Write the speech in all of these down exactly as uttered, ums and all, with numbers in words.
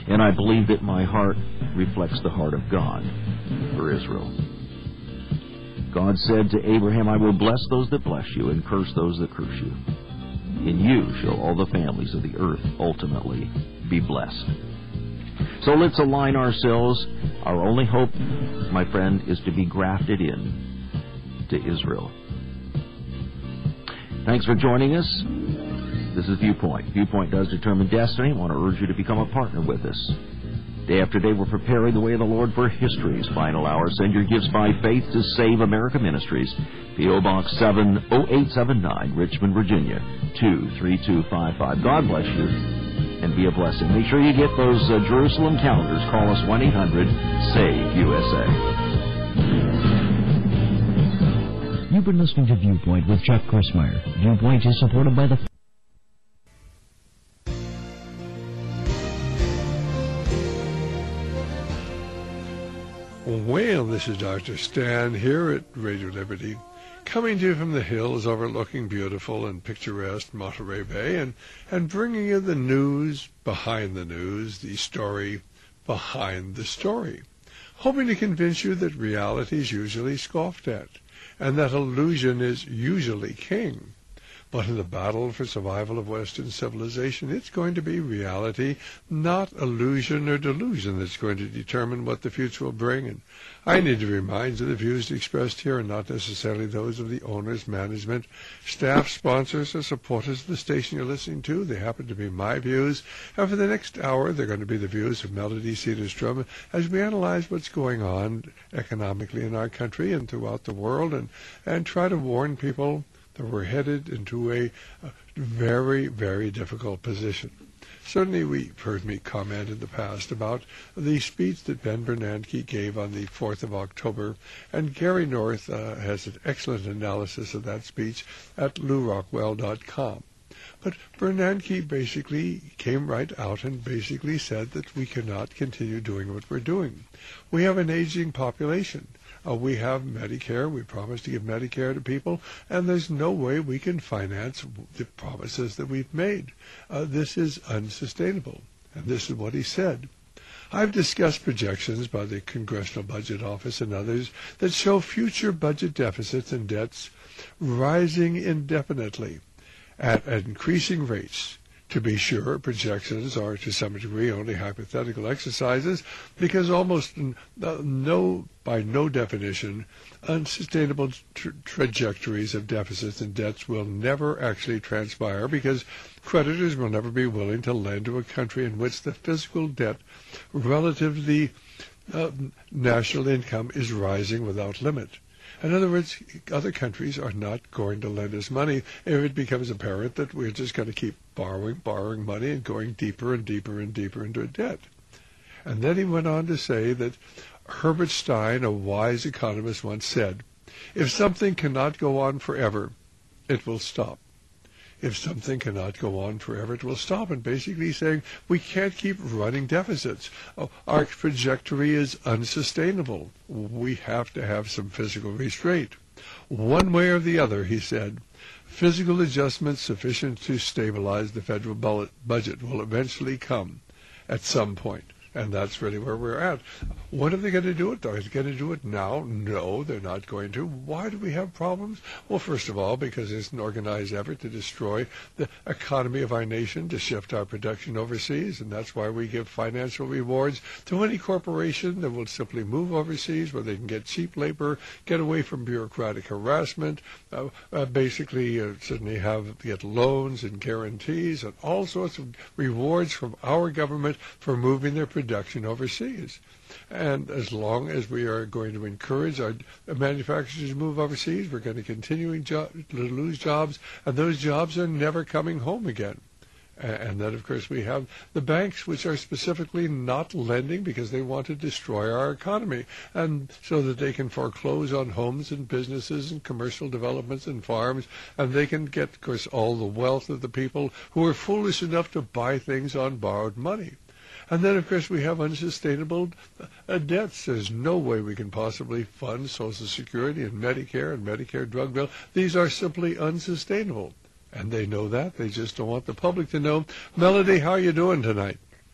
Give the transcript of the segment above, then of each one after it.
And I believe that my heart reflects the heart of God for Israel. God said to Abraham, I will bless those that bless you and curse those that curse you. In you shall all the families of the earth ultimately be blessed. So let's align ourselves. Our only hope, my friend, is to be grafted in to Israel. Thanks for joining us. This is Viewpoint. Viewpoint does determine destiny. I want to urge you to become a partner with us. Day after day, we're preparing the way of the Lord for history's final hour. Send your gifts by faith to Save America Ministries. P O. Box seven oh eight seven nine, Richmond, Virginia, two three two five five. God bless you, and be a blessing. Make sure you get those uh, Jerusalem calendars. Call us one eight hundred save U S A. You've been listening to Viewpoint with Chuck Crismier. Viewpoint is supported by the... Well, this is Doctor Stan here at Radio Liberty, coming to you from the hills overlooking beautiful and picturesque Monterey Bay, and, and bringing you the news behind the news, the story behind the story, hoping to convince you that reality is usually scoffed at, and that illusion is usually king. But in the battle for survival of Western civilization, it's going to be reality, not illusion or delusion, that's going to determine what the future will bring. And I need to remind you the views expressed here are not necessarily those of the owners, management, staff, sponsors, or supporters of the station you're listening to. They happen to be my views. And for the next hour, they're going to be the views of Melody Cedarstrom as we analyze what's going on economically in our country and throughout the world, and, and try to warn people that we're headed into a, a very, very difficult position. Certainly we've heard me comment in the past about the speech that Ben Bernanke gave on the fourth of October, and Gary North uh, has an excellent analysis of that speech at lou rockwell dot com. But Bernanke basically came right out and basically said that we cannot continue doing what we're doing. We have an aging population. Uh, we have Medicare. We promised to give Medicare to people, and there's no way we can finance the promises that we've made. Uh, this is unsustainable, and this is what he said. I've discussed projections by the Congressional Budget Office and others that show future budget deficits and debts rising indefinitely at increasing rates. To be sure, projections are to some degree only hypothetical exercises, because almost no, by no definition, unsustainable tra- trajectories of deficits and debts will never actually transpire, because creditors will never be willing to lend to a country in which the physical debt relative to the uh, national income is rising without limit. In other words, other countries are not going to lend us money if it becomes apparent that we're just going to keep borrowing, borrowing money and going deeper and deeper and deeper into debt. And then he went on to say that Herbert Stein, a wise economist, once said, if something cannot go on forever, it will stop. If something cannot go on forever, it will stop. And basically saying we can't keep running deficits. Oh, our trajectory is unsustainable. We have to have some physical restraint. One way or the other, he said, physical adjustments sufficient to stabilize the federal budget will eventually come at some point. And that's really where we're at. When are they going to do it? Are they going to do it now? No, they're not going to. Why do we have problems? Well, first of all, because there's an organized effort to destroy the economy of our nation, to shift our production overseas, and that's why we give financial rewards to any corporation that will simply move overseas where they can get cheap labor, get away from bureaucratic harassment, uh, uh, basically uh, certainly have get loans and guarantees and all sorts of rewards from our government for moving their production overseas. And as long as we are going to encourage our manufacturers to move overseas, we're going to continue jo- to lose jobs, and those jobs are never coming home again. And then, of course, we have the banks, which are specifically not lending because they want to destroy our economy, and so that they can foreclose on homes and businesses and commercial developments and farms, and they can get, of course, all the wealth of the people who are foolish enough to buy things on borrowed money. And then, of course, we have unsustainable uh, debts. There's no way we can possibly fund Social Security and Medicare and Medicare drug bill. These are simply unsustainable. And they know that. They just don't want the public to know. Melody, how are you doing tonight?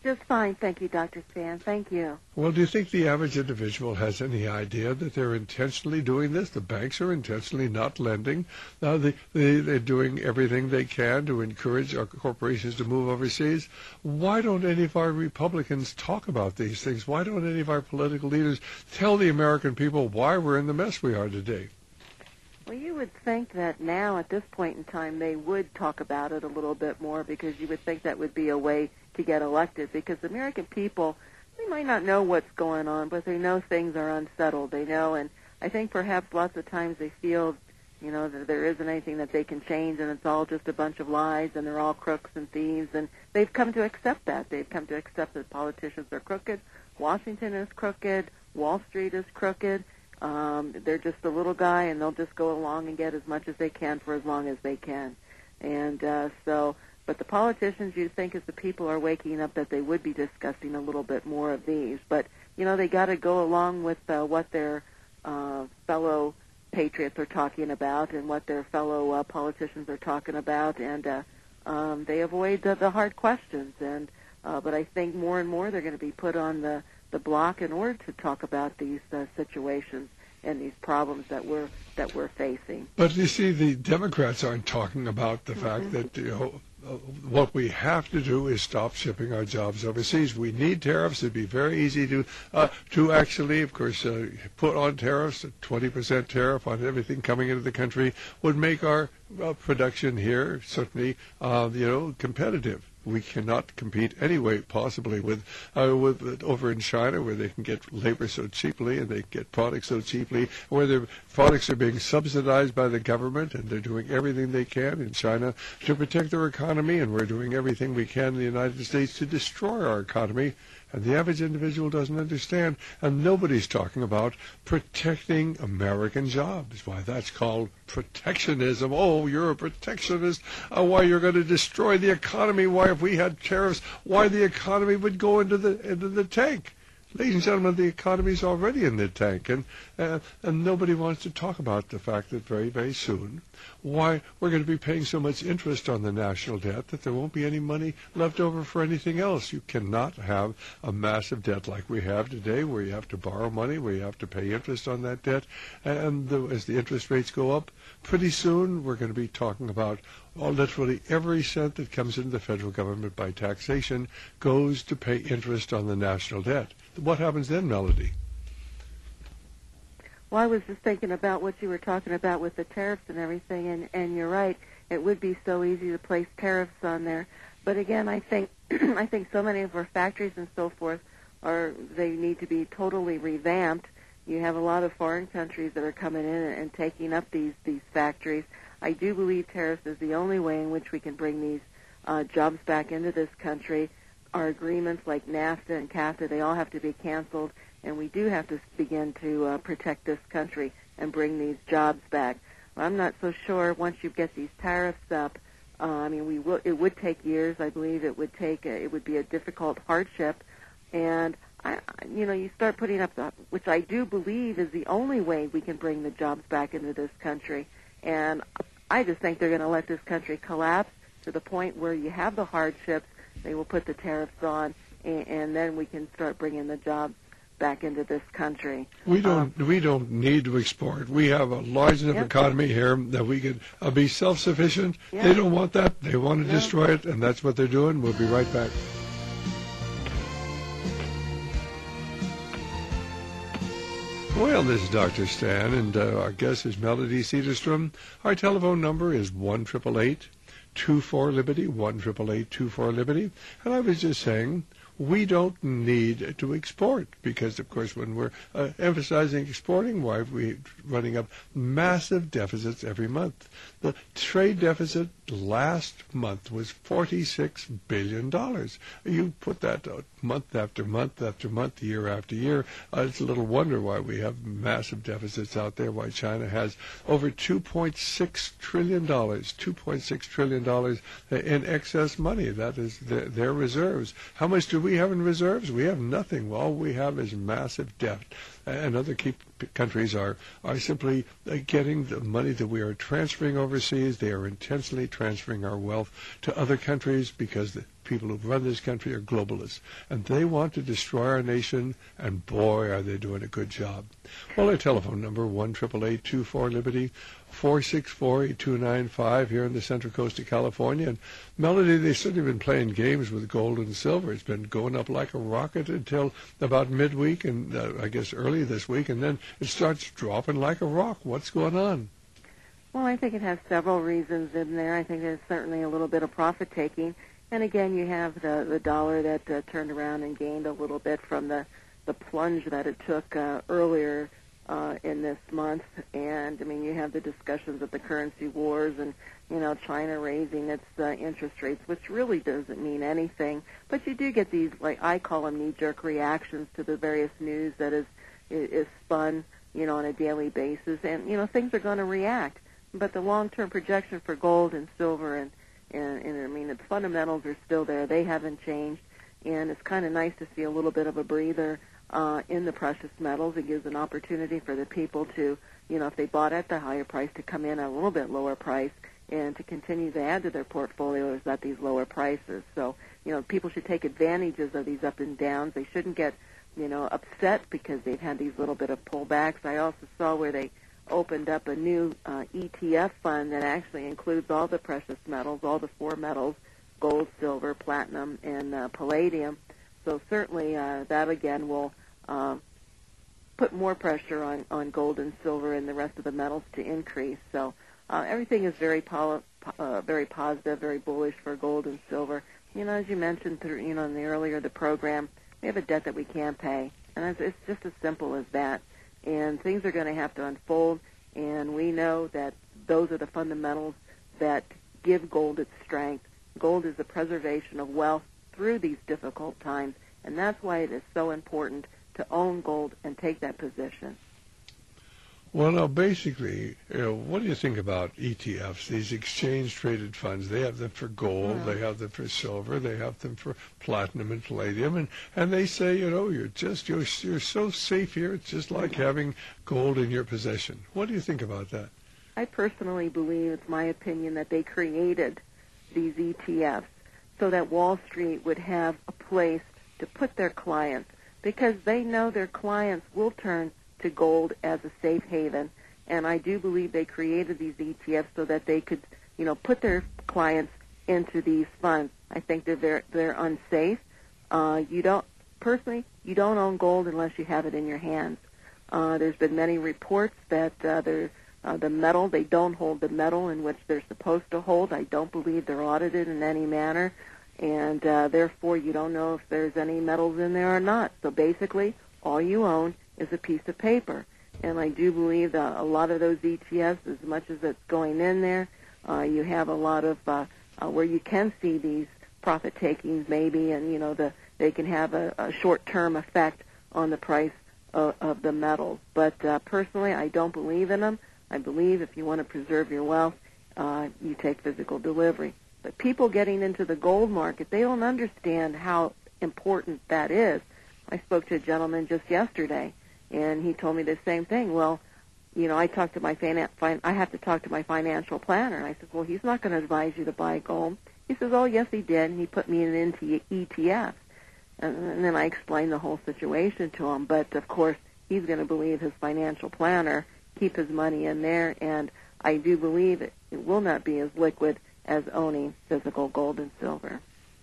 Just fine, thank you, Doctor Stan. Thank you. Well, do you think the average individual has any idea that they're intentionally doing this? The banks are intentionally not lending. Uh, they, they, they're doing everything they can to encourage our corporations to move overseas. Why don't any of our Republicans talk about these things? Why don't any of our political leaders tell the American people why we're in the mess we are today? Well, you would think that now, at this point in time, they would talk about it a little bit more, because you would think that would be a way to get elected, because the American people, they might not know what's going on, but they know things are unsettled. They know, and I think perhaps lots of times they feel, you know, that there isn't anything that they can change, and it's all just a bunch of lies, and they're all crooks and thieves, and they've come to accept that. They've come to accept that politicians are crooked, Washington is crooked, Wall Street is crooked. Um, they're just a little guy, and they'll just go along and get as much as they can for as long as they can. And uh, so, but the politicians, you think, as the people are waking up, that they would be discussing a little bit more of these. But, you know, they got to go along with uh, what their uh, fellow patriots are talking about and what their fellow uh, politicians are talking about, and uh, um, they avoid the, the hard questions. And uh, but I think more and more they're going to be put on the the block in order to talk about these uh, situations and these problems that we're that we're facing. But you see, the Democrats aren't talking about the mm-hmm. fact that, you know, uh, what we have to do is stop shipping our jobs overseas. We need tariffs. It'd be very easy to uh, to actually, of course, uh, put on tariffs. A twenty percent tariff on everything coming into the country would make our uh, production here certainly, uh, you know, competitive. We cannot compete anyway, possibly with, uh, with with over in China, where they can get labor so cheaply and they get products so cheaply, where their products are being subsidized by the government, and they're doing everything they can in China to protect their economy, and we're doing everything we can in the United States to destroy our economy. And the average individual doesn't understand, and nobody's talking about protecting American jobs. Why, that's called protectionism. Oh, you're a protectionist. Uh, why, you're going to destroy the economy. Why, if we had tariffs, why the economy would go into the into the tank. Ladies and gentlemen, the economy's already in the tank, and uh, and nobody wants to talk about the fact that very, very soon, why we're going to be paying so much interest on the national debt that there won't be any money left over for anything else. You cannot have a massive debt like we have today, where you have to borrow money, where you have to pay interest on that debt, and the, as the interest rates go up, pretty soon we're going to be talking about well, literally every cent that comes into the federal government by taxation goes to pay interest on the national debt. What happens then, Melody? Well, I was just thinking about what you were talking about with the tariffs and everything, and, and you're right. It would be so easy to place tariffs on there. But again, I think I think so many of our factories and so forth are they need to be totally revamped. You have a lot of foreign countries that are coming in and, and taking up these, these factories. I do believe tariffs is the only way in which we can bring these uh, jobs back into this country. Our agreements like NAFTA and CAFTA, they all have to be canceled, and we do have to begin to uh, protect this country and bring these jobs back. Well, I'm not so sure once you get these tariffs up. Uh, I mean, we will. It would take years. I believe it would take. A, it would be a difficult hardship, and I, you know, you start putting up the, which I do believe is the only way we can bring the jobs back into this country. And I just think they're going to let this country collapse to the point where you have the hardships. They will put the tariffs on, and, and then we can start bringing the jobs back into this country. We don't. Um, we don't need to export. We have a large enough yep. economy here that we could uh, be self-sufficient. Yep. They don't want that. They want to no. destroy it, and that's what they're doing. We'll be right back. Well, this is Doctor Stan, and uh, our guest is Melody Cedarstrom. Our telephone number is one eight eight eight, two four, Liberty, one eight eight eight, two four, Liberty. And I was just saying, we don't need to export because, of course, when we're uh, emphasizing exporting, why are we running up massive deficits every month? The trade deficit last month was forty-six billion dollars. You put that out month after month after month, year after year. Uh, it's a little wonder why we have massive deficits out there, why China has over two point six trillion dollars, two point six trillion dollars in excess money. That is their, their reserves. How much do we have in reserves? We have nothing. All we have is massive debt. And other key countries are, are simply getting the money that we are transferring overseas. They are intentionally transferring our wealth to other countries because the people who run this country are globalists, and they want to destroy our nation, and boy, are they doing a good job. Well, our telephone number, one eight eight eight, two four, Liberty, four six four, eight two nine five here in the Central Coast of California. And Melody, they've certainly been playing games with gold and silver. It's been going up like a rocket until about midweek, and uh, I guess early this week, and then it starts dropping like a rock. What's going on? Well, I think it has several reasons in there. I think there's certainly a little bit of profit-taking. And again, you have the, the dollar that uh, turned around and gained a little bit from the, the plunge that it took uh, earlier uh, in this month. And, I mean, you have the discussions of the currency wars and, you know, China raising its uh, interest rates, which really doesn't mean anything. But you do get these, like I call them, knee-jerk reactions to the various news that is, is, is spun, you know, on a daily basis. And, you know, things are going to react. But the long-term projection for gold and silver and, and, and I mean, the fundamentals are still there. They haven't changed. And it's kind of nice to see a little bit of a breather uh, in the precious metals. It gives an opportunity for the people to, you know, if they bought at the higher price, to come in at a little bit lower price and to continue to add to their portfolios at these lower prices. So, you know, people should take advantages of these up and downs. They shouldn't get, you know, upset because they've had these little bit of pullbacks. I also saw where they opened up a new uh, E T F fund that actually includes all the precious metals, all the four metals, gold, silver, platinum, and uh, palladium. So certainly uh, that, again, will uh, put more pressure on, on gold and silver and the rest of the metals to increase. So uh, everything is very poli- uh, very positive, very bullish for gold and silver. You know, as you mentioned, through, you know, in the earlier the program, we have a debt that we can't pay, and it's, it's just as simple as that. And things are going to have to unfold, and we know that those are the fundamentals that give gold its strength. Gold is the preservation of wealth through these difficult times, and that's why it is so important to own gold and take that position. Well, now, basically, you know, what do you think about E T Fs, these exchange-traded funds? They have them for gold, Mm. they have them for silver, they have them for platinum and palladium, and, and they say, you know, you're just, you're, you're so safe here, it's just like having gold in your possession. What do you think about that? I personally believe, it's my opinion, that they created these E T Fs so that Wall Street would have a place to put their clients, because they know their clients will turn to gold as a safe haven, and I do believe they created these E T Fs so that they could, you know, put their clients into these funds. I think they're very, they're unsafe. Uh, you don't personally, you don't own gold unless you have it in your hands. Uh, there's been many reports that uh, they're, uh, the metal, they don't hold the metal in which they're supposed to hold. I don't believe they're audited in any manner, and uh, therefore you don't know if there's any metals in there or not. So basically, all you own is a piece of paper. And I do believe that a lot of those E T Fs, as much as it's going in there, uh, you have a lot of uh, uh, where you can see these profit takings maybe, and, you know, the they can have a, a short-term effect on the price of, of the metals. But uh, personally, I don't believe in them. I believe if you want to preserve your wealth, uh, you take physical delivery. But people getting into the gold market, they don't understand how important that is. I spoke to a gentleman just yesterday, and he told me the same thing. Well, you know, I talked to my finan- fin- I have to talk to my financial planner. And I said, well, he's not going to advise you to buy gold. He says, oh, yes, he did, and he put me in into E T Fs. And, and then I explained the whole situation to him. But, of course, he's going to believe his financial planner, keep his money in there, and I do believe it, it will not be as liquid as owning physical gold and silver.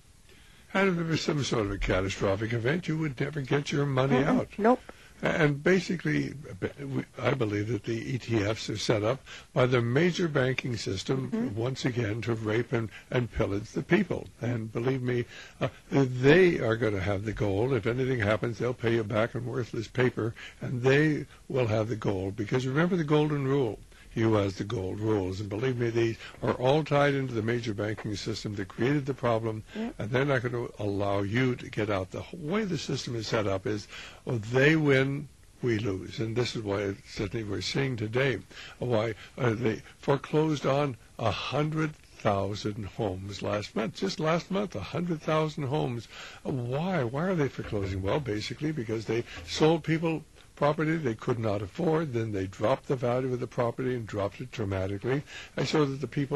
And if there was some sort of a catastrophic event, you would never get your money Mm-mm. out. Nope. And basically, I believe that the E T Fs are set up by the major banking system, mm-hmm. once again, to rape and, and pillage the people. And believe me, uh, they are going to have the gold. If anything happens, they'll pay you back in worthless paper, and they will have the gold. Because remember the golden rule. He who has the gold rules. And believe me, these are all tied into the major banking system that created the problem, yep. and they're not going to allow you to get out. The way the system is set up is, oh, they win, we lose. And this is why certainly we're seeing today why uh, they foreclosed on a hundred thousand homes last month. Just last month, a hundred thousand homes. Why? Why are they foreclosing? Well, basically because they sold people property they could not afford, then they dropped the value of the property and dropped it dramatically, and so that the people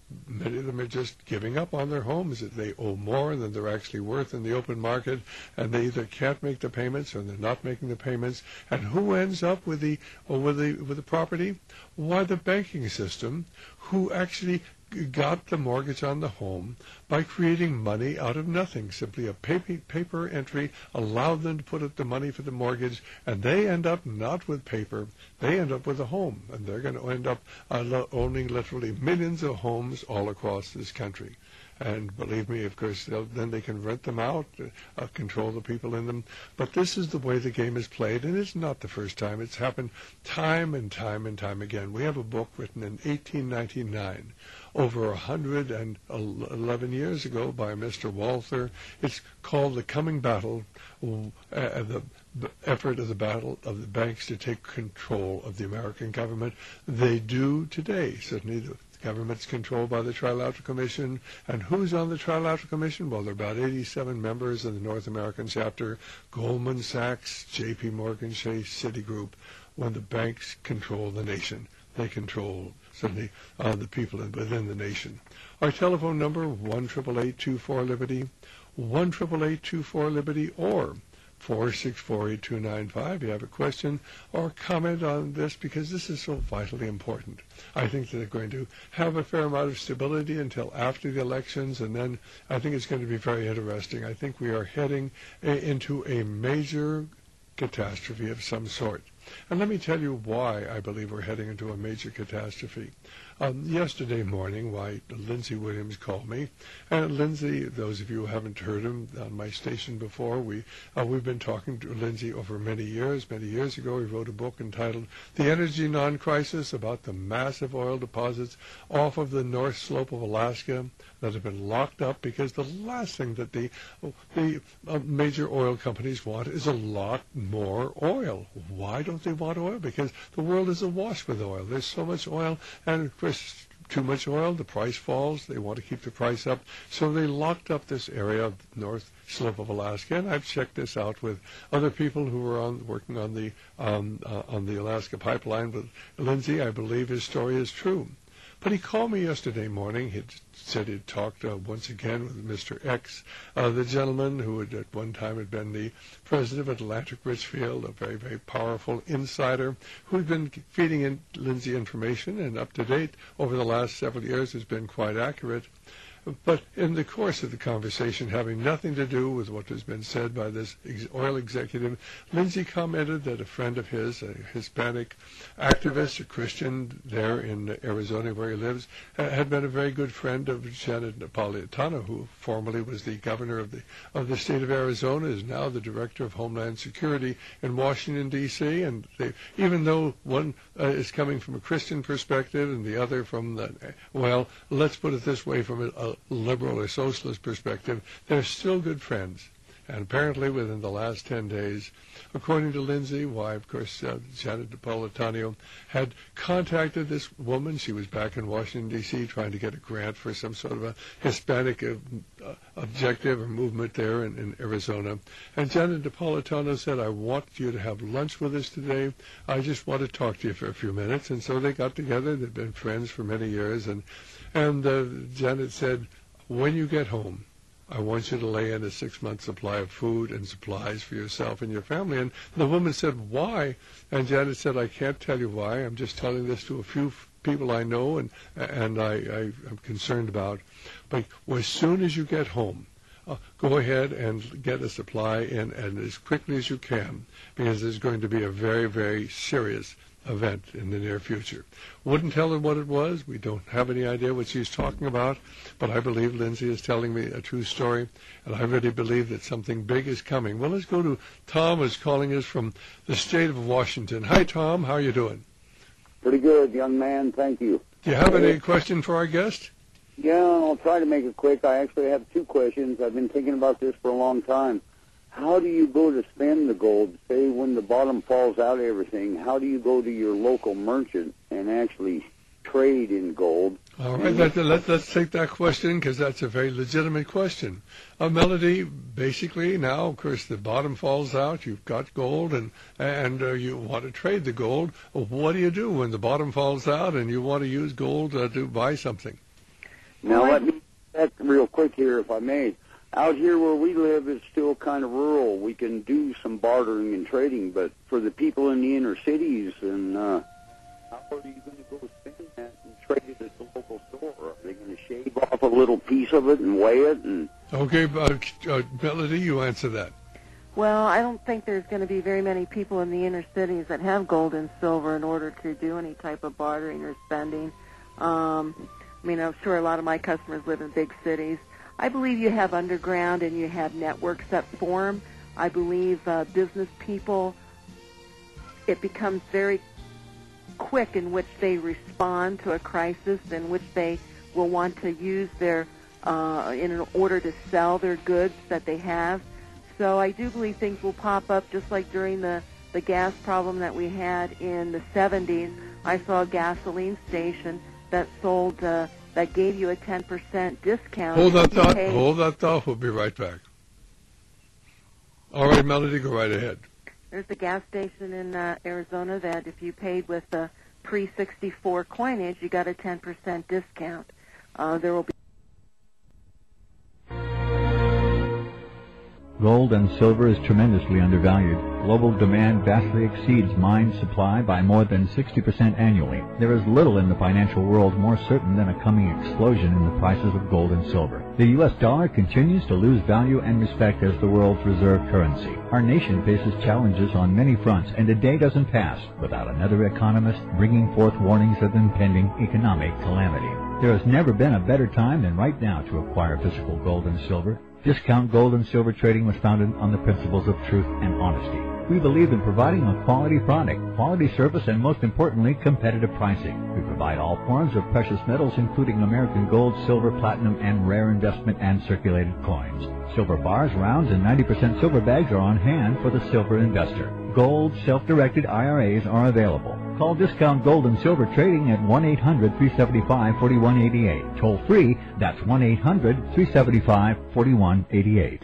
many of them are just giving up on their homes. That they owe more than they're actually worth in the open market, and they either can't make the payments or they're not making the payments. And who ends up with the or with the with the property? Why, the banking system, who actually got the mortgage on the home by creating money out of nothing. Simply a paper, paper entry allowed them to put up the money for the mortgage, and they end up not with paper, they end up with a home, and they're going to end up uh, lo- owning literally millions of homes all across this country. And believe me, of course, then they can rent them out, uh, control the people in them. But this is the way the game is played, and it's not the first time. It's happened time and time and time again. We have a book written in eighteen ninety-nine, over one hundred eleven years ago, by Mister Walther. It's called The Coming Battle, uh, the, the effort of the battle of the banks to take control of the American government. They do today, certainly. The government's controlled by the Trilateral Commission. And who's on the Trilateral Commission? Well, there are about eighty-seven members in the North American chapter: Goldman Sachs, J P Morgan Chase, Citigroup. When the banks control the nation, they control certainly uh, the people in, within the nation. Our telephone number, one eight eight eight, two four, Liberty, one eight eight eight, two four, Liberty, or four six four, eight two nine five. You have a question or comment on this, because this is so vitally important. I think that they're going to have a fair amount of stability until after the elections, and then I think it's going to be very interesting. I think we are heading a, into a major catastrophe of some sort. And let me tell you why I believe we're heading into a major catastrophe. Um, yesterday morning, why Lindsey Williams called me. And Lindsey, those of you who haven't heard him on my station before, we, uh, we've been talking to Lindsey over many years. Many years ago, he wrote a book entitled The Energy Non-Crisis, about the massive oil deposits off of the North Slope of Alaska that have been locked up, because the last thing that the, the uh, major oil companies want is a lot more oil. Why don't they want oil? Because the world is awash with oil. There's so much oil, and of course, too much oil, the price falls. They want to keep the price up. So they locked up this area of the North Slope of Alaska, and I've checked this out with other people who were on working on the um, uh, on the Alaska pipeline. But Lindsey, I believe his story is true. But he called me yesterday morning. He said he'd talked uh, once again with Mister X, uh, the gentleman who had at one time had been the president of Atlantic Richfield, a very, very powerful insider who'd been feeding in Lindsey information, and up to date over the last several years has been quite accurate. But in the course of the conversation, having nothing to do with what has been said by this ex- oil executive, Lindsey commented that a friend of his, a Hispanic activist, a Christian there in Arizona where he lives, uh, had been a very good friend of Janet Napolitano, who formerly was the governor of the of the state of Arizona, is now the director of Homeland Security in Washington, D C And they, even though one uh, is coming from a Christian perspective and the other from the, well, let's put it this way, from a, a liberal or socialist perspective, they're still good friends. And apparently within the last ten days, according to Lindsey, why, of course, uh, Janet Napolitano had contacted this woman. She was back in Washington, D C, trying to get a grant for some sort of a Hispanic uh, uh, objective or movement there in, in Arizona. And Janet Napolitano said, I want you to have lunch with us today. I just want to talk to you for a few minutes. And so they got together. They've been friends for many years. And, and uh, Janet said, when you get home, I want you to lay in a six-month supply of food and supplies for yourself and your family. And the woman said, why? And Janet said, I can't tell you why. I'm just telling this to a few people I know and and I, I am concerned about. But as soon as you get home, uh, go ahead and get a supply in, and as quickly as you can, because there's going to be a very, very serious event in the near future. Wouldn't tell her what it was. We don't have any idea what she's talking about, but I believe Lindsey is telling me a true story, and I really believe that something big is coming. Well, let's go to Tom, who's calling us from the state of Washington. Hi, Tom. How are you doing? Pretty good, young man. Thank you. Do you have any question for our guest? Yeah, I'll try to make it quick. I actually have two questions. I've been thinking about this for a long time. How do you go to spend the gold? Say when the bottom falls out of everything, how do you go to your local merchant and actually trade in gold? All right, let, let, let's take that question, because that's a very legitimate question. Uh, Melody, basically now, of course, the bottom falls out, you've got gold, and, and uh, you want to trade the gold. What do you do when the bottom falls out and you want to use gold uh, to buy something? Now, Well, let me back real quick here, if I may. Out here where we live, it's still kind of rural. We can do some bartering and trading, but for the people in the inner cities, and uh, how are you going to go spend that and trade it at the local store? Are they going to shave off a little piece of it and weigh it? And Okay, uh, uh, Melody, you answer that. Well, I don't think there's going to be very many people in the inner cities that have gold and silver in order to do any type of bartering or spending. Um, I mean, I'm sure a lot of my customers live in big cities. I believe you have underground and you have networks that form. I believe uh, business people, it becomes very quick in which they respond to a crisis, in which they will want to use their, uh, in order to sell their goods that they have. So I do believe things will pop up just like during the, the gas problem that we had in the seventies. I saw a gasoline station that sold, uh, that gave you a ten percent discount. Hold that thought. Paid. Hold that thought. We'll be right back. All right, Melody, go right ahead. There's a gas station in uh, Arizona that if you paid with the pre sixty-four coinage, you got a ten percent discount. Uh, there will be Gold and silver is tremendously undervalued. Global demand vastly exceeds mine supply by more than sixty percent annually. There is little in the financial world more certain than a coming explosion in the prices of gold and silver. The U S dollar continues to lose value and respect as the world's reserve currency. Our nation faces challenges on many fronts, and a day doesn't pass without another economist bringing forth warnings of impending economic calamity. There has never been a better time than right now to acquire physical gold and silver. Discount Gold and Silver Trading was founded on the principles of truth and honesty. We believe in providing a quality product, quality service, and most importantly, competitive pricing. We provide all forms of precious metals, including American gold, silver, platinum, and rare investment and circulated coins. Silver bars, rounds, and ninety percent silver bags are on hand for the silver investor. Gold self-directed I R As are available. Call Discount Gold and Silver Trading at one eight hundred, three seven five, four one eight eight. Toll free, that's one eight hundred, three seven five, four one eight eight.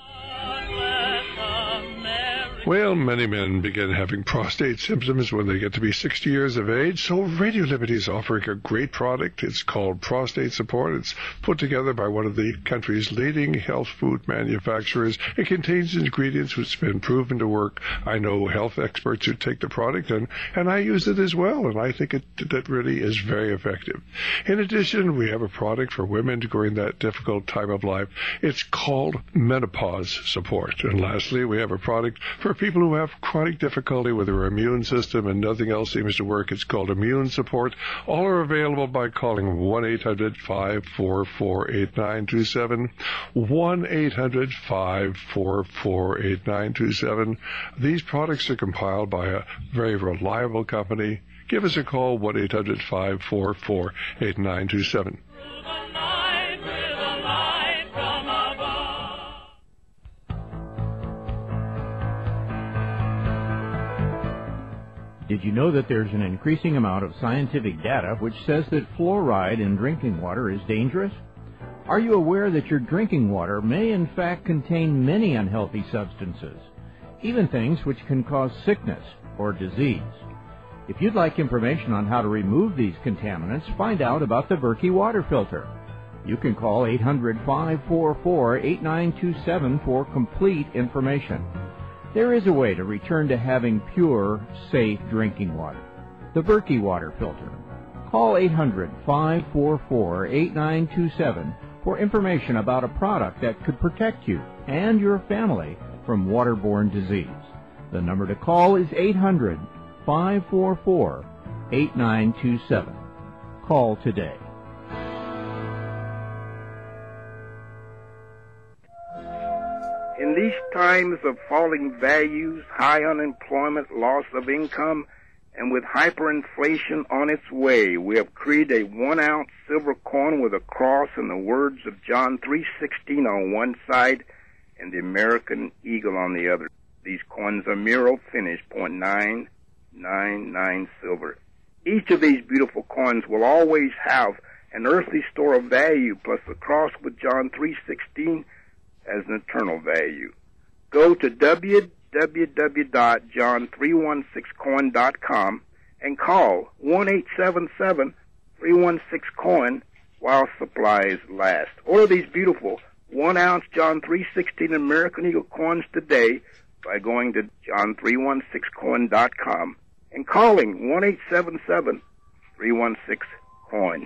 Well, many men begin having prostate symptoms when they get to be sixty years of age, so Radio Liberty is offering a great product. It's called Prostate Support. It's put together by one of the country's leading health food manufacturers. It contains ingredients which have been proven to work. I know health experts who take the product, and, and I use it as well, and I think it that really is very effective. In addition, we have a product for women during that difficult time of life. It's called Menopause Support. And lastly, we have a product for people who have chronic difficulty with their immune system and nothing else seems to work. It's called Immune Support. All are available by calling one eight hundred, five four four, eight nine two seven, one eight hundred, five four four, eight nine two seven. These products are compiled by a very reliable company. Give us a call, one eight hundred, five four four, eight nine two seven. Did you know that there's an increasing amount of scientific data which says that fluoride in drinking water is dangerous? Are you aware that your drinking water may in fact contain many unhealthy substances, even things which can cause sickness or disease? If you'd like information on how to remove these contaminants, find out about the Berkey water filter. You can call eight hundred, five four four, eight nine two seven for complete information. There is a way to return to having pure, safe drinking water. The Berkey water filter. Call eight hundred, five four four, eight nine two seven for information about a product that could protect you and your family from waterborne disease. The number to call is eight hundred, five four four, eight nine two seven. Call today. In these times of falling values, high unemployment, loss of income, and with hyperinflation on its way, we have created a one-ounce silver coin with a cross and the words of John three sixteen on one side and the American eagle on the other. These coins are Miro finished, point nine nine nine silver. Each of these beautiful coins will always have an earthly store of value plus the cross with John three sixteen as an eternal value. Go to w w w dot john three one six coin dot com and call one eight seven seven, three one six coin while supplies last. Order these beautiful one-ounce John three sixteen American Eagle coins today by going to john three one six coin dot com and calling one eight seven seven, three one six, coin.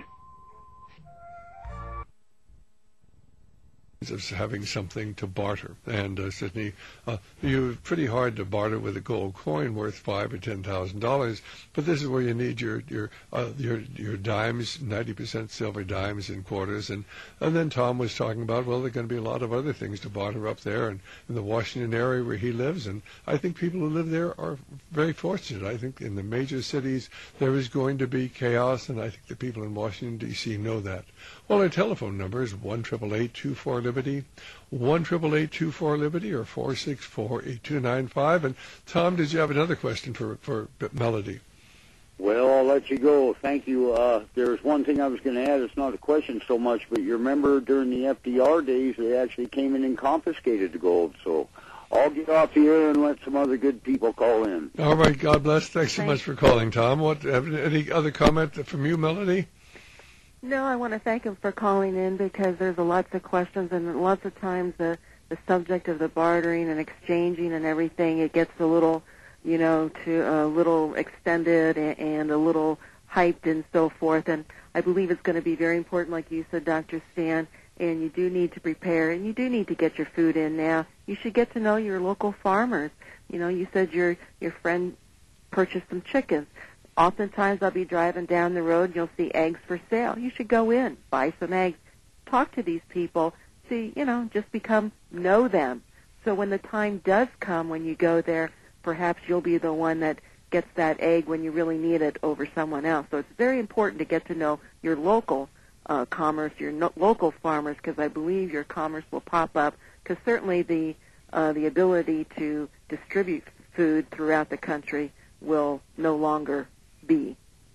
Of having something to barter. And uh, Sydney, uh, you're pretty hard to barter with a gold coin worth five or ten thousand dollars. But this is where you need your your uh, your your dimes, ninety percent silver dimes and quarters. And and then Tom was talking about, well, there are going to be a lot of other things to barter up there and in the Washington area where he lives. And I think people who live there are very fortunate. I think in the major cities there is going to be chaos, and I think the people in Washington D C know that. Well, our telephone number is one eight eight eight, two four, Liberty, one eight eight eight, two four, Liberty, or four six four, eight two nine five. And Tom, did you have another question for, for Melody? Well, I'll let you go. Thank you. Uh, there's one thing I was going to add. It's not a question so much, but you remember during the F D R days, they actually came in and confiscated the gold. So I'll get off here and let some other good people call in. All right. God bless. Thanks so much for calling, Tom. What? Any other comment from you, Melody? No, I want to thank him for calling in because there's a lots of questions, and lots of times the, the subject of the bartering and exchanging and everything, it gets a little, you know, to a little extended and, and a little hyped and so forth. And I believe it's going to be very important, like you said, Doctor Stan, and you do need to prepare, and you do need to get your food in now. You should get to know your local farmers. You know, you said your your friend purchased some chickens. Oftentimes I'll be driving down the road and you'll see eggs for sale. You should go in, buy some eggs, talk to these people, see, you know, just become, know them. So when the time does come when you go there, perhaps you'll be the one that gets that egg when you really need it over someone else. So it's very important to get to know your local uh, commerce, your no- local farmers, because I believe your commerce will pop up, because certainly the, uh, the ability to distribute food throughout the country will no longer be.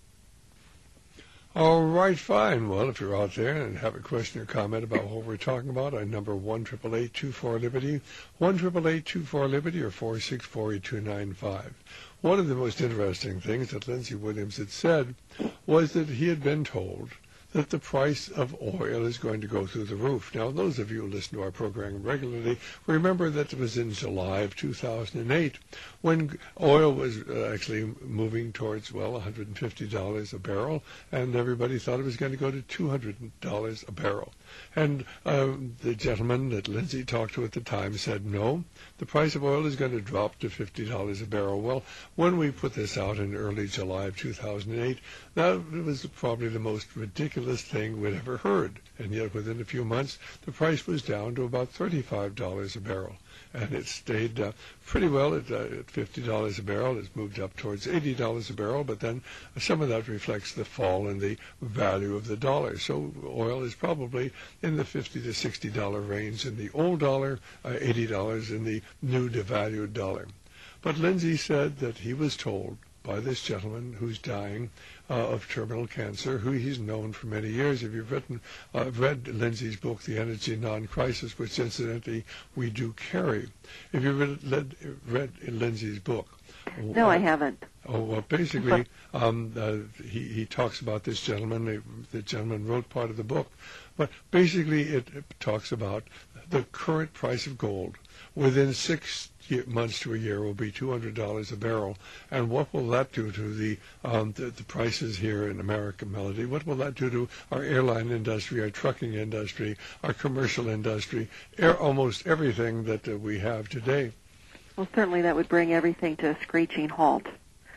All right, fine. Well, if you're out there and have a question or comment about what we're talking about, our number one eight eight eight, two four, Liberty, one eight eight eight, two four, Liberty, or four six four, eight two nine five. One of the most interesting things that Lindsey Williams had said was that he had been told that the price of oil is going to go through the roof. Now, those of you who listen to our program regularly remember that it was in July of two thousand eight when oil was uh, actually moving towards, well, one hundred fifty dollars a barrel, and everybody thought it was going to go to two hundred dollars a barrel. And uh, the gentleman that Lindsey talked to at the time said, no, the price of oil is going to drop to fifty dollars a barrel. Well, when we put this out in early July of two thousand eight, that was probably the most ridiculous thing we'd ever heard. And yet within a few months, the price was down to about thirty-five dollars a barrel. And it stayed uh, pretty well at, uh, at fifty dollars a barrel. It's moved up towards eighty dollars a barrel, but then some of that reflects the fall in the value of the dollar. So oil is probably in the fifty to sixty dollars range in the old dollar, uh, eighty dollars in the new devalued dollar. But Lindsey said that he was told by this gentleman who's dying uh, of terminal cancer, who he's known for many years. If you've written, uh, read Lindsey's book, The Energy Non-Crisis, which incidentally we do carry. If you've read, read, read Lindsey's book. No, uh, I haven't. Oh, well, basically, um, uh, he, he talks about this gentleman. The, the gentleman wrote part of the book. But basically it, it talks about the current price of gold. Within six months to a year will be two hundred dollars a barrel. And what will that do to the, um, the the prices here in America, Melody? What will that do to our airline industry, our trucking industry, our commercial industry, air, almost everything that uh, we have today? Well, certainly that would bring everything to a screeching halt.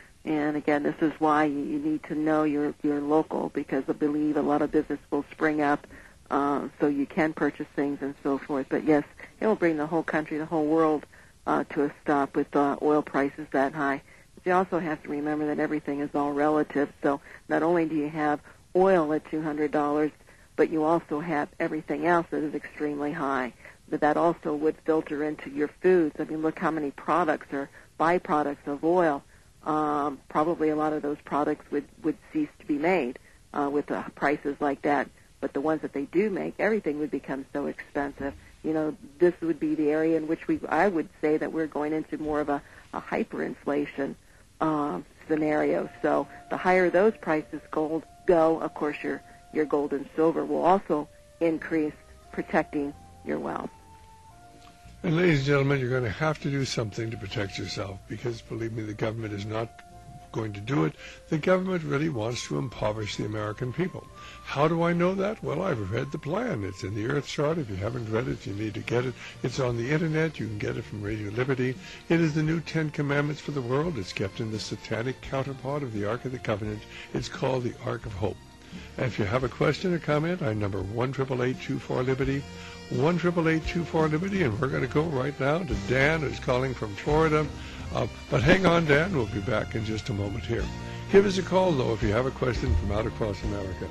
And again, this is why you, you need to know your, your local, because I believe a lot of business will spring up uh, so you can purchase things and so forth. But yes, it will bring the whole country, the whole world uh, to a stop with uh, oil prices that high. But you also have to remember that everything is all relative. So not only do you have oil at two hundred dollars, but you also have everything else that is extremely high. But that also would filter into your foods. I mean, look how many products are byproducts of oil. Um, probably a lot of those products would, would cease to be made uh, with uh, prices like that. But the ones that they do make, everything would become so expensive. You know, this would be the area in which we, I would say that we're going into more of a, a hyperinflation uh, scenario. So the higher those prices gold go, of course, your your gold and silver will also increase protecting your wealth. And ladies and gentlemen, you're going to have to do something to protect yourself, because believe me, the government is not going to do it. The government really wants to impoverish the American people. How do I know that? Well, I've read the plan. It's in the Earth Chart. If you haven't read it, you need to get it. It's on the Internet. You can get it from Radio Liberty. It is the new Ten Commandments for the world. It's kept in the satanic counterpart of the Ark of the Covenant. It's called the Ark of Hope. And if you have a question or comment, I number one eight eight eight two four Liberty, one eight eight eight two four Liberty, and we're going to go right now to Dan, who's calling from Florida. Uh, but hang on, Dan. We'll be back in just a moment here. Give us a call, though, if you have a question from out across America.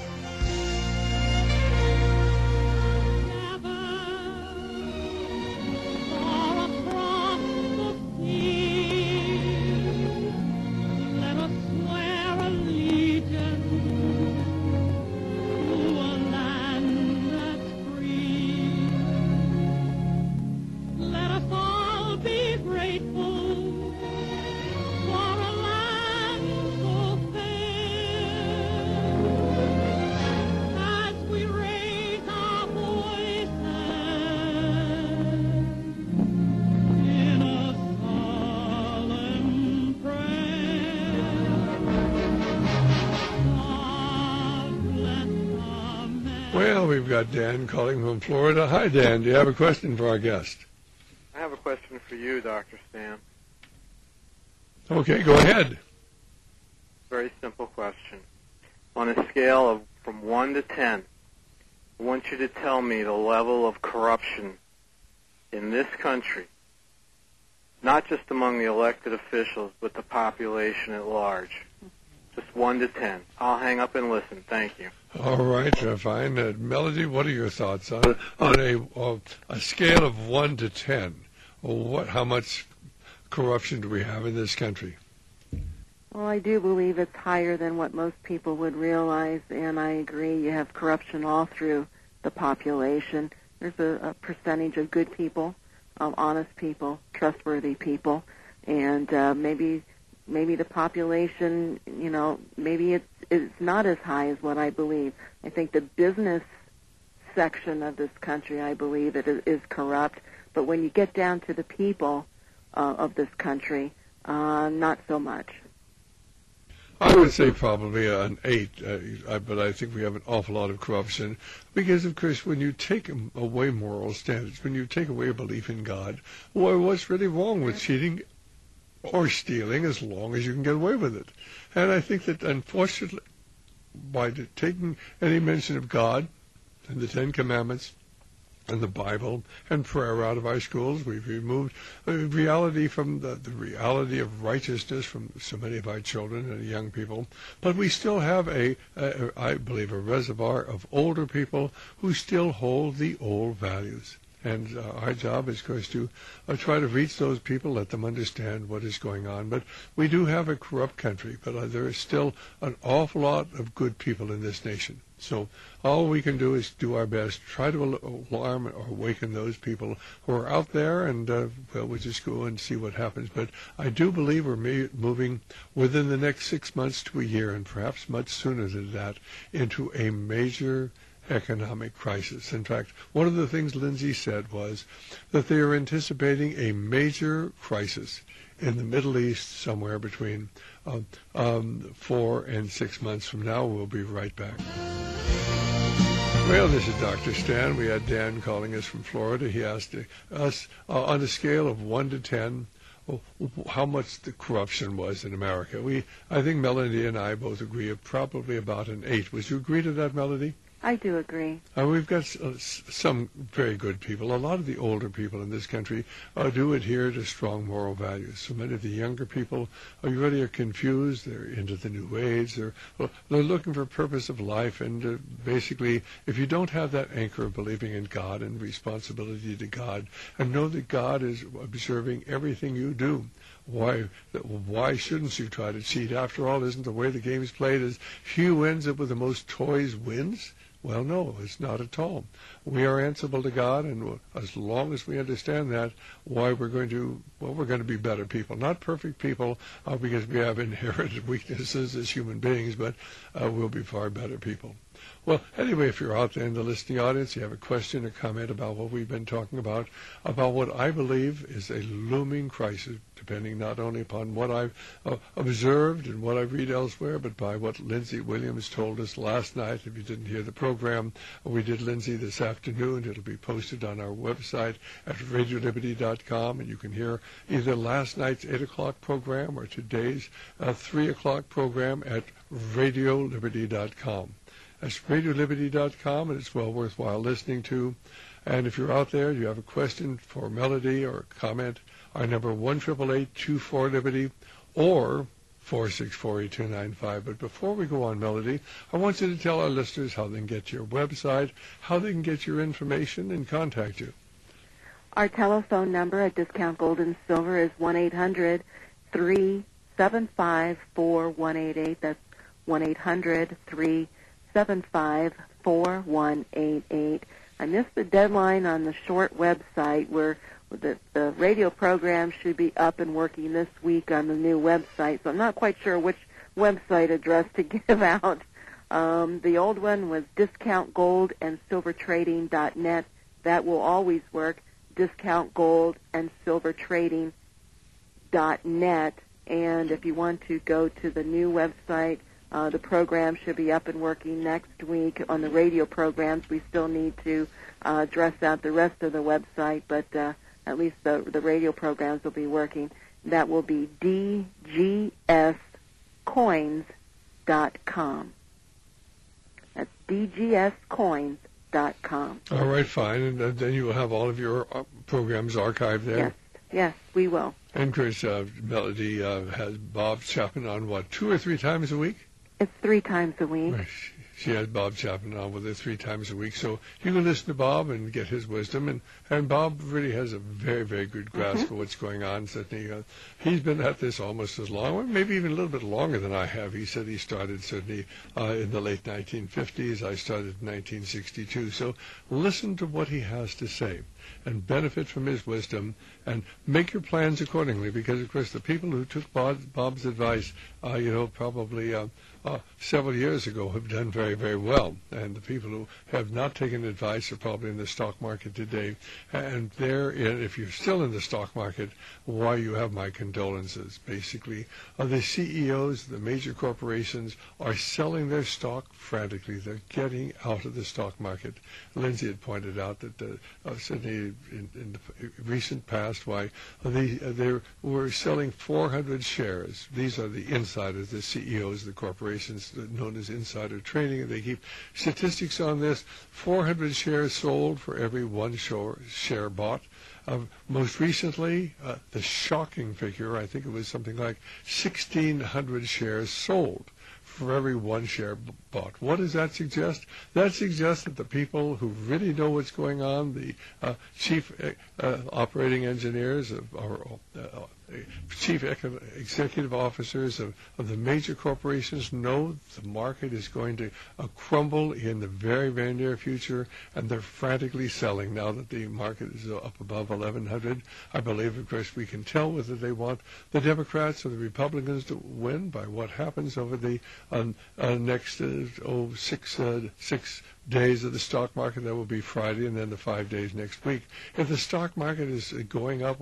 Well, we've got Dan calling from Florida. Hi, Dan. Do you have a question for our guest? I have a question for you, Doctor Stan. Okay, go ahead. Very simple question. On a scale of from one to ten, I want you to tell me the level of corruption in this country, not just among the elected officials, but the population at large. Just one to ten. I'll hang up and listen. Thank you. All right, uh, fine. Uh, Melody, what are your thoughts on on a uh, a scale of one to ten? What, how much corruption do we have in this country? Well, I do believe it's higher than what most people would realize, and I agree. You have corruption all through the population. There's a, a percentage of good people, um, honest people, trustworthy people, and uh, maybe. Maybe the population, you know, maybe it's, it's not as high as what I believe. I think the business section of this country, I believe, it is, is corrupt. But when you get down to the people uh, of this country, uh, not so much. I would say probably an eight, uh, but I think we have an awful lot of corruption because, of course, when you take away moral standards, when you take away a belief in God, well, what's really wrong with cheating or stealing as long as you can get away with it? And I think that, unfortunately, by taking any mention of God and the Ten Commandments and the Bible and prayer out of our schools, we've removed uh, reality from the, the reality of righteousness from so many of our children and young people. But we still have, a, a I believe, a reservoir of older people who still hold the old values. And uh, our job is, of course, to uh, try to reach those people, let them understand what is going on. But we do have a corrupt country, but uh, there is still an awful lot of good people in this nation. So all we can do is do our best, try to alarm or awaken those people who are out there, and uh, well, we'll just go and see what happens. But I do believe we're ma- moving within the next six months to a year, and perhaps much sooner than that, into a major economic crisis. In fact, one of the things Lindsay said was that they are anticipating a major crisis in the Middle East somewhere between um, um, four and six months from now. We'll be right back. Well, this is Doctor Stan. We had Dan calling us from Florida. He asked us, uh, on a scale of one to ten, how much the corruption was in America. We, I think Melody and I both agree of probably about an eight. Would you agree to that, Melody? I do agree. Uh, we've got uh, some very good people. A lot of the older people in this country uh, do adhere to strong moral values. So many of the younger people are really are confused. They're into the new age. They're, well, they're looking for purpose of life. And uh, basically, if you don't have that anchor of believing in God and responsibility to God, and know that God is observing everything you do, Why why shouldn't you try to cheat? After all, isn't the way the game's played is he who ends up with the most toys wins? Well, no, it's not at all. We are answerable to God, and as long as we understand that, why we're going to, well, we're going to be better people. Not perfect people, uh, because we have inherited weaknesses as human beings, but uh, we'll be far better people. Well, anyway, if you're out there in the listening audience, you have a question or comment about what we've been talking about, about what I believe is a looming crisis, depending not only upon what I've uh, observed and what I read elsewhere, but by what Lindsey Williams told us last night. If you didn't hear the program, we did Lindsey this afternoon. It'll be posted on our website at radio liberty dot com, and you can hear either last night's eight o'clock program or today's uh, three o'clock program at radio liberty dot com. That's radio liberty dot com, and it's well worthwhile listening to. And if you're out there, you have a question for Melody or a comment, our number one eight eight eight, two four, Liberty or four six four, eight two nine five. But before we go on, Melody, I want you to tell our listeners how they can get to your website, how they can get your information and contact you. Our telephone number at Discount Gold and Silver is one eight hundred, three seven five, four one eight eight. That's one eight hundred, three seven five, four one eight eight. I missed the deadline on the short website where the, the radio program should be up and working this week on the new website, so I'm not quite sure which website address to give out. Um, the old one was discount gold and silver trading dot net. That will always work, discount gold and silver trading dot net. And if you want to go to the new website, Uh, the program should be up and working next week. On the radio programs, we still need to uh, dress out the rest of the website, but uh, at least the, the radio programs will be working. That will be d g s coins dot com. That's d g s coins dot com. All right, fine. And then you will have all of your uh, programs archived there? Yes, yes, we will. And, Chris, uh, Melody uh, has Bob Chapman on, what, two or three times a week? It's three times a week. Right. She has Bob Chapman on with her three times a week. So you can listen to Bob and get his wisdom. And, and Bob really has a very, very good grasp mm-hmm. of what's going on. Certainly, uh, he's been at this almost as long, or maybe even a little bit longer than I have. He said he started certainly uh, in the late nineteen fifties. I started in nineteen sixty-two. So listen to what he has to say and benefit from his wisdom and make your plans accordingly, because, of course, the people who took Bob, Bob's advice, uh, you know, probably uh, uh, several years ago have done very, very well. And the people who have not taken advice are probably in the stock market today. And there, if you're still in the stock market, why, you have my condolences. Basically, uh, the C E Os, the major corporations, are selling their stock frantically. They're getting out of the stock market. Lindsay had pointed out that uh, uh, certainly in, in the recent past, why they, uh, they were selling four hundred shares. These are the insiders, the C E Os, the corporations known as insider trading, and they keep statistics on this. four hundred shares sold for every one share bought. Uh, most recently, uh, the shocking figure, I think it was something like sixteen hundred shares sold for every one share b- bought. What does that suggest? That suggests that the people who really know what's going on, the uh, chief uh, operating engineers of, or uh, chief executive officers of, of the major corporations know the market is going to uh, crumble in the very, very near future, and they're frantically selling now that the market is up above eleven hundred. I believe, of course, we can tell whether they want the Democrats or the Republicans to win by what happens over the um, uh, next uh, oh, six, uh, six days of the stock market. That will be Friday, and then the five days next week. If the stock market is going up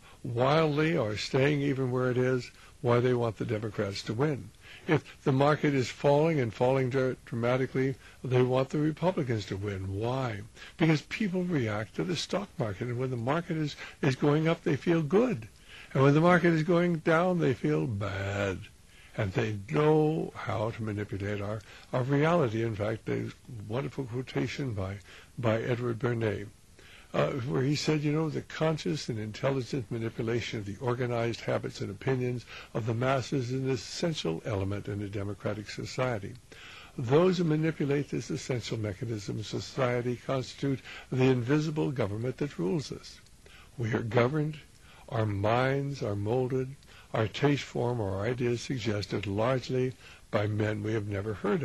wildly or staying even where it is, why they want the Democrats to win. If the market is falling and falling dr- dramatically, they want the Republicans to win. Why? Because people react to the stock market, and when the market is, is going up, they feel good. And when the market is going down, they feel bad. And they know how to manipulate our, our reality. In fact, there's a wonderful quotation by, by Edward Bernays, uh, where he said, you know, the conscious and intelligent manipulation of the organized habits and opinions of the masses is an essential element in a democratic society. Those who manipulate this essential mechanism of society constitute the invisible government that rules us. We are governed, our minds are molded, our taste form or ideas suggested largely by men we have never heard of.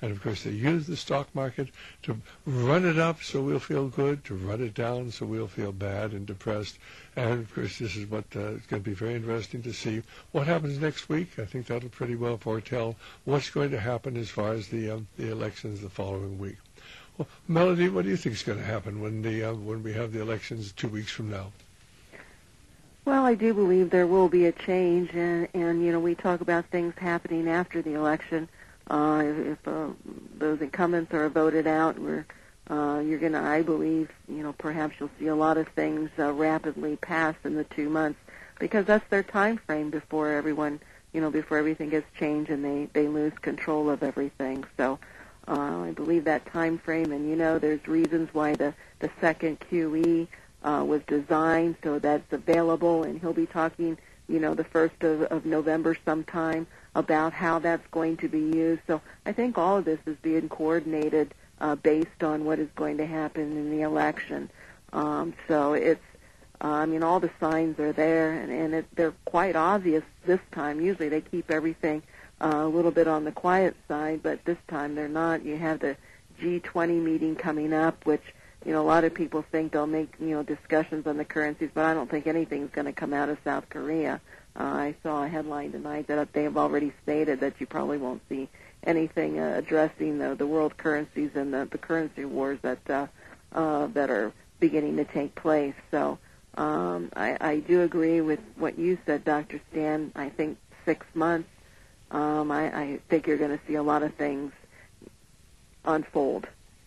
And, of course, they use the stock market to run it up so we'll feel good, to run it down so we'll feel bad and depressed. And, of course, this is what uh, it's going to be very interesting to see what happens next week. I think that'll pretty well foretell what's going to happen as far as the um, the elections the following week. Well, Melody, what do you think is going to happen when the uh, when we have the elections two weeks from now? Well, I do believe there will be a change, and, and you know, we talk about things happening after the election. Uh, if if uh, those incumbents are voted out, we're, uh, you're going to, I believe, you know, perhaps you'll see a lot of things uh, rapidly pass in the two months because that's their time frame before everyone, you know, before everything gets changed and they, they lose control of everything. So uh, I believe that time frame, and, you know, there's reasons why the, the second Q E Uh, was designed so that's available, and he'll be talking, you know, the first of, of November sometime about how that's going to be used. So I think all of this is being coordinated uh, based on what is going to happen in the election. Um, so it's, uh, I mean, all the signs are there, and, and it, they're quite obvious this time. Usually they keep everything uh, a little bit on the quiet side, but this time they're not. You have the G twenty meeting coming up, which, you know, a lot of people think they'll make, you know, discussions on the currencies, but I don't think anything's going to come out of South Korea. Uh, I saw a headline tonight that they have already stated that you probably won't see anything uh, addressing the, the world currencies and the, the currency wars that uh, uh, that are beginning to take place. So um, I, I do agree with what you said, Doctor Stan. I think six months, um, I, I think you're going to see a lot of things unfold.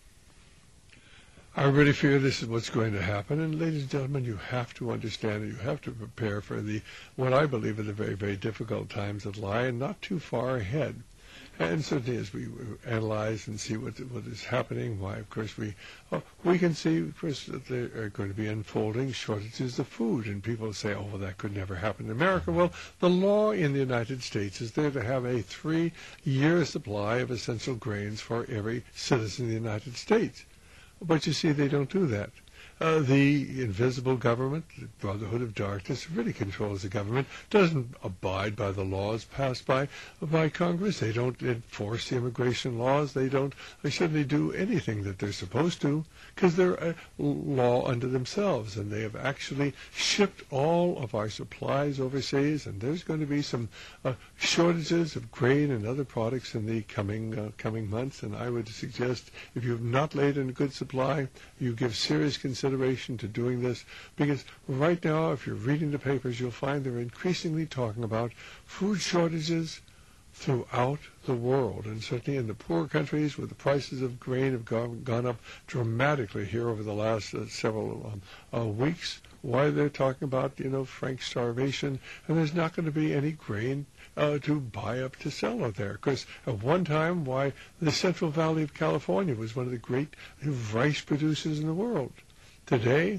I really fear this is what's going to happen. And ladies and gentlemen, you have to understand it. You have to prepare for the what I believe are the very, very difficult times that lie and not too far ahead. And certainly as we analyze and see what what is happening, why, of course, we uh, we can see, of course, that there are going to be unfolding shortages of food. And people say, oh, well, that could never happen in America. Well, the law in the United States is there to have a three-year supply of essential grains for every citizen of the United States. But you see, they don't do that. Uh, the invisible government, the Brotherhood of Darkness, really controls the government, doesn't abide by the laws passed by by Congress. They don't enforce the immigration laws. They don't they certainly do anything that they're supposed to because they're a law unto themselves. And they have actually shipped all of our supplies overseas, and there's going to be some uh, shortages of grain and other products in the coming uh, coming months. And I would suggest if you have not laid in a good supply, you give serious consideration consideration to doing this, because right now, if you're reading the papers, you'll find they're increasingly talking about food shortages throughout the world, and certainly in the poor countries where the prices of grain have gone, gone up dramatically here over the last uh, several um, uh, weeks. Why they're talking about, you know, frank starvation, and there's not going to be any grain uh, to buy up to sell out there. Because at one time, why, the Central Valley of California was one of the great rice producers in the world. Today,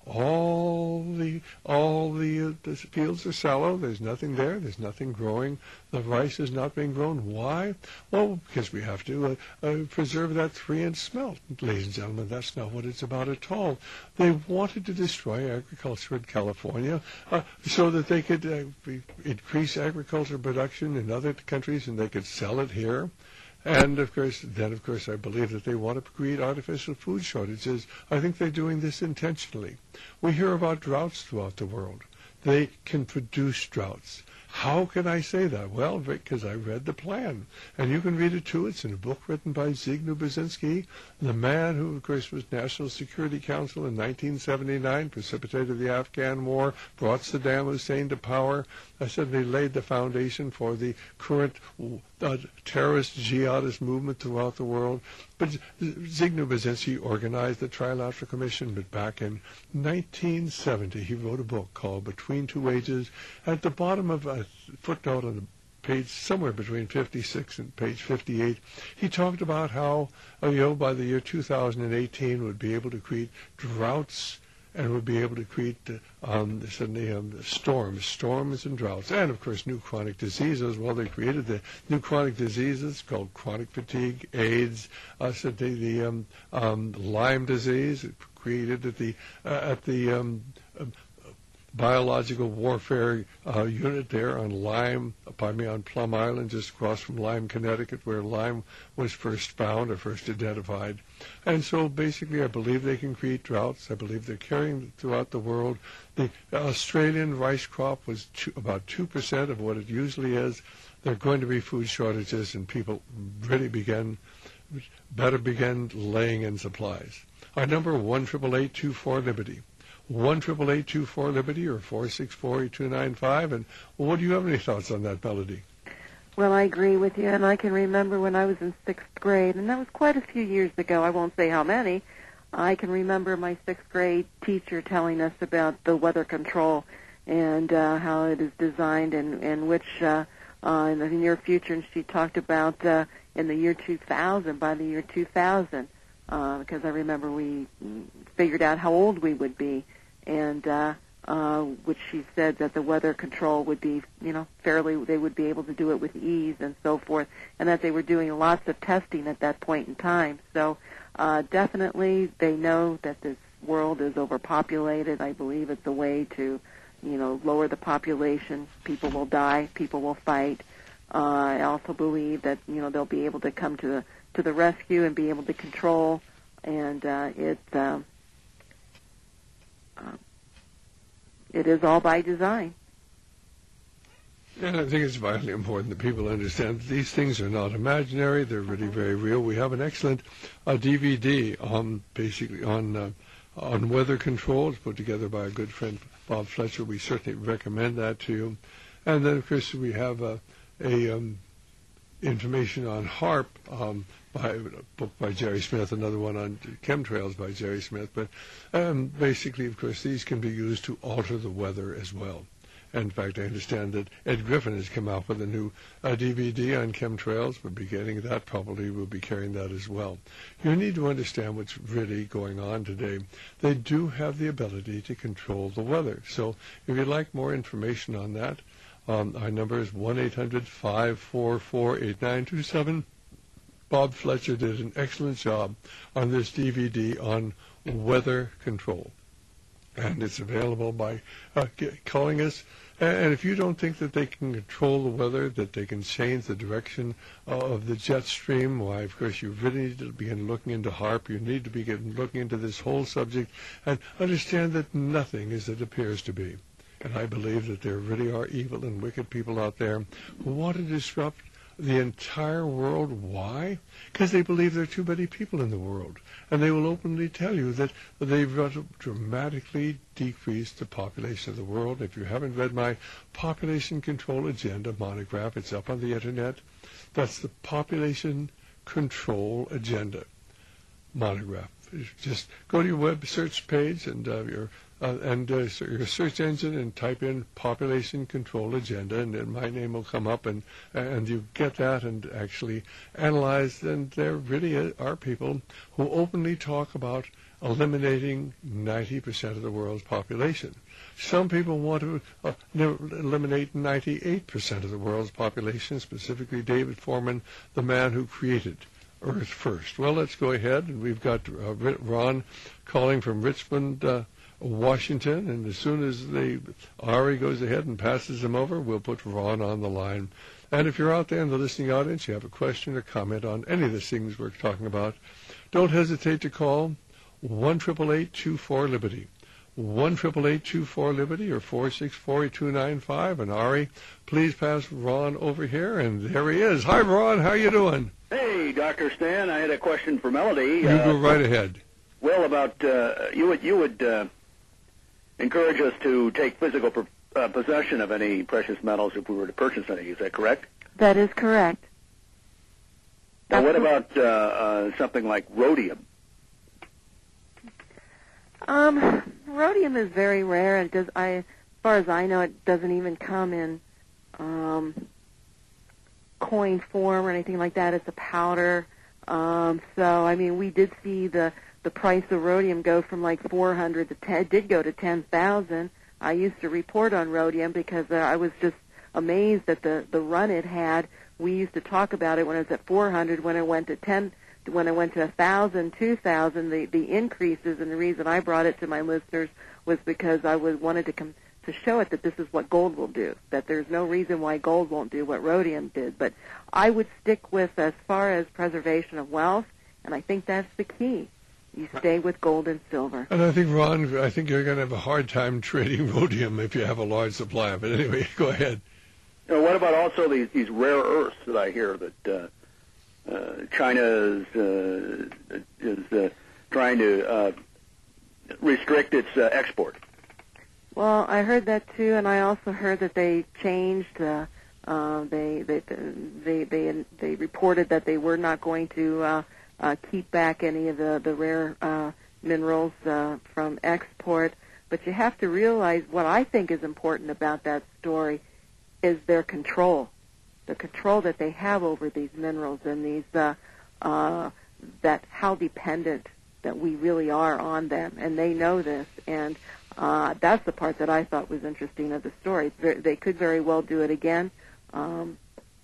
all the all the, uh, the fields are fallow. There's nothing there. There's nothing growing. The rice is not being grown. Why? Well, because we have to uh, uh, preserve that three-inch smelt. Ladies and gentlemen, that's not what it's about at all. They wanted to destroy agriculture in California uh, so that they could uh, be, increase agricultural production in other countries and they could sell it here. And, of course, then, of course, I believe that they want to create artificial food shortages. I think they're doing this intentionally. We hear about droughts throughout the world. They can produce droughts. How can I say that? Well, because I read the plan. And you can read it too. It's in a book written by Zbigniew Brzezinski, the man who, of course, was National Security Council in nineteen seventy-nine, precipitated the Afghan War, brought Saddam Hussein to power. I said they laid the foundation for the current uh, terrorist jihadist movement throughout the world. But Zbigniew Brzezinski organized the Trilateral Commission, but back in nineteen seventy, he wrote a book called Between Two Ages. At the bottom of a footnote on the page, somewhere between fifty-six and page fifty-eight, he talked about how, uh, you know, by the year two thousand eighteen, would be able to create droughts and would be able to create uh, um, suddenly, um, storms, storms and droughts, and of course new chronic diseases. Well, they created the new chronic diseases called chronic fatigue, AIDS, uh, suddenly the um, um, Lyme disease, created at the uh, at the um, uh, biological warfare uh, unit there on Lime, pardon me, on Plum Island, just across from Lyme, Connecticut, where Lyme was first found or first identified. And so basically I believe they can create droughts. I believe they're carrying throughout the world. The Australian rice crop was two, about two percent of what it usually is. There are going to be food shortages, and people really begin, better begin laying in supplies. Our number, one eight eight eight, two four, Liberty. one eight eight eight, two four, Liberty, or four six four, eight two nine five. And well, what do you have any thoughts on that, Melody? Well, I agree with you, and I can remember when I was in sixth grade, and that was quite a few years ago. I won't say how many. I can remember my sixth grade teacher telling us about the weather control and uh, how it is designed and, and which uh, uh, in the near future, and she talked about uh, in the year two thousand, by the year two thousand, uh, because I remember we figured out how old we would be, and uh, uh, which she said that the weather control would be, you know, fairly, they would be able to do it with ease and so forth, and that they were doing lots of testing at that point in time. So uh, definitely they know that this world is overpopulated. I believe it's a way to, you know, lower the population. People will die. People will fight. Uh, I also believe that, you know, they'll be able to come to the to the rescue and be able to control, and uh, it uh, uh, it is all by design. And I think it's vitally important that people understand that these things are not imaginary. They're really very real. We have an excellent uh, D V D on basically on uh, on weather control. It's put together by a good friend, Bob Fletcher. We certainly recommend that to you. And then, of course, we have a, a um, information on HAARP um, by a book by Jerry Smith, another one on chemtrails by Jerry Smith. But um, basically, of course, these can be used to alter the weather as well. In fact, I understand that Ed Griffin has come out with a new uh, D V D on chemtrails. We'll be getting that. Probably we'll be carrying that as well. You need to understand what's really going on today. They do have the ability to control the weather. So if you'd like more information on that, um, our number is one eight hundred, five four four, eight nine two seven. Bob Fletcher did an excellent job on this D V D on weather control. And it's available by uh, calling us. And if you don't think that they can control the weather, that they can change the direction uh, of the jet stream, why, of course, you really need to begin looking into HAARP. You need to begin looking into this whole subject and understand that nothing is as it appears to be. And I believe that there really are evil and wicked people out there who want to disrupt the entire world. Why? Because they believe there are too many people in the world. And they will openly tell you that they've dramatically decreased the population of the world. If you haven't read my Population Control Agenda monograph, it's up on the Internet. That's the Population Control Agenda monograph. Just go to your web search page and uh, your uh, and uh, your search engine and type in Population Control Agenda, and then my name will come up, and and you get that and actually analyze. And there really are people who openly talk about eliminating ninety percent of the world's population. Some people want to uh, eliminate ninety-eight percent of the world's population, specifically David Foreman, the man who created Earth First. Well, let's go ahead, and we've got uh, Ron calling from Richmond, uh, Washington, and as soon as they, Ari goes ahead and passes them over, we'll put Ron on the line. And if you're out there in the listening audience, you have a question or comment on any of the things we're talking about, don't hesitate to call one eight eight eight, two four, Liberty. one eight eight eight, two four, Liberty, or four six four, eight two nine five. And Ari, please pass Ron over here, and there he is. Hi, Ron. How you doing? Hey, Doctor Stan. I had a question for Melody. You uh, go right ahead. Well, about uh, you would you would uh, encourage us to take physical per, uh, possession of any precious metals if we were to purchase any. Is that correct? That is correct. Now, what about uh, uh, something like rhodium? Um, rhodium is very rare, and does I, as far as I know, it doesn't even come in um, coin form or anything like that. It's a powder. Um, so, I mean, we did see the the price of rhodium go from like four hundred to ten. It did go to ten thousand. I used to report on rhodium because uh, I was just amazed at the the run it had. We used to talk about it when it was at four hundred. When it went to ten. When I went to one thousand, two thousand, the, the increases, and the reason I brought it to my listeners was because I was wanted to com- to show it that this is what gold will do, that there's no reason why gold won't do what rhodium did. But I would stick with, as far as preservation of wealth, and I think that's the key. You stay with gold and silver. And I think, Ron, I think you're going to have a hard time trading rhodium if you have a large supply of it. Anyway, go ahead. You know, what about also these, these rare earths that I hear that uh, uh, China is, uh, is uh, trying to uh, restrict its uh, export? Well, I heard that too, and I also heard that they changed. Uh, uh, they, they they they they reported that they were not going to uh, uh, keep back any of the the rare uh, minerals uh, from export. But you have to realize what I think is important about that story is their control, the control that they have over these minerals and these uh, uh, that how dependent that we really are on them, and they know this. And Uh, that's the part that I thought was interesting of the story. They could very well do it again. Um,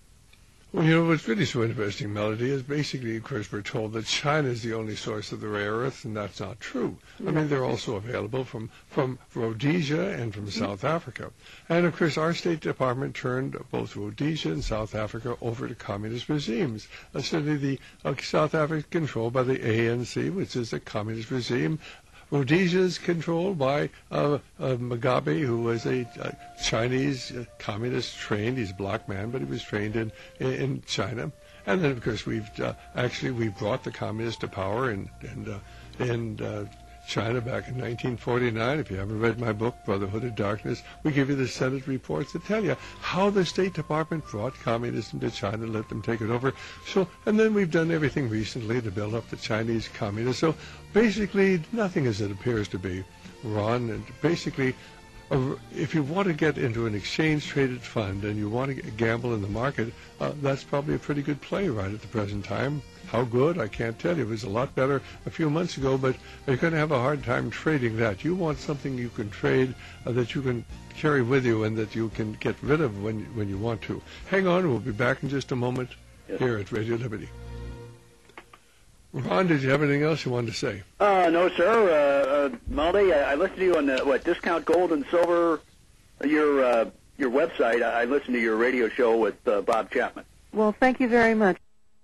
well, you know, what's really so interesting, Melody, is basically, of course, we're told that China is the only source of the rare earths, and that's not true. I mean, they're also available from, from Rhodesia and from South Africa. And, of course, our State Department turned both Rhodesia and South Africa over to communist regimes. Uh, certainly the uh, South Africa controlled by the A N C, which is a communist regime. Rhodesia is controlled by uh, uh, Mugabe, who was a uh, Chinese uh, communist trained. He's a black man, but he was trained in in China. And then, of course, we've uh, actually we brought the communists to power in in, uh, in uh, China back in nineteen forty-nine. If you haven't read my book, Brotherhood of Darkness, we give you the Senate reports that tell you how the State Department brought communism to China, let them take it over. So, and then we've done everything recently to build up the Chinese communists. So basically, nothing as it appears to be, Ron. And basically, uh, if you want to get into an exchange-traded fund and you want to gamble in the market, uh, that's probably a pretty good play right at the present time. How good? I can't tell you. It was a lot better a few months ago, but you're going to have a hard time trading that. You want something you can trade uh, that you can carry with you and that you can get rid of when, when you want to. Hang on. We'll be back in just a moment yes. here at Radio Liberty. Ron, did you have anything else you wanted to say? Uh, no, sir. Uh, uh, Melody, I, I listened to you on the, what, Discount Gold and Silver, your, uh, your website. I listened to your radio show with uh, Bob Chapman. Well, thank you very much.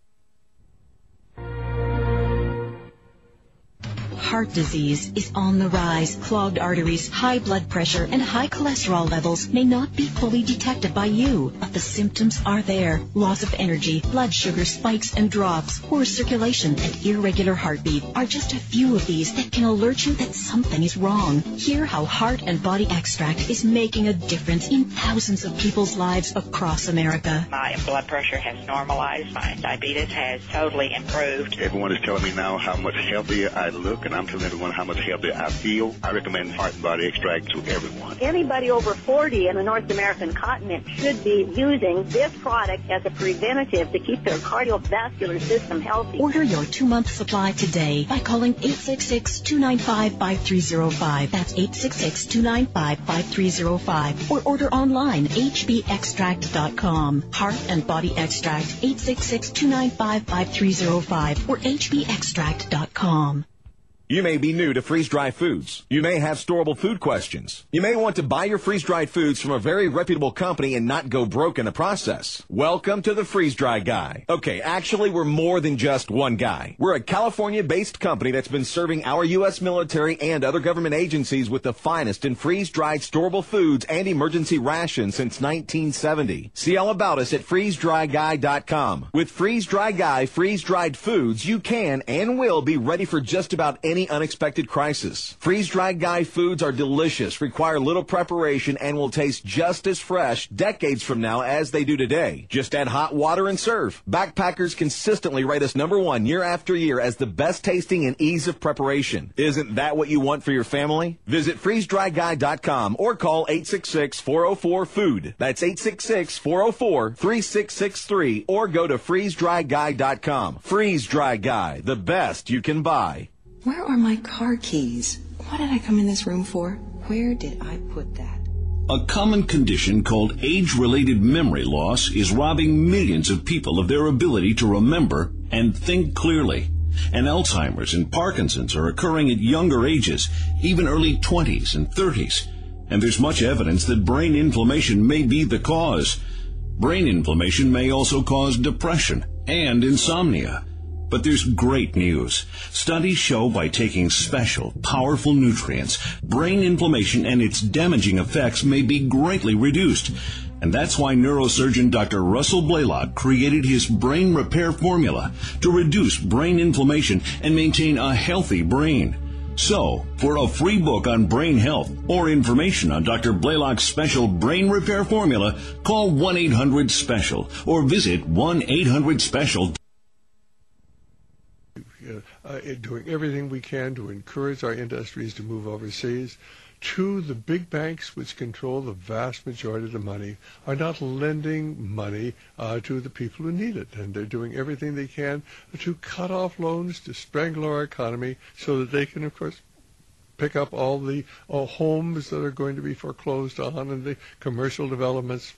Heart disease is on the rise. Clogged arteries, high blood pressure, and high cholesterol levels may not be fully detected by you, but the symptoms are there. Loss of energy, blood sugar spikes and drops, poor circulation, and irregular heartbeat are just a few of these that can alert you that something is wrong. Hear how Heart and Body Extract is making a difference in thousands of people's lives across America. My blood pressure has normalized. My diabetes has totally improved. Everyone is telling me now how much healthier I look, and I'm telling everyone how much healthier I feel. I recommend Heart and Body Extract to everyone. Anybody over forty in the North American continent should be using this product as a preventative to keep their cardiovascular system healthy. Order your two-month supply today by calling eight six six, two nine five, five three zero five. That's eight six six, two nine five, five three zero five. Or order online, h b extract dot com. Heart and Body Extract, eight six six, two nine five, five three zero five or h b extract dot com. You may be new to freeze-dried foods. You may have storable food questions. You may want to buy your freeze-dried foods from a very reputable company and not go broke in the process. Welcome to the Freeze-Dry Guy. Okay, actually, we're more than just one guy. We're a California-based company that's been serving our U S military and other government agencies with the finest in freeze-dried storable foods and emergency rations since nineteen seventy. See all about us at freeze dry guy dot com. With Freeze-Dry Guy freeze-dried foods, you can and will be ready for just about any Any unexpected crisis. Freeze-dried Guy foods are delicious, require little preparation, and will taste just as fresh decades from now as they do today. Just add hot water and serve. Backpackers consistently rate us number one year after year as the best tasting and ease of preparation. Isn't that what you want for your family? Visit freeze dry guy dot com or call eight six six, four oh four, food. That's eight six six, four oh four, three six six three or go to freeze dry guy dot com. Freeze-Dry Guy, the best you can buy. Where are my car keys? What did I come in this room for? Where did I put that? A common condition called age-related memory loss is robbing millions of people of their ability to remember and think clearly. And Alzheimer's and Parkinson's are occurring at younger ages, even early twenties and thirties. and there's much evidence that brain inflammation may be the cause. Brain inflammation may also cause depression and insomnia. But there's great news. Studies show by taking special, powerful nutrients, brain inflammation and its damaging effects may be greatly reduced. And that's why neurosurgeon Doctor Russell Blaylock created his brain repair formula to reduce brain inflammation and maintain a healthy brain. So, for a free book on brain health or information on Doctor Blaylock's special brain repair formula, call one eight hundred special or visit one eight hundred special. Uh, doing everything we can to encourage our industries to move overseas. Two, the big banks, which control the vast majority of the money, are not lending money uh, to the people who need it. And they're doing everything they can to cut off loans, to strangle our economy, so that they can, of course, pick up all the uh, homes that are going to be foreclosed on and the commercial developments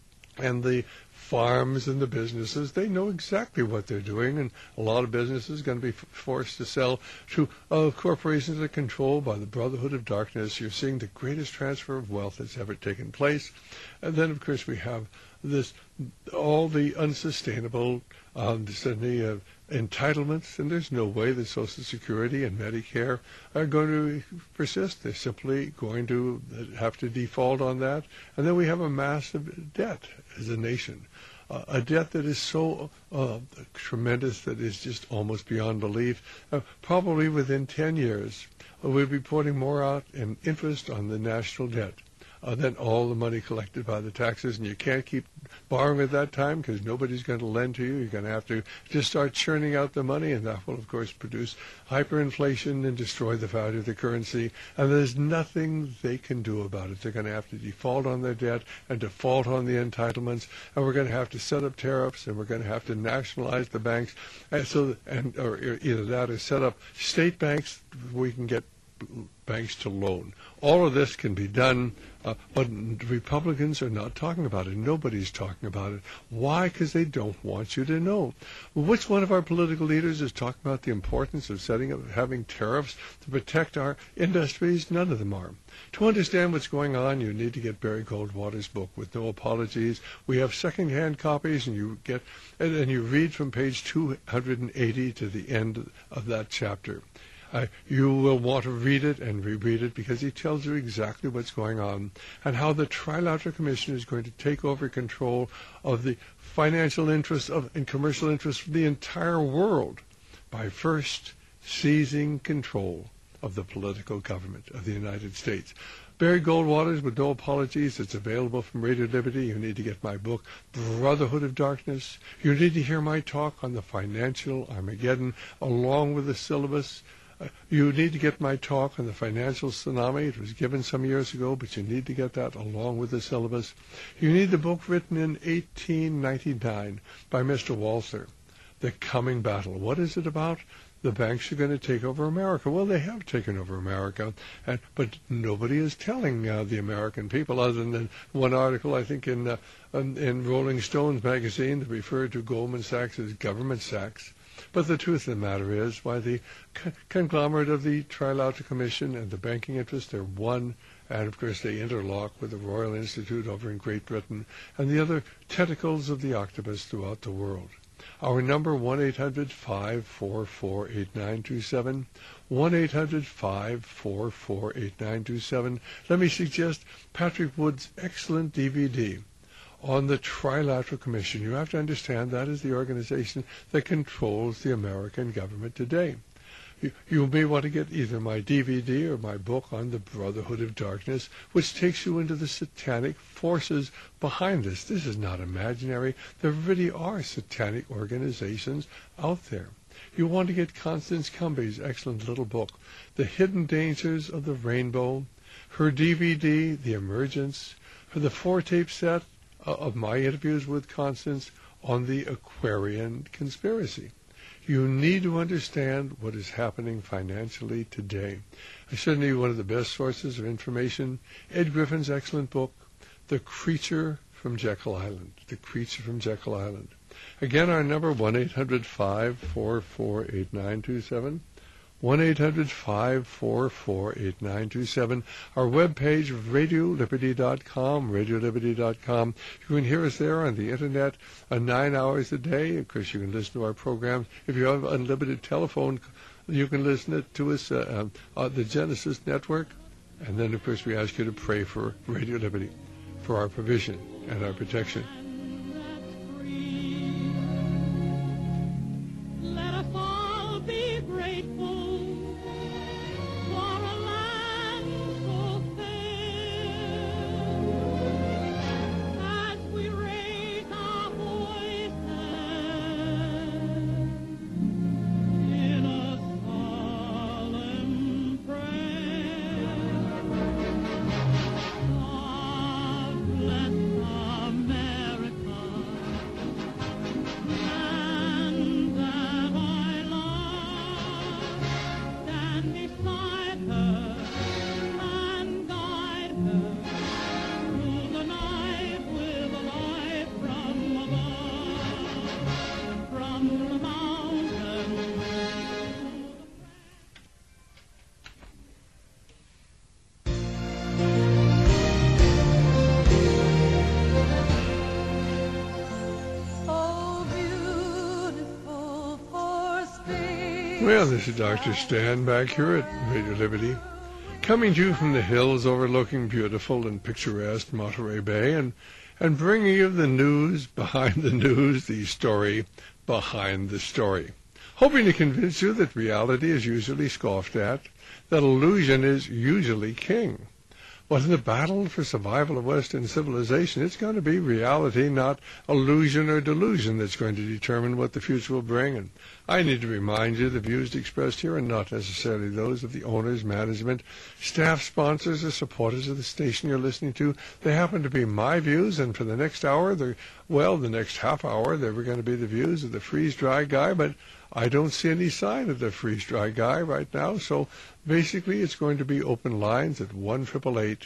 and the farms and the businesses. They know exactly what they're doing, and a lot of businesses are going to be f- forced to sell to uh, corporations that are controlled by the Brotherhood of Darkness. You're seeing the greatest transfer of wealth that's ever taken place. And then, of course, we have this, all the unsustainable um, certainly, uh, entitlements, and there's no way that Social Security and Medicare are going to persist. They're simply going to have to default on that. And then we have a massive debt as a nation. Uh, a debt that is so uh, tremendous that is just almost beyond belief. Uh, probably within ten years, uh, we'll be putting more out in interest on the national debt uh, than all the money collected by the taxes. And you can't keep borrowing at that time because nobody's going to lend to you. You're going to have to just start churning out the money, and that will, of course, produce hyperinflation and destroy the value of the currency. And there's nothing they can do about it. They're going to have to default on their debt and default on the entitlements, and we're going to have to set up tariffs, and we're going to have to nationalize the banks, and so and or either that or set up state banks where we can get banks to loan. All of this can be done, uh, but Republicans are not talking about it. Nobody's talking about it. Why? Because they don't want you to know. Which one of our political leaders is talking about the importance of setting up, having tariffs to protect our industries? None of them are. To understand what's going on, you need to get Barry Goldwater's book, With No Apologies. We have second-hand copies, and you get and, and you read from page two hundred eighty to the end of that chapter. Uh, you will want to read it and reread it because he tells you exactly what's going on and how the Trilateral Commission is going to take over control of the financial interests of and commercial interests of the entire world by first seizing control of the political government of the United States. Barry Goldwater's With No Apologies. It's available from Radio Liberty. You need to get my book, Brotherhood of Darkness. You need to hear my talk on the financial Armageddon along with the syllabus. Uh, you need to get my talk on the financial tsunami. It was given some years ago, but you need to get that along with the syllabus. You need the book written in eighteen ninety-nine by Mister Walther, The Coming Battle. What is it about? The banks are going to take over America. Well, they have taken over America, and, but nobody is telling uh, the American people, other than one article, I think, in, uh, in, in Rolling Stones magazine that referred to Goldman Sachs as Government Sachs. But the truth of the matter is, why the c- conglomerate of the Trilateral Commission and the banking interests, they're one, and of course they interlock with the Royal Institute over in Great Britain and the other tentacles of the octopus throughout the world. Our number, one eight hundred five four four eight nine two seven, one eight hundred five four four eight nine two seven. Let me suggest Patrick Wood's excellent D V D on the Trilateral Commission. You have to understand that is the organization that controls the American government today. You, you may want to get either my D V D or my book on the Brotherhood of Darkness, which takes you into the satanic forces behind this. This is not imaginary. There really are satanic organizations out there. You want to get Constance Cumby's excellent little book, The Hidden Dangers of the Rainbow, her D V D, The Emergence, her the four-tape set of my interviews with Constance on the Aquarian conspiracy. You need to understand what is happening financially today. I certainly one of the best sources of information, Ed Griffin's excellent book, The Creature from Jekyll Island. The Creature from Jekyll Island. Again, our number, one eight hundred five four four eight nine two seven, one eight hundred five four four eight nine two seven. Our webpage, radio liberty dot com, radio liberty dot com. You can hear us there on the Internet uh, nine hours a day. Of course, you can listen to our programs. If you have unlimited telephone, you can listen it to us uh, uh, on the Genesis Network. And then, of course, we ask you to pray for Radio Liberty, for our provision and our protection. Let us all be grateful for a land so fair. As we raise our voices in a solemn prayer. God bless America, land that I love. Stand beside her and guide her through the night with a light from above, from the mountains. Oh, beautiful for space. Well, this is Doctor Stan back here at Radio Liberty, coming to you from the hills overlooking beautiful and picturesque Monterey Bay, and, and bringing you the news behind the news, the story behind the story. Hoping to convince you that reality is usually scoffed at, that illusion is usually king. Well, in the battle for survival of Western civilization, it's going to be reality, not illusion or delusion, that's going to determine what the future will bring. And I need to remind you the views expressed here are not necessarily those of the owners, management, staff, sponsors, or supporters of the station you're listening to. They happen to be my views, and for the next hour, they're, well, the next half hour, they were going to be the views of the freeze-dry guy, but I don't see any sign of the freeze-dry guy right now, so basically it's going to be open lines at one eight eight eight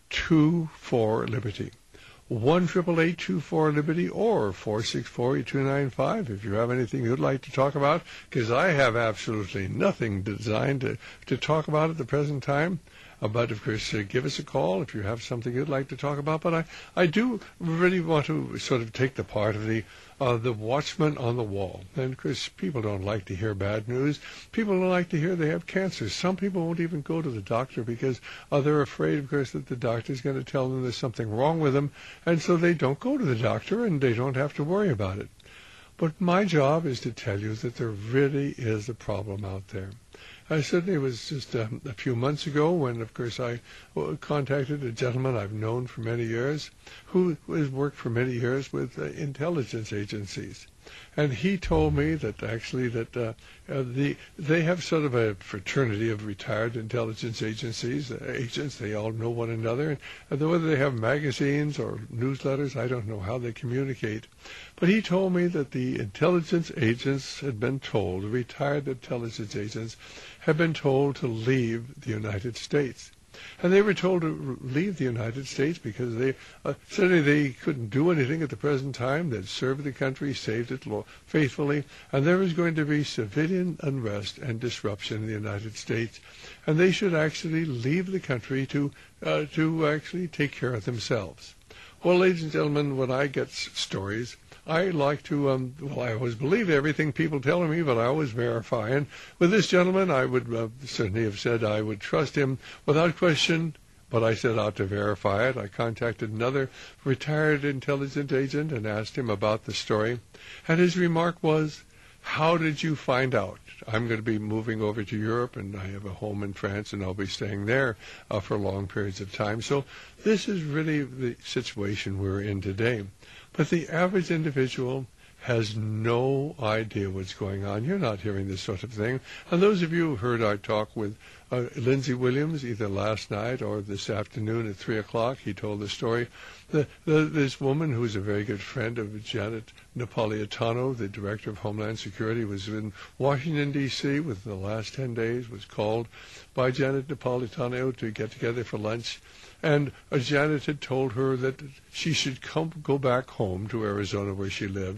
two four Liberty. one eight eight eight two four Liberty or four six four eight two nine five if you have anything you'd like to talk about, because I have absolutely nothing designed to, to talk about at the present time. Uh, but, of course, uh, give us a call if you have something you'd like to talk about. But I, I do really want to sort of take the part of the uh, the watchman on the wall. And, of course, people don't like to hear bad news. People don't like to hear they have cancer. Some people won't even go to the doctor because uh, they're afraid, of course, that the doctor's going to tell them there's something wrong with them. And so they don't go to the doctor and they don't have to worry about it. But my job is to tell you that there really is a problem out there. I certainly was just um, a few months ago when, of course, I contacted a gentleman I've known for many years who has worked for many years with uh, intelligence agencies. And he told me that actually that uh, uh, the they have sort of a fraternity of retired intelligence agencies, uh, agents. They all know one another. And whether they have magazines or newsletters, I don't know how they communicate. But he told me that the intelligence agents had been told, the retired intelligence agents, had been told to leave the United States. And they were told to leave the United States because they uh, certainly they couldn't do anything at the present time. They'd served the country, saved it faithfully, and there was going to be civilian unrest and disruption in the United States, and they should actually leave the country to uh, to actually take care of themselves. Well, ladies and gentlemen, when I get s- stories, I like to, um, well, I always believe everything people tell me, but I always verify. And with this gentleman, I would uh, certainly have said I would trust him without question, but I set out to verify it. I contacted another retired intelligence agent and asked him about the story. And his remark was, how did you find out? I'm going to be moving over to Europe, and I have a home in France, and I'll be staying there uh, for long periods of time. So this is really the situation we're in today. But the average individual has no idea what's going on. You're not hearing this sort of thing. And those of you who heard our talk with uh, Lindsey Williams, either last night or this afternoon at three o'clock, he told the story. The, the, this woman, who is a very good friend of Janet Napolitano, the Director of Homeland Security, was in Washington, D C within the last ten days, was called by Janet Napolitano to get together for lunch. And uh, Janet had told her that she should come, go back home to Arizona where she lived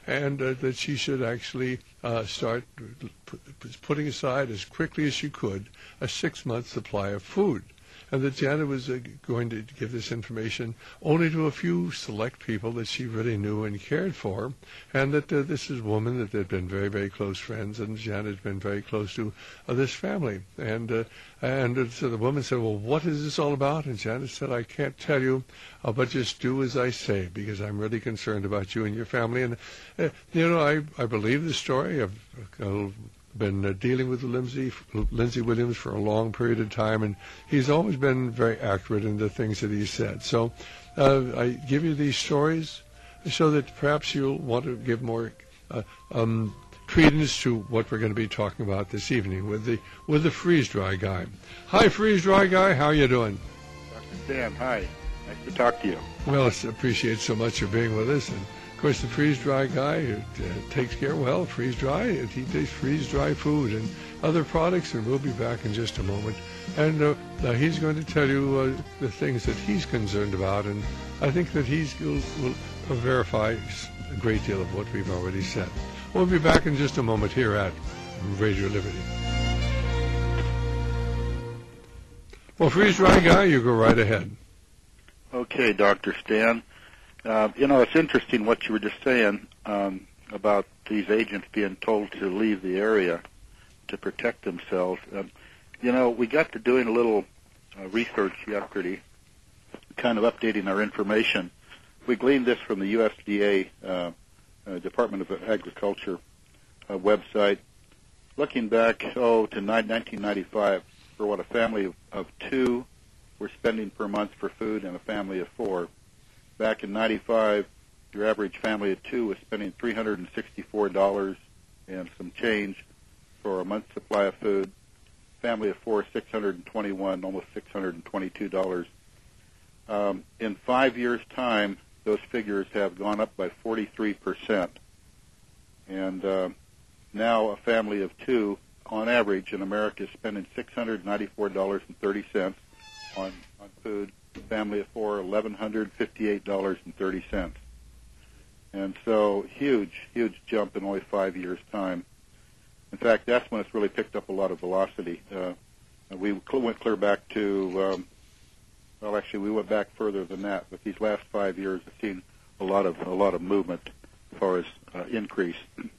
and uh, that she should actually uh, start put, putting aside as quickly as she could a six-month supply of food. And that Janet was uh, going to give this information only to a few select people that she really knew and cared for, and that uh, this is a woman that had been very, very close friends, and Janet had been very close to uh, this family. And uh, and uh, so the woman said, well, what is this all about? And Janet said, I can't tell you, uh, but just do as I say, because I'm really concerned about you and your family. And, uh, you know, I, I believe the story. I've uh, been uh, dealing with Lindsay, Lindsay Williams for a long period of time, and he's always been very accurate in the things that he said. So uh, I give you these stories so that perhaps you'll want to give more uh, um, credence to what we're going to be talking about this evening with the with the freeze-dry guy. Hi, freeze-dry guy. How you doing? Doctor Stan, hi. Nice to talk to you. Well, I appreciate so much you being with us. And of course, the freeze-dry guy who uh, takes care, well, freeze-dry, he takes freeze-dry food and other products, and we'll be back in just a moment. And uh, uh, he's going to tell you uh, the things that he's concerned about, and I think that he's will, will verify a great deal of what we've already said. We'll be back in just a moment here at Radio Liberty. Well, freeze-dry guy, you go right ahead. Okay, Doctor Stan. Uh, you know, it's interesting what you were just saying um, about these agents being told to leave the area to protect themselves. Um, you know, we got to doing a little uh, research yesterday, kind of updating our information. We gleaned this from the U S D A, uh, uh, Department of Agriculture uh, website. Looking back, oh, to nineteen ninety-five, for what a family of, of two were spending per month for food and a family of four. Back in ninety-five, your average family of two was spending three hundred sixty-four dollars and some change for a month's supply of food. Family of four, six hundred twenty-one dollars, almost six hundred twenty-two dollars. Um, in five years' time, those figures have gone up by forty-three percent. And uh, now a family of two, on average, in America is spending six hundred ninety-four dollars and thirty cents on, on food. Family of four, one thousand one hundred fifty-eight dollars and thirty cents. And so, huge, huge jump in only five years' time. In fact, that's when it's really picked up a lot of velocity. Uh, we went clear back to, um, well, actually, we went back further than that. But these last five years, have seen a lot of a lot of movement as far as uh, increase.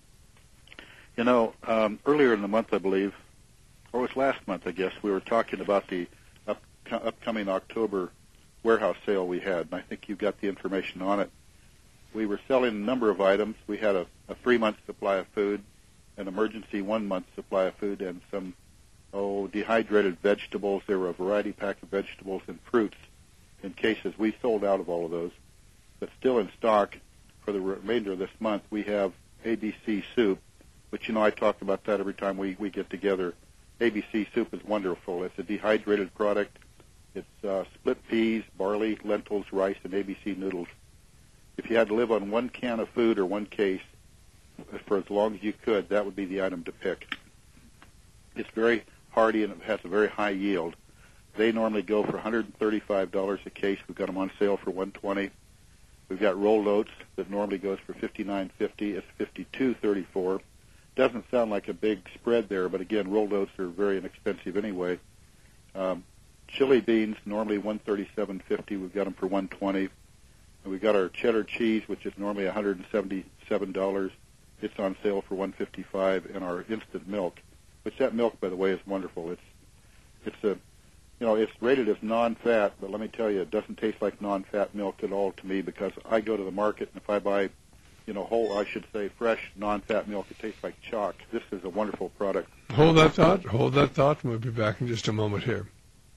You know, um, earlier in the month, I believe, or it was last month, I guess, we were talking about the up, upcoming October warehouse sale we had, and I think you got the information on it. We were selling a number of items. We had a, a three-month supply of food, an emergency one-month supply of food, and some, oh, dehydrated vegetables. There were a variety pack of vegetables and fruits in cases. We sold out of all of those. But still in stock for the remainder of this month, we have A B C soup, which, you know, I talk about that every time we, we get together. A B C soup is wonderful. It's a dehydrated product. It's uh, split peas, barley, lentils, rice, and A B C noodles. If you had to live on one can of food or one case for as long as you could, that would be the item to pick. It's very hearty and it has a very high yield. They normally go for one hundred thirty-five dollars a case. We've got them on sale for one hundred twenty dollars. We've got rolled oats that normally goes for fifty-nine fifty. It's fifty-two thirty-four. Doesn't sound like a big spread there, but again, rolled oats are very inexpensive anyway. Um, Chili beans, normally one hundred thirty-seven fifty. We've got them for one hundred twenty dollars. And we've got our cheddar cheese, which is normally one hundred seventy-seven dollars. It's on sale for one hundred fifty-five dollars. And our instant milk, which that milk, by the way, is wonderful. It's it's a, you know, it's rated as non-fat, but let me tell you, it doesn't taste like non-fat milk at all to me, because I go to the market and if I buy, you know, whole, I should say, fresh non-fat milk, it tastes like chalk. This is a wonderful product. Hold that thought. Hold that thought, and we'll be back in just a moment here.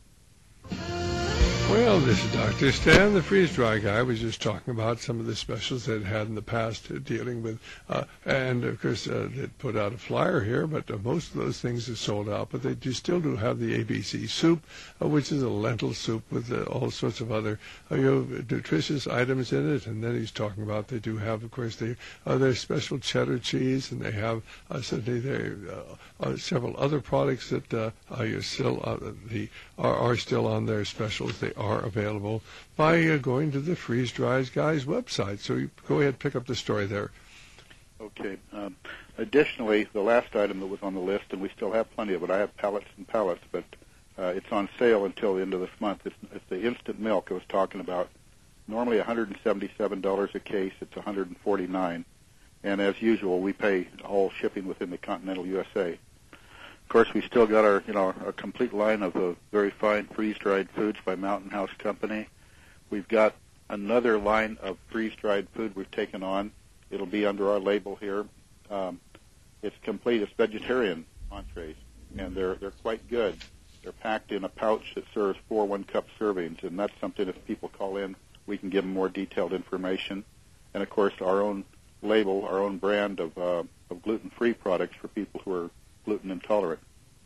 Well, this is Doctor Stan, the freeze-dry guy. Was just talking about some of the specials they'd had in the past uh, dealing with, uh, and of course uh, they'd put out a flyer here, but uh, most of those things are sold out. But they do still do have the A B C soup, uh, which is a lentil soup with uh, all sorts of other uh, you know, nutritious items in it. And then he's talking about they do have, of course, they, uh, their special cheddar cheese, and they have uh, certainly their uh, uh, several other products that uh, are still uh, the are, are still on their specials. They are available by uh, going to the Freeze Dry Guy's website. So you go ahead and pick up the story there. Okay. Um, additionally, the last item that was on the list, and we still have plenty of it, I have pallets and pallets, but uh, it's on sale until the end of this month. It's, it's the instant milk I was talking about. Normally one hundred seventy-seven dollars a case. It's one hundred forty-nine dollars. And as usual, we pay all shipping within the continental U S A. Of course, we still got our, you know, a complete line of uh, very fine freeze-dried foods by Mountain House Company. We've got another line of freeze-dried food we've taken on. It'll be under our label here. Um, it's complete. It's vegetarian entrees, and they're they're quite good. They're packed in a pouch that serves four one-cup servings, and that's something if people call in, we can give them more detailed information. And, of course, our own label, our own brand of, uh, of gluten-free products for people who are gluten intolerant.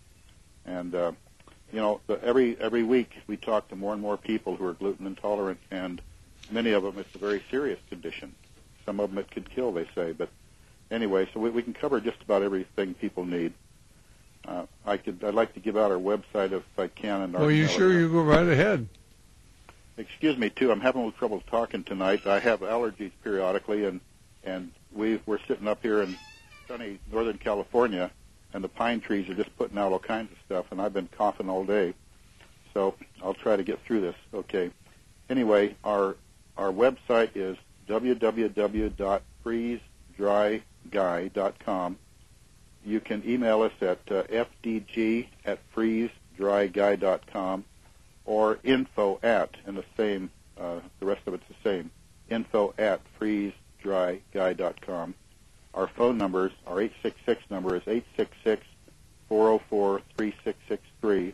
And, uh, you know, the, every every week we talk to more and more people who are gluten intolerant, and many of them it's a very serious condition. Some of them it could kill, they say. But anyway, so we, we can cover just about everything people need. Uh, I could, I'd like to give out our website if I can. And our well, you sure you go right ahead. Excuse me, too. I'm having a little trouble talking tonight. I have allergies periodically, and and we we're sitting up here in sunny Northern California, and the pine trees are just putting out all kinds of stuff, and I've been coughing all day. So I'll try to get through this. Okay. Anyway, our our website is w w w dot freeze dry guy dot com. You can email us at uh, f d g at freeze dry guy dot com or info at, and the same, uh, the rest of it's the same, info at freeze dry guy dot com. Our phone numbers, our eight six six number is eight six six, four oh four, three six six three,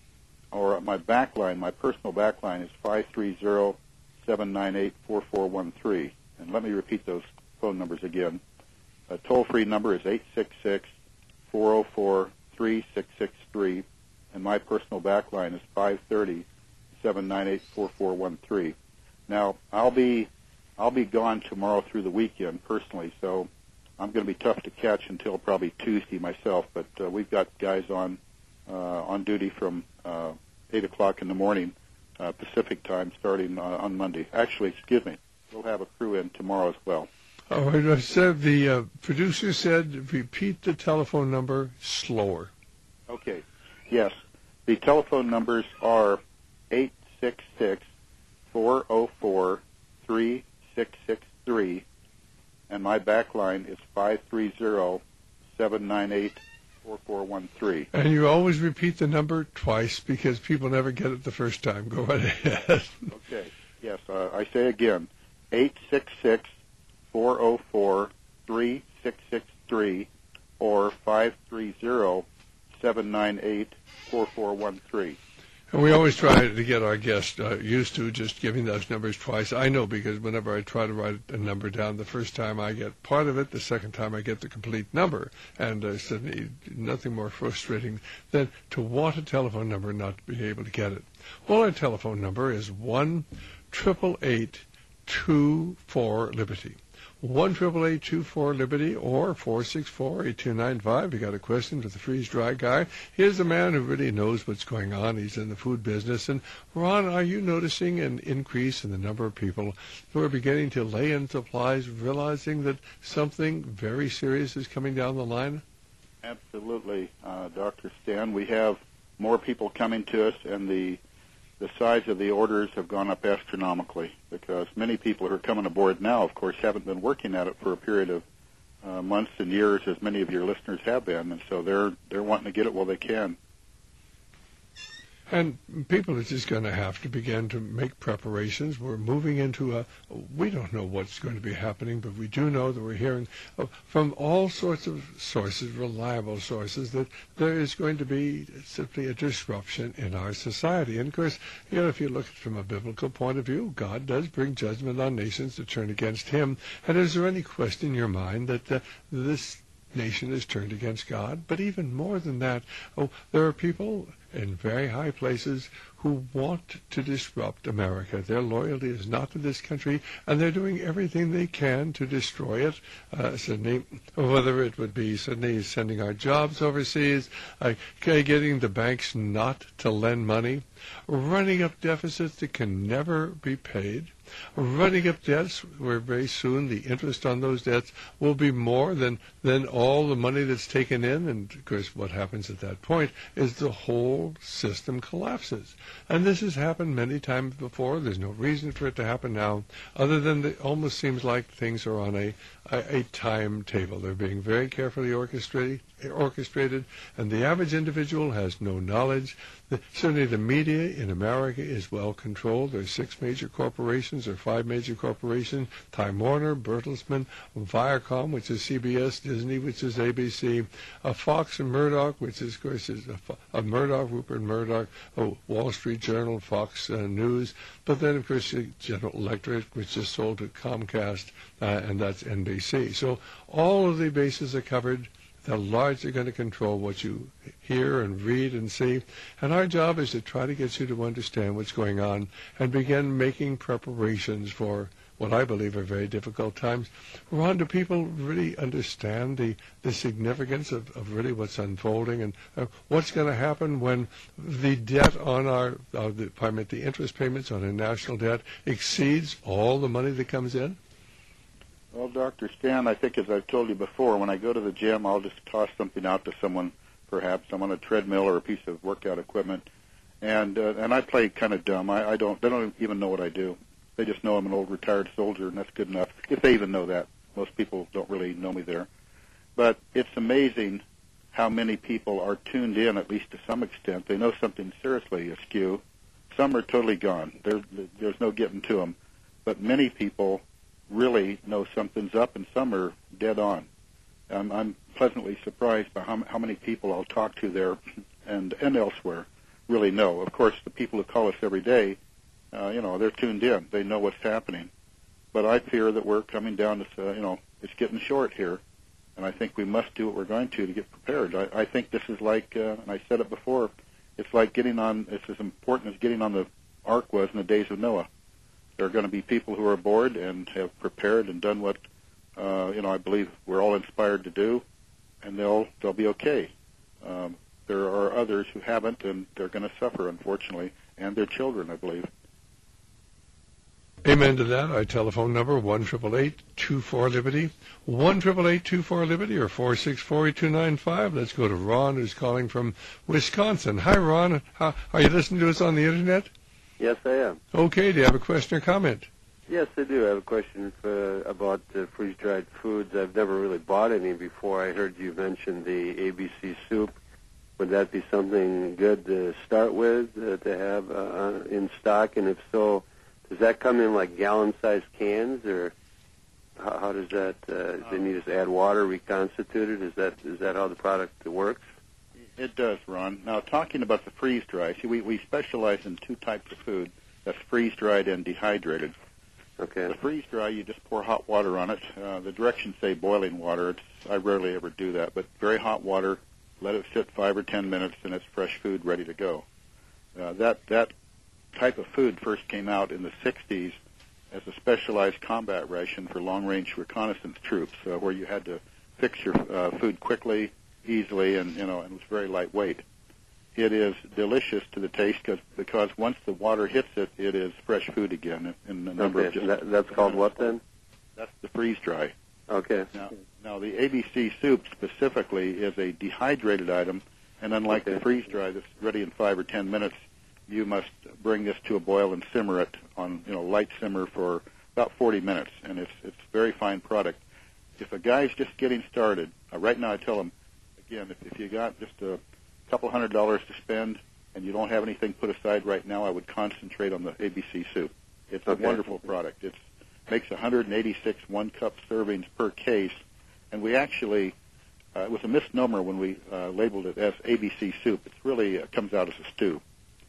or my back line, my personal back line is five three zero, seven nine eight, four four one three. And let me repeat those phone numbers again. A toll-free number is eight six six, four oh four, three six six three, and my personal back line is five thirty, seven nine eight, four four one three. Now, I'll be I'll be gone tomorrow through the weekend personally, so I'm going to be tough to catch until probably Tuesday myself, but uh, we've got guys on uh, on duty from uh, eight o'clock in the morning uh, Pacific time starting uh, on Monday. Actually, excuse me, we'll have a crew in tomorrow as well. Oh, I said the uh, producer said repeat the telephone number slower. Okay. Yes. The telephone numbers are eight six six, four oh four, three six six three, and my back line is five three zero, seven nine eight, four four one three. And you always repeat the number twice because people never get it the first time. Go right ahead. Okay. Yes. Uh, I say again, eight six six, four oh four, three six six three or five three zero, seven nine eight, four four one three. And we always try to get our guests uh, used to just giving those numbers twice. I know because whenever I try to write a number down, the first time I get part of it, the second time I get the complete number. And uh, suddenly nothing more frustrating than to want a telephone number and not to be able to get it. Well, our telephone number is one eight eight eight, two four, Liberty. one eight eight eight, two four, Liberty or four six four, eight two nine five. You got a question for the freeze-dry guy? Here's a man who really knows what's going on. He's in the food business. And, Ron, are you noticing an increase in the number of people who are beginning to lay in supplies, realizing that something very serious is coming down the line? Absolutely, uh, Doctor Stan. We have more people coming to us, and the the size of the orders have gone up astronomically because many people who are coming aboard now, of course, haven't been working at it for a period of uh, months and years, as many of your listeners have been, and so they're they're wanting to get it while they can. And people are just going to have to begin to make preparations. We're moving into a, we don't know what's going to be happening, but we do know that we're hearing from all sorts of sources, reliable sources, that there is going to be simply a disruption in our society. And, of course, you know, if you look at it from a biblical point of view, God does bring judgment on nations to turn against him. And is there any question in your mind that uh, this nation is turned against God? But even more than that, oh, there are people in very high places who want to disrupt America. Their loyalty is not to this country, and they're doing everything they can to destroy it. Uh, Sydney, whether it would be Sydney sending our jobs overseas, uh, getting the banks not to lend money, running up deficits that can never be paid. running up debts where very soon the interest on those debts will be more than, than all the money that's taken in. And, of course, what happens at that point is the whole system collapses. And this has happened many times before. There's no reason for it to happen now, other than it almost seems like things are on a, a, a timetable. They're being very carefully orchestrated, orchestrated, and the average individual has no knowledge. The, certainly the media in America is well controlled. There's six major corporations or five major corporations: Time Warner, Bertelsmann, Viacom, which is C B S, Disney, which is A B C, uh, Fox and Murdoch, which is, of course, is a, a Murdoch, Rupert Murdoch, oh, Wall Street Journal, Fox uh, News. But then, of course, General Electric, which is sold to Comcast, uh, and that's N B C. So all of the bases are covered. The large are going to control what you hear and read and see. And our job is to try to get you to understand what's going on and begin making preparations for what I believe are very difficult times. Ron, do people really understand the, the significance of, of really what's unfolding and uh, what's going to happen when the debt on our, uh, the, pardon me, the interest payments on our national debt exceeds all the money that comes in? Well, Doctor Stan, I think as I've told you before, when I go to the gym, I'll just toss something out to someone, perhaps. I'm on a treadmill or a piece of workout equipment, and uh, and I play kind of dumb. I, I don't. They don't even know what I do. They just know I'm an old retired soldier, and that's good enough. If they even know that, most people don't really know me there. But it's amazing how many people are tuned in, at least to some extent. They know something seriously askew. Some are totally gone. There, there's no getting to them. But many people really know something's up, and some are dead on. Um, I'm pleasantly surprised by how, how many people I'll talk to there and, and elsewhere really know. Of course, the people who call us every day, uh, you know, they're tuned in. They know what's happening. But I fear that we're coming down to, uh, you know, it's getting short here, and I think we must do what we're going to to get prepared. I, I think this is like, uh, and I said it before, it's like getting on, it's as important as getting on the ark was in the days of Noah. There are going to be people who are aboard and have prepared and done what, uh, you know, I believe we're all inspired to do, and they'll they'll be okay. Um, there are others who haven't, and they're going to suffer, unfortunately, and their children, I believe. Amen to that. Our telephone number, one eight eight eight, two four, Liberty, one eight eight eight, two four, Liberty, or four six four, two nine five. Let's go to Ron, who's calling from Wisconsin. Hi, Ron. How, are you listening to us on the Internet? Yes, I am. Okay. Do you have a question or comment? Yes, I do. I have a question for, about uh, freeze-dried foods. I've never really bought any before. I heard you mention the A B C soup. Would that be something good to start with, uh, to have uh, in stock? And if so, does that come in like gallon-sized cans, or how, how does that? Uh, then you just add water, reconstitute it. Is that is that how the product works? It does, Ron. Now, talking about the freeze-dry, see, we, we specialize in two types of food. That's freeze-dried and dehydrated. Okay. The freeze-dry, you just pour hot water on it. Uh, the directions say boiling water. It's, I rarely ever do that, but very hot water, let it sit five or ten minutes, and it's fresh food ready to go. Uh, that that type of food first came out in the sixties as a specialized combat ration for long-range reconnaissance troops, uh, where you had to fix your uh, food quickly, easily, and you know, and it was very lightweight. It is delicious to the taste cause, because once the water hits it, it is fresh food again. In a number okay. of just that, that's called what then? That's the freeze dry. Okay. Now, now the A B C soup specifically is a dehydrated item, and unlike okay. the freeze dry that's ready in five or ten minutes, you must bring this to a boil and simmer it on, you know, light simmer for about forty minutes, and it's it's a very fine product. If a guy's just getting started, uh, right now I tell him, again, if, if you got just a couple hundred dollars to spend and you don't have anything put aside right now, I would concentrate on the A B C soup. It's okay. a wonderful product. It makes one hundred eighty-six one-cup servings per case, and we actually, uh, it was a misnomer when we uh, labeled it as A B C soup. It really uh, comes out as a stew.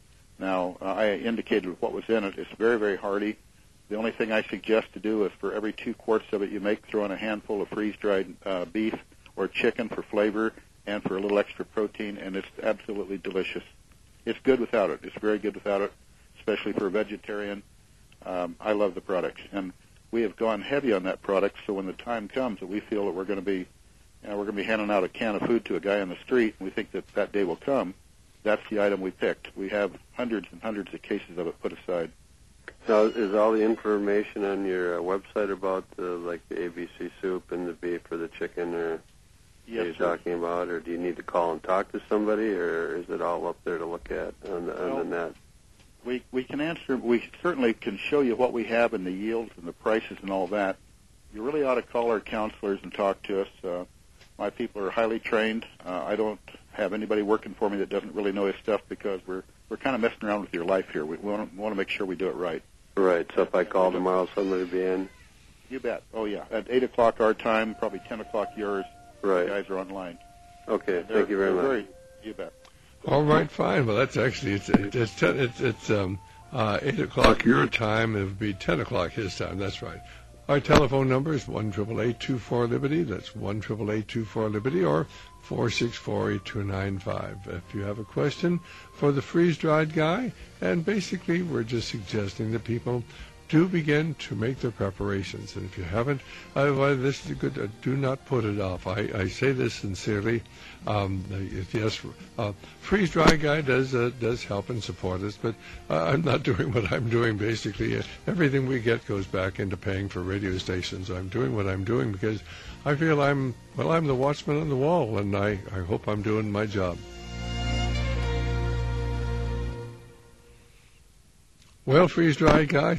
Now, uh, I indicated what was in it. It's very, very hearty. The only thing I suggest to do is for every two quarts of it you make, throw in a handful of freeze-dried uh, beef or chicken for flavor and for a little extra protein, and it's absolutely delicious. It's good without it. It's very good without it, especially for a vegetarian. Um, I love the product, and we have gone heavy on that product, so when the time comes that we feel that we're going to be, you know, we're going to be handing out a can of food to a guy on the street, and we think that that day will come, that's the item we picked. We have hundreds and hundreds of cases of it put aside. Now, is all the information on your uh, website about the, like the A B C soup and the beef or the chicken, or Yes, are you sir. talking about, or do you need to call and talk to somebody, or is it all up there to look at on the, Well, on the net? We we can answer. We certainly can show you what we have in the yields and the prices and all that. You really ought to call our counselors and talk to us. Uh, my people are highly trained. Uh, I don't have anybody working for me that doesn't really know his stuff, because we're we're kind of messing around with your life here. We want to want to make sure we do it right. Right. So if I call tomorrow, somebody will be in. You bet. Oh yeah, at eight o'clock our time, probably ten o'clock yours. Right. The guys are online. Okay. They're- Thank you very they're much. very- you bet. All right, fine. Well, that's actually it's it's ten, it's, it's um, uh, eight o'clock your time. It would be ten o'clock his time. That's right. Our telephone number is one triple eight two four Liberty. That's one triple eight two four Liberty, or four six four eight two nine five. If you have a question for the freeze-dried guy, and basically we're just suggesting that people do begin to make their preparations. And if you haven't, uh, well, this is good. Uh, do not put it off. I, I say this sincerely. Um, uh, yes, uh, Freeze Dry Guy does uh, does help and support us, but uh, I'm not doing what I'm doing. Basically, uh, everything we get goes back into paying for radio stations. I'm doing what I'm doing because I feel I'm well. I'm the watchman on the wall, and I, I hope I'm doing my job. Well, Freeze Dry Guy.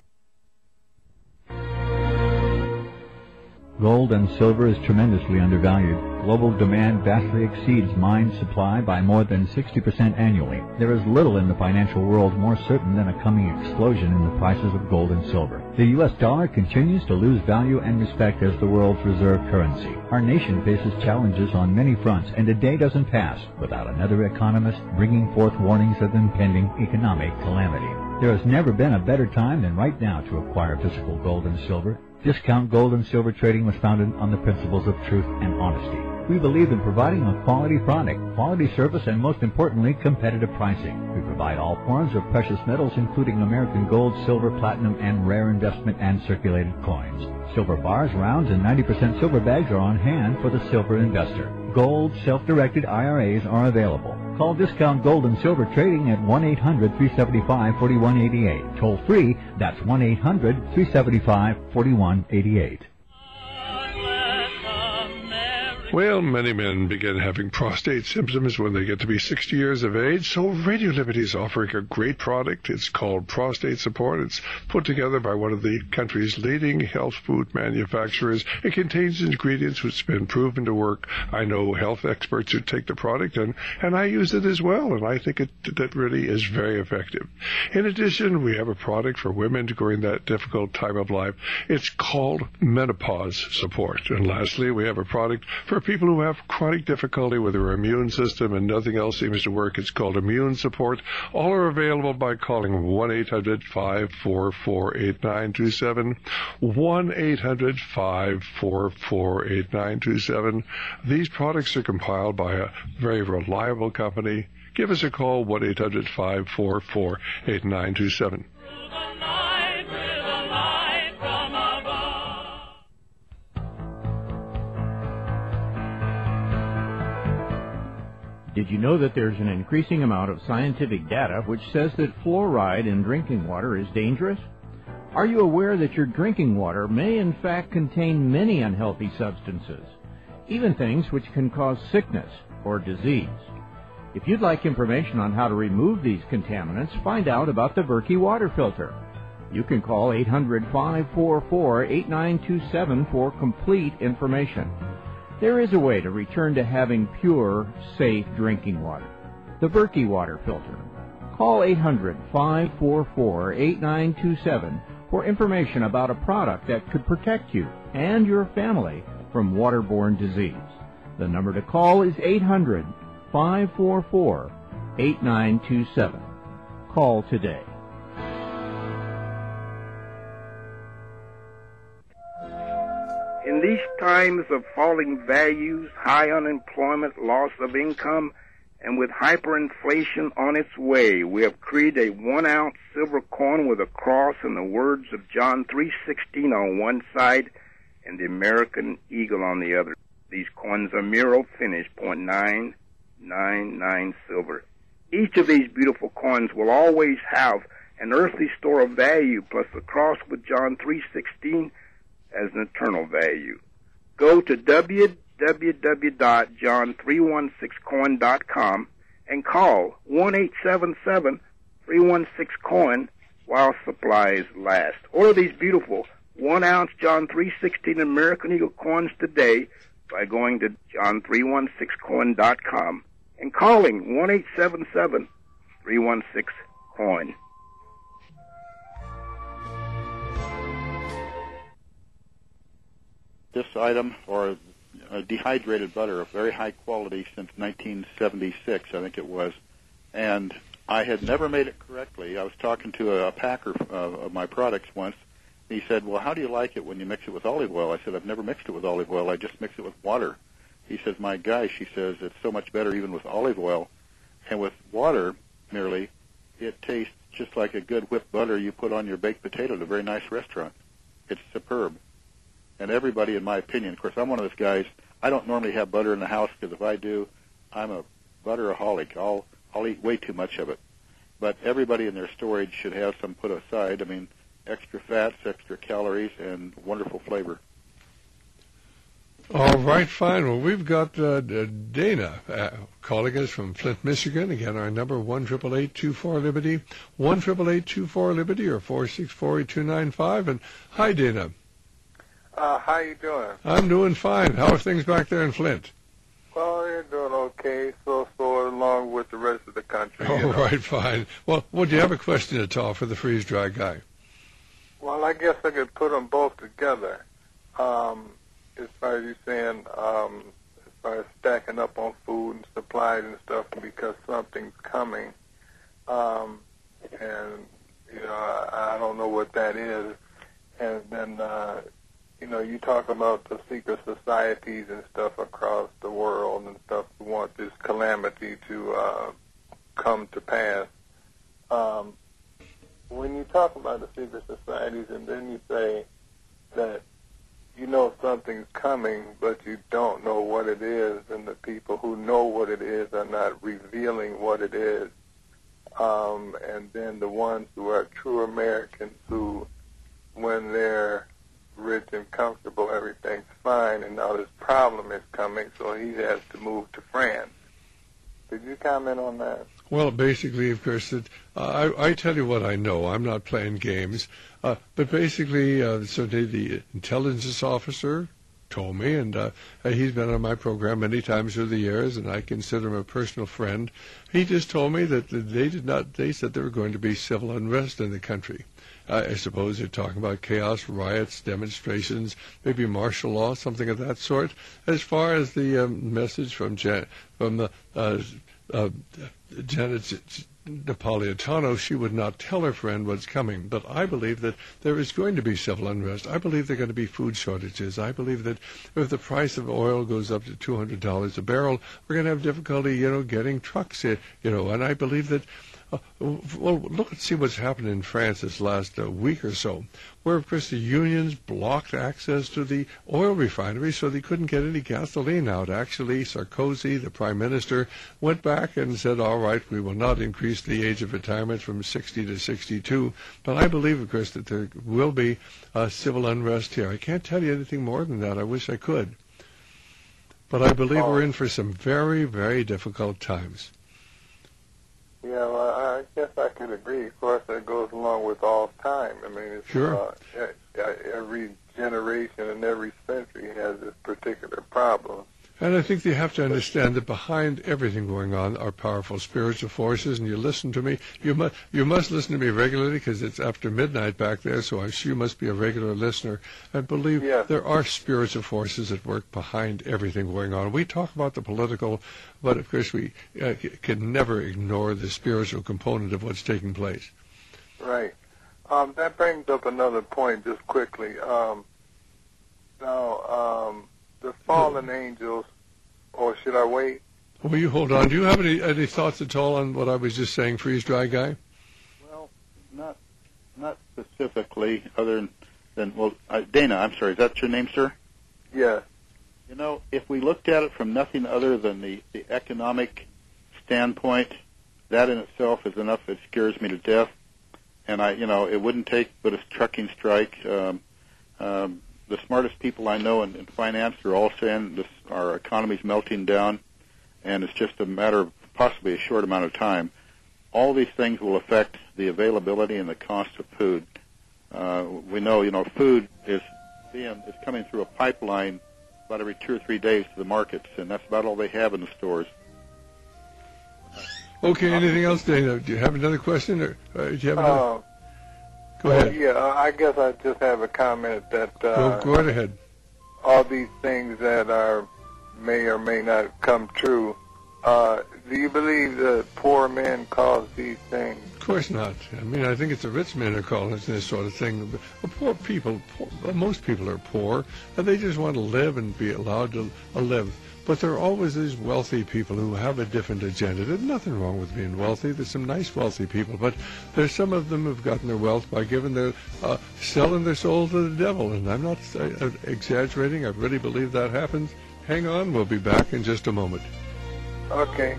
Gold and silver is tremendously undervalued. Global demand vastly exceeds mine supply by more than sixty percent annually. There is little in the financial world more certain than a coming explosion in the prices of gold and silver. The U S dollar continues to lose value and respect as the world's reserve currency. Our nation faces challenges on many fronts, and a day doesn't pass without another economist bringing forth warnings of impending economic calamity. There has never been a better time than right now to acquire physical gold and silver. Discount Gold and Silver Trading was founded on the principles of truth and honesty. We believe in providing a quality product, quality service, and most importantly, competitive pricing. We provide all forms of precious metals, including American gold, silver, platinum, and rare investment and circulated coins. Silver bars, rounds, and ninety percent silver bags are on hand for the silver investor. Gold self-directed I R As are available. Call Discount Gold and Silver Trading at one eight hundred three seven five four one eight eight. Toll free, that's one eight hundred three seven five four one eight eight. Well, many men begin having prostate symptoms when they get to be sixty years of age, so Radio Liberty is offering a great product. It's called Prostate Support. It's put together by one of the country's leading health food manufacturers. It contains ingredients which have been proven to work. I know health experts who take the product, and, and I use it as well, and I think it that really is very effective. In addition, we have a product for women during that difficult time of life. It's called Menopause Support. And lastly, we have a product for people who have chronic difficulty with their immune system and nothing else seems to work. It's called Immune Support. All are available by calling one eight hundred five four four eight nine two seven, one eight hundred five four four eight nine two seven. These products are compiled by a very reliable company. Give us a call, one eight hundred five four four eight nine two seven. Did you know that there's an increasing amount of scientific data which says that fluoride in drinking water is dangerous? Are you aware that your drinking water may in fact contain many unhealthy substances, even things which can cause sickness or disease? If you'd like information on how to remove these contaminants, find out about the Berkey water filter. You can call eight hundred five four four eight nine two seven for complete information. There is a way to return to having pure, safe drinking water. The Berkey water filter. Call eight hundred five four four eight nine two seven for information about a product that could protect you and your family from waterborne disease. The number to call is eight hundred five four four eight nine two seven. Call today. In these times of falling values, high unemployment, loss of income, and with hyperinflation on its way, we have created a one-ounce silver coin with a cross and the words of John three sixteen on one side and the American eagle on the other. These coins are Miro finish, point nine nine nine silver. Each of these beautiful coins will always have an earthly store of value, plus the cross with John three sixteen as an eternal value. Go to w w w dot john three one six coin dot com and call one eight seven seven, three one six coin while supplies last. Order these beautiful one-ounce John three sixteen American Eagle coins today by going to john three one six coin dot com and calling one eight seven seven, three one six coin. This item, or uh, dehydrated butter, of very high quality since nineteen seventy-six, I think it was, and I had never made it correctly. I was talking to a, a packer uh, of my products once. He said, well, how do you like it when you mix it with olive oil? I said, I've never mixed it with olive oil. I just mix it with water. He says, my gosh, he says, it's so much better even with olive oil. And with water merely, it tastes just like a good whipped butter you put on your baked potato at a very nice restaurant. It's superb. And everybody, in my opinion, of course, I'm one of those guys, I don't normally have butter in the house because if I do, I'm a butteraholic. I'll, I'll eat way too much of it. But everybody in their storage should have some put aside. I mean, extra fats, extra calories, and wonderful flavor. All right, fine. Well, we've got uh, Dana uh, calling us from Flint, Michigan. Again, our number, one eight eight eight, two four, Liberty, one eight eight eight, two four, Liberty, or four six four, eight two nine five. And hi, Dana. Uh, how you doing? I'm doing fine. How are things back there in Flint? Well, you're doing okay, so so along with the rest of the country. All you know. right, fine. Well, well, do you have a question at all for the freeze-dry guy? Well, I guess I could put them both together. Um, as far as you saying, um, as far as stacking up on food and supplies and stuff because something's coming, um, and you know, I, I don't know what that is, and then. Uh, You know, you talk about the secret societies and stuff across the world and stuff who want this calamity to uh, come to pass. Um, when you talk about the secret societies and then you say that you know something's coming but you don't know what it is, and the people who know what it is are not revealing what it is, um, and then the ones who are true Americans who, when they're rich and comfortable, everything's fine, and now this problem is coming, so he has to move to France. Did you comment on that? Well, basically, of course, it, uh, I, I tell you what I know. I'm not playing games. Uh, but basically, uh, so the, the intelligence officer told me, and uh, he's been on my program many times through the years, and I consider him a personal friend. He just told me that they did not, they said there were going to be civil unrest in the country. Uh, I suppose they're talking about chaos, riots, demonstrations, maybe martial law, something of that sort. As far as the um, message from Jan- from the uh, uh, Janet Napolitano, she would not tell her friend what's coming. But I believe that there is going to be civil unrest. I believe there are going to be food shortages. I believe that if the price of oil goes up to two hundred dollars a barrel, we're going to have difficulty, you know, getting trucks here, you know. And I believe that. Uh, well, look and see what's happened in France this last uh, week or so, where, of course, the unions blocked access to the oil refineries, so they couldn't get any gasoline out. Actually, Sarkozy, the prime minister, went back and said, all right, we will not increase the age of retirement from sixty to sixty-two. But I believe, of course, that there will be uh, civil unrest here. I can't tell you anything more than that. I wish I could. But I believe we're in for some very, very difficult times. Yeah, well, I guess I could agree. Of course, that goes along with all time. I mean, it's, sure. uh, every generation and every century has this particular problem. And I think you have to understand that behind everything going on are powerful spiritual forces. And you listen to me. You must you must listen to me regularly because it's after midnight back there. So I you must be a regular listener. And believe yes. there are spiritual forces at work behind everything going on. We talk about the political, but of course we uh, can never ignore the spiritual component of what's taking place. Right. Um, that brings up another point just quickly. Um, now, um, the fallen angels, or should I wait? Will you hold on? Do you have any, any thoughts at all on what I was just saying, freeze-dry guy? Well, not not specifically, other than, than well, uh, Dana, I'm sorry, is that your name, sir? Yes. You know, if we looked at it from nothing other than the, the economic standpoint, that in itself is enough that scares me to death. and I, you know, it wouldn't take but a trucking strike. Um, um, the smartest people I know in, in finance are all saying this, our economy's melting down, and it's just a matter of possibly a short amount of time. All these things will affect the availability and the cost of food. Uh, we know, you know, food is being is coming through a pipeline about every two or three days to the markets, and that's about all they have in the stores. Okay, anything else, Dana? Do you have another question, or uh, do you have another? Uh, Go ahead. Yeah, uh, I guess I just have a comment that uh, Go, go right ahead. all these things that are may or may not come true. Uh, do you believe that poor men cause these things? Of course not. I mean, I think it's the rich men who call it this sort of thing. But poor people, poor, well, most people are poor, and they just want to live and be allowed to uh, live. But there are always these wealthy people who have a different agenda. There's nothing wrong with being wealthy. There's some nice wealthy people, but there's some of them who've gotten their wealth by giving their, uh, selling their soul to the devil. And I'm not uh, exaggerating. I really believe that happens. Hang on. We'll be back in just a moment. Okay.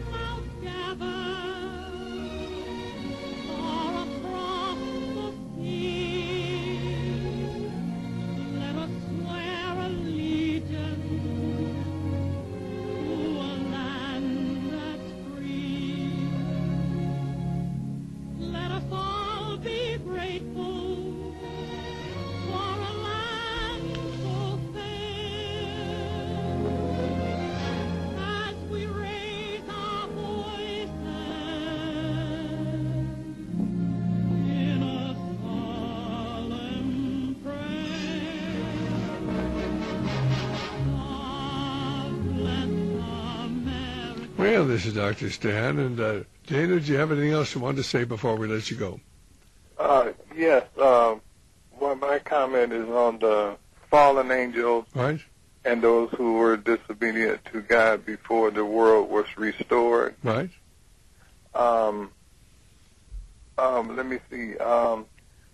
Well, this is Doctor Stan, and uh, Dana, do you have anything else you wanted to say before we let you go? Uh, yes. Uh, well, my comment is on the fallen angels, right, and those who were disobedient to God before the world was restored. Right. Um. Um. Let me see. Um.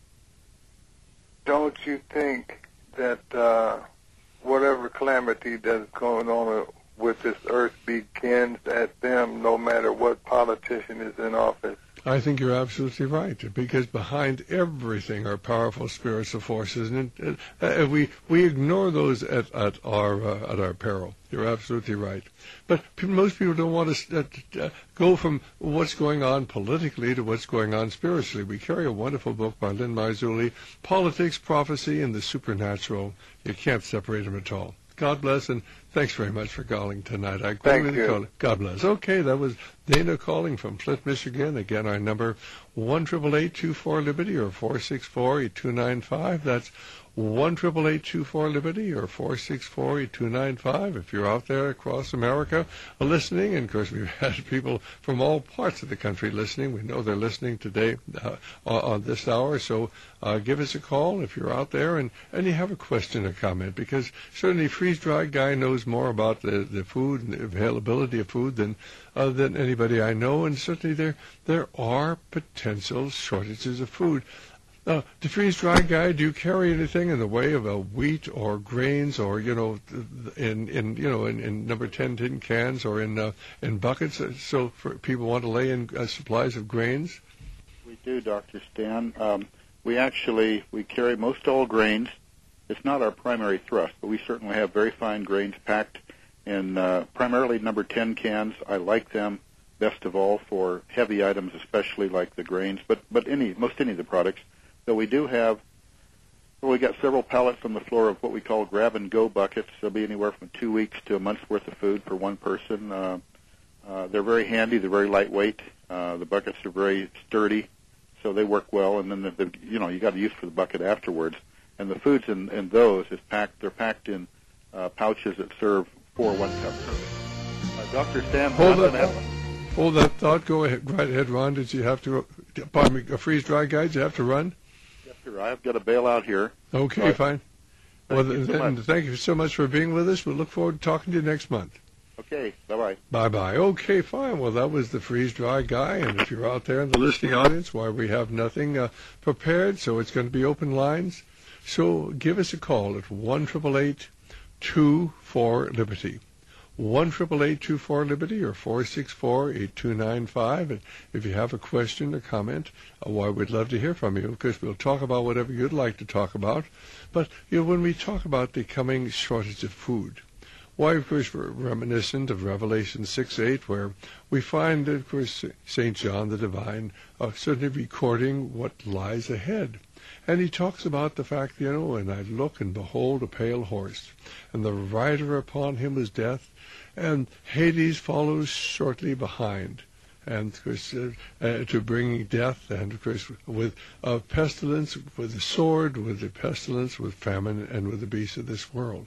Don't you think that uh, whatever calamity that's going on with this earth begins at them, no matter what politician is in office? I think you're absolutely right, because behind everything are powerful spiritual forces, and uh, we we ignore those at at our uh, at our peril. You're absolutely right. But p- most people don't want to uh, uh, go from what's going on politically to what's going on spiritually. We carry a wonderful book by Lynn Marzulli, Politics, Prophecy, and the Supernatural. You can't separate them at all. God bless, and thanks very much for calling tonight. I agree Thank with you. Calling. God bless. Okay, that was Dana calling from Flint, Michigan. Again, our number one triple eight two four Liberty or four six four eight two nine five. That's one triple eight two four Liberty or four six four eight two nine five. If you're out there across America listening, and of course we've had people from all parts of the country listening. We know they're listening today uh, on this hour, so uh, give us a call if you're out there and, and you have a question or comment, because certainly Freeze-Dried Guy knows more about the, the food and the availability of food than uh, than anybody I know, and certainly there there are potential shortages of food. Uh, the freeze-dried guy, do you carry anything in the way of a wheat or grains, or you know, in in you know in, in number ten tin cans or in uh, in buckets? So for people want to lay in uh, supplies of grains. We do, Doctor Stan. Um, we actually we carry most all grains. It's not our primary thrust, but we certainly have very fine grains packed in uh, primarily number ten cans. I like them best of all for heavy items, especially like the grains, but but any most any of the products. So we do have, well, we got several pallets on the floor of what we call grab-and-go buckets. They'll be anywhere from two weeks to a month's worth of food for one person. Uh, uh, they're very handy. They're very lightweight. Uh, the buckets are very sturdy, so they work well. And then, the, the, you know, you got to use for the bucket afterwards. And the foods in, in those is packed. They're packed in uh, pouches that serve four one-cup servings. Uh, Doctor Stan, hold I'm that, gonna- hold that thought. Go ahead, right ahead, Ron. Did you have to? Pardon me, a freeze-dried guy. Did you have to run? I've got to bail out here. Okay, Right. fine. Thank well, you so then, much. thank you so much for being with us. We look forward to talking to you next month. Okay, bye-bye. Bye-bye. Okay, fine. Well, that was the freeze-dry guy, and if you're out there in the listening audience, why, we have nothing uh, prepared, so it's going to be open lines. So give us a call at one triple eight two four Liberty. one eight eight eight two four Liberty or four six four, eight two nine five. And if you have a question or comment, uh, why, we'd love to hear from you, because we'll talk about whatever you'd like to talk about. But, you know, when we talk about the coming shortage of food, why, of course, we're reminiscent of Revelation six eight, where we find, of course, Saint John the Divine uh, certainly recording what lies ahead. And he talks about the fact, you know, and I look and behold a pale horse, and the rider upon him was death, and Hades follows shortly behind. And, of course, uh, uh, to bring death, and, of course, with uh, pestilence, with the sword, with the pestilence, with famine, and with the beasts of this world.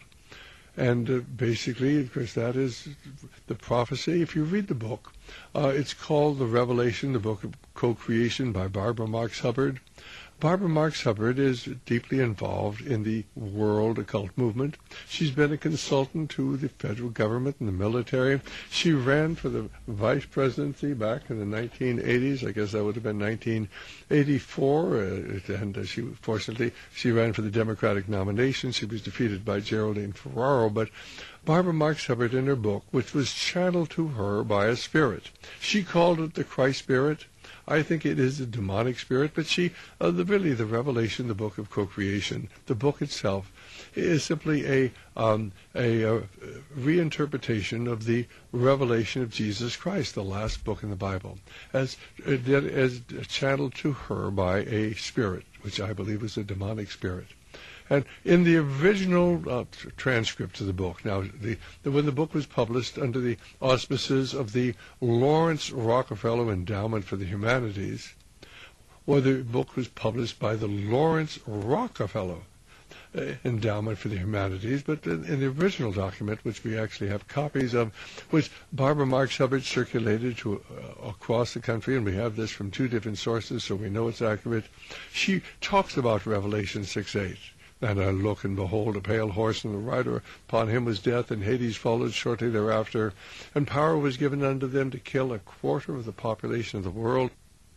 And uh, basically, of course, that is the prophecy. If you read the book, uh, it's called The Revelation, the Book of Co-Creation by Barbara Marx Hubbard. Barbara Marx Hubbard is deeply involved in the world occult movement. She's been a consultant to the federal government and the military. She ran for the vice presidency back in the nineteen eighties. I guess that would have been nineteen eighty-four. Uh, and uh, she, fortunately, she ran for the Democratic nomination. She was defeated by Geraldine Ferraro. But Barbara Marx Hubbard, in her book, which was channeled to her by a spirit, she called it the Christ spirit. I think it is a demonic spirit, but she, uh, the, really, the Revelation, the Book of Co-Creation, the book itself, is simply a, um, a, a reinterpretation of the revelation of Jesus Christ, the last book in the Bible, as, as channeled to her by a spirit, which I believe is a demonic spirit. And in the original uh, transcript of the book, now, the, the, when the book was published under the auspices of the Lawrence Rockefeller Endowment for the Humanities, or the book was published by the Lawrence Rockefeller uh, Endowment for the Humanities, but in, in the original document, which we actually have copies of, which Barbara Marx Hubbard circulated to uh, across the country, and we have this from two different sources, so we know it's accurate, she talks about Revelation six eight. And I look, and behold, a pale horse, and the rider upon him was death, and Hades followed shortly thereafter. And power was given unto them to kill a quarter of the population of the world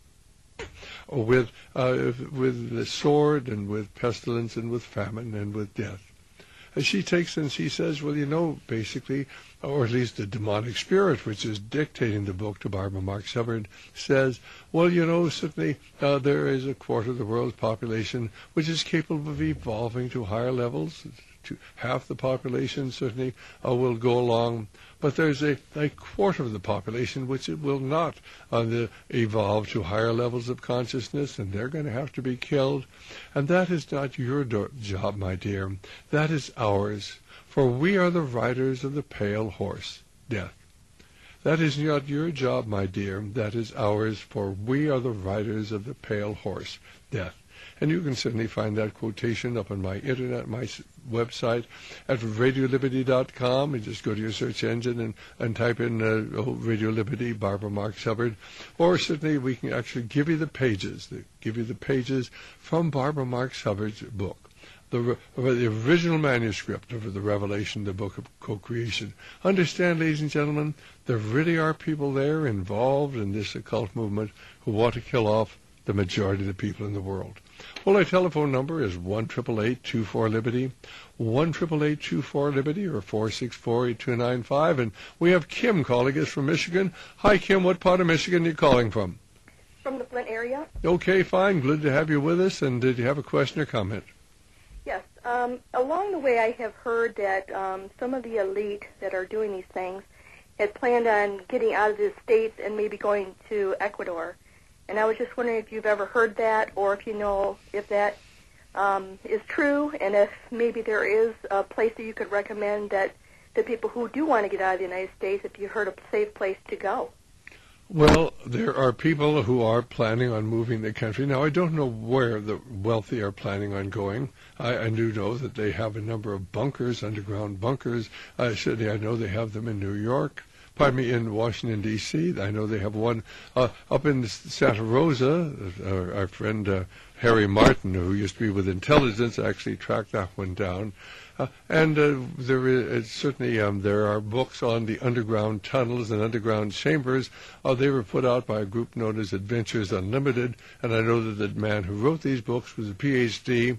with uh, with the sword, and with pestilence, and with famine, and with death. And she takes and she says, well, you know, basically, or at least the demonic spirit, which is dictating the book to Barbara Marx Hubbard, says, well, you know, certainly uh, there is a quarter of the world's population which is capable of evolving to higher levels. To half the population certainly uh, will go along, but there's a, a quarter of the population which it will not uh, the, evolve to higher levels of consciousness, and they're going to have to be killed. And that is not your do- job, my dear. That is ours, for we are the riders of the pale horse, death. That is not your job, my dear. That is ours, for we are the riders of the pale horse, death. And you can certainly find that quotation up on my internet, my website at radio liberty dot com. And just go to your search engine and, and type in uh, oh, Radio Liberty, Barbara Marx Hubbard. Or certainly we can actually give you the pages, the, give you the pages from Barbara Marx Hubbard's book. The, the original manuscript of the Revelation, the Book of Co-Creation. Understand, ladies and gentlemen, there really are people there involved in this occult movement who want to kill off the majority of the people in the world. Well, our telephone number is one eight eight eight two four Liberty, one eight eight eight two four Liberty, or four six four, eight two nine five. And we have Kim calling us from Michigan. Hi, Kim. What part of Michigan are you calling from? From the Flint area. Okay, fine. Good to have you with us. And did you have a question or comment? Yes. Um, along the way, I have heard that um, some of the elite that are doing these things had planned on getting out of the States and maybe going to Ecuador. And I was just wondering if you've ever heard that, or if you know if that um, is true, and if maybe there is a place that you could recommend that the people who do want to get out of the United States, if you heard a safe place to go. Well, there are people who are planning on moving the country. Now, I don't know where the wealthy are planning on going. I, I do know that they have a number of bunkers, underground bunkers. I said I know they have them in New York. Pardon me, in Washington, D C I know they have one uh, up in Santa Rosa. Uh, our friend uh, Harry Martin, who used to be with intelligence, actually tracked that one down. Uh, and uh, there is certainly um, there are books on the underground tunnels and underground chambers. Uh, they were put out by a group known as Adventures Unlimited, and I know that the man who wrote these books was a P H D,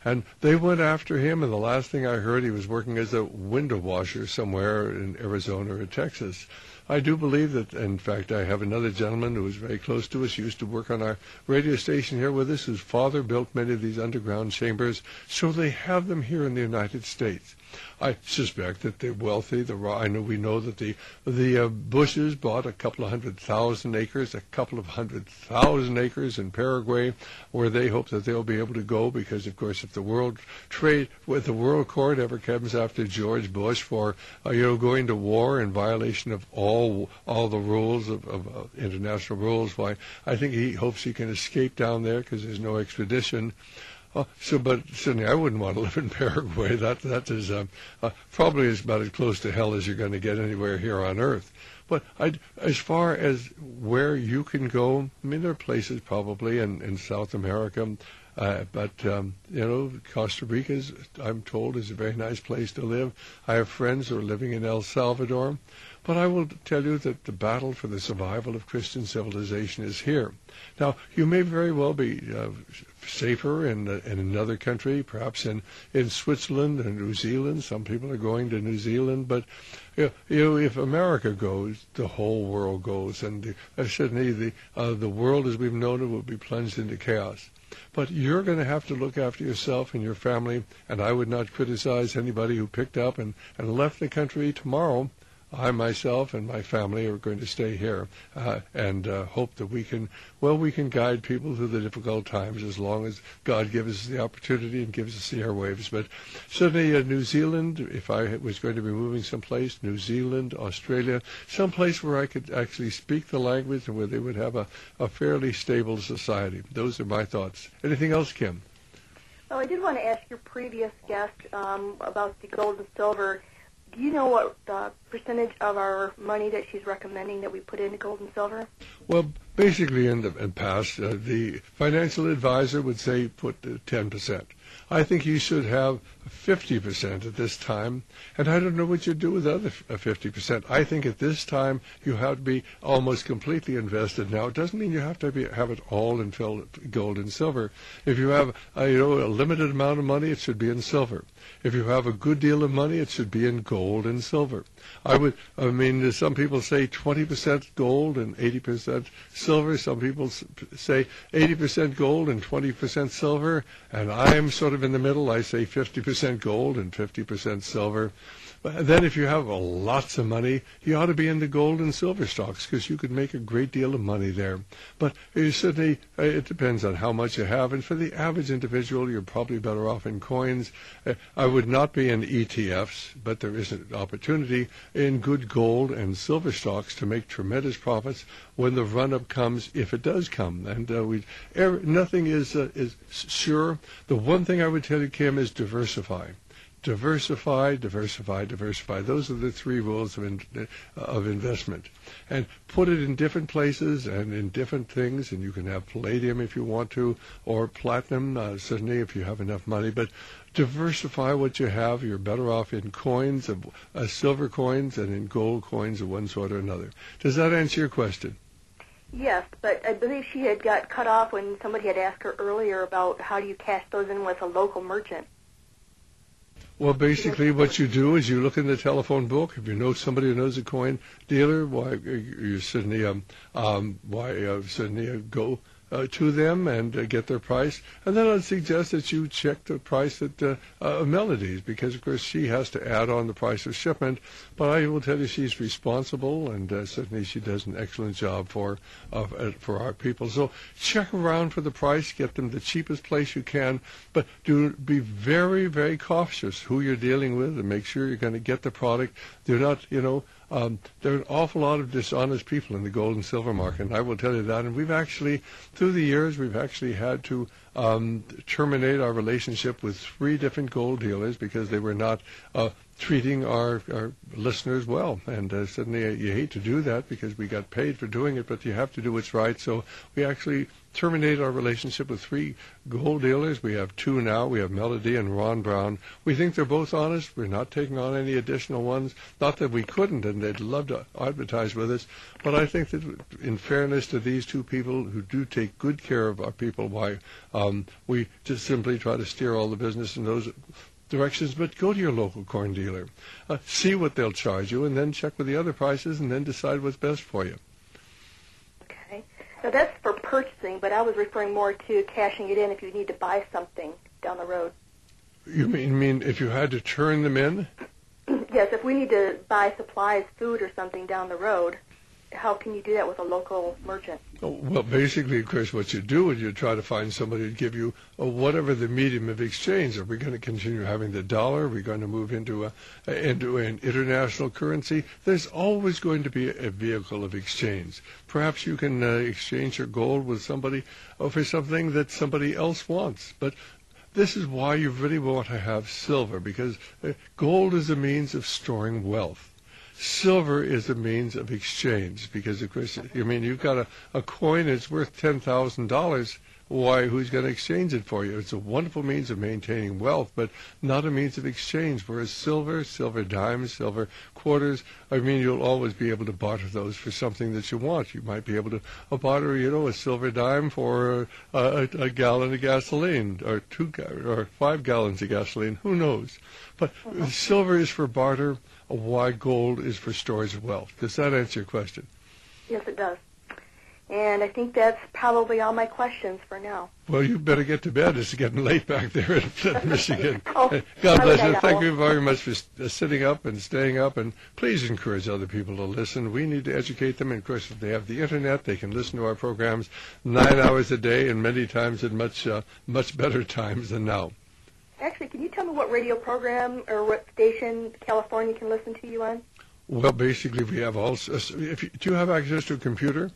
And they went after him, and the last thing I heard, he was working as a window washer somewhere in Arizona or Texas. I do believe that, in fact, I have another gentleman who was very close to us, he used to work on our radio station here with us, whose father built many of these underground chambers, so they have them here in the United States. I suspect that the wealthy, the I know we know that the the uh, Bushes bought a couple of hundred thousand acres, a couple of hundred thousand acres in Paraguay, where they hope that they'll be able to go because, of course, if the World Trade, if the World Court ever comes after George Bush for uh, you know going to war in violation of all all the rules of, of uh, international rules, why I think he hopes he can escape down there because there's no extradition. Uh, so, but certainly I wouldn't want to live in Paraguay. That that is um, uh, probably is about as close to hell as you're going to get anywhere here on Earth. But I'd, as far as where you can go, I mean, there are places probably in, in South America, uh, but um, you know, Costa Rica is, I'm told, is a very nice place to live. I have friends who are living in El Salvador. But I will tell you that the battle for the survival of Christian civilization is here. Now, you may very well be uh, safer in, uh, in another country, perhaps in, in Switzerland or New Zealand. Some people are going to New Zealand, but you know, you know, if America goes, the whole world goes. And the, uh, certainly the, uh, the world as we've known it will be plunged into chaos. But you're going to have to look after yourself and your family, and I would not criticize anybody who picked up and, and left the country tomorrow. I myself and my family are going to stay here uh, and uh, hope that we can, well, we can guide people through the difficult times as long as God gives us the opportunity and gives us the airwaves. But certainly uh, New Zealand, if I was going to be moving someplace, New Zealand, Australia, someplace where I could actually speak the language and where they would have a, a fairly stable society. Those are my thoughts. Anything else, Kim? Oh, I did want to ask your previous guest um, about the gold and silver. Do you know what uh, percentage of our money that she's recommending that we put into gold and silver? Well, basically in the in past, uh, the financial advisor would say put uh, ten percent. I think you should have fifty percent at this time, and I don't know what you'd do with the other fifty percent. I think at this time you have to be almost completely invested. Now, it doesn't mean you have to be, have it all in gold and silver. If you have uh, you know, a limited amount of money, it should be in silver. If you have a good deal of money, it should be in gold and silver. I would, I mean, some people say twenty percent gold and eighty percent silver. Some people say eighty percent gold and twenty percent silver, and I'm sort of in the middle. I say fifty percent gold and fifty percent silver. But then if you have uh, lots of money, you ought to be in the gold and silver stocks because you could make a great deal of money there. But you certainly, uh, it depends on how much you have. And for the average individual, you're probably better off in coins. Uh, I would not be in E T Fs, but there is an opportunity in good gold and silver stocks to make tremendous profits when the run-up comes, if it does come. And uh, we, er, nothing is uh, is sure. The one thing I would tell you, Kim, is diversify. Diversify, diversify, diversify. Those are the three rules of in, uh, of investment. And put it in different places and in different things. And you can have palladium if you want to, or platinum, uh, certainly if you have enough money. But diversify what you have. You're better off in coins, of uh, silver coins, and in gold coins of one sort or another. Does that answer your question? Yes, but I believe she had got cut off when somebody had asked her earlier about how do you cash those in with a local merchant. Well, basically what you do is you look in the telephone book. If you know somebody who knows a coin dealer, why you certainly um, um why uh, certainly uh, go uh, to them and uh, get their price. And then I'd suggest that you check the price at uh, uh, Melodies, because of course she has to add on the price of shipment. But I will tell you she's responsible, and uh, certainly she does an excellent job for uh, for our people. So check around for the price, get them the cheapest place you can, but do be very, very cautious who you're dealing with, and make sure you're going to get the product. They're not, you know, um, there are an awful lot of dishonest people in the gold and silver market, and I will tell you that. And we've actually, through the years, we've actually had to um, terminate our relationship with three different gold dealers because they were not uh, treating our, our listeners well. And uh, suddenly uh, you hate to do that because we got paid for doing it, but you have to do what's right. So we actually terminate our relationship with three gold dealers. We have two now. We have Melody and Ron Brown. We think they're both honest. We're not taking on any additional ones. Not that we couldn't, and they'd love to advertise with us. But I think that in fairness to these two people who do take good care of our people, why um, we just simply try to steer all the business in those directions. But go to your local corn dealer. Uh, see what they'll charge you, and then check with the other prices, and then decide what's best for you. Okay. Now, that's for purchasing, but I was referring more to cashing it in if you need to buy something down the road. You mean, mean if you had to turn them in? Yes, if we need to buy supplies, food or something down the road, how can you do that with a local merchant? Oh, well, basically, of course, what you do is you try to find somebody to give you uh, whatever the medium of exchange. Are we going to continue having the dollar? Are we going to move into a, uh, into an international currency? There's always going to be a vehicle of exchange. Perhaps you can uh, exchange your gold with somebody uh, for something that somebody else wants. But this is why you really want to have silver, because uh, gold is a means of storing wealth. Silver is a means of exchange, because, of course, I mean, you've got a, a coin that's worth ten thousand dollars. Why, who's going to exchange it for you? It's a wonderful means of maintaining wealth, but not a means of exchange, whereas silver, silver dimes, silver quarters, I mean, you'll always be able to barter those for something that you want. You might be able to uh, barter, you know, a silver dime for a, a, a gallon of gasoline, or two ga- or five gallons of gasoline. Who knows? But uh-huh. Silver is for barter. Why gold is for storage of wealth. Does that answer your question? Yes, it does. And I think that's probably all my questions for now. Well, you better get to bed. It's getting late back there in Flint, Michigan. Oh, God bless you. Owl. Thank you very much for uh, sitting up and staying up. And please encourage other people to listen. We need to educate them. And, of course, if they have the Internet, they can listen to our programs nine hours a day and many times at much, uh, much better times than now. Actually, can you tell me what radio program or what station California can listen to you on? Well, basically, we have all. If you, do you have access to a computer?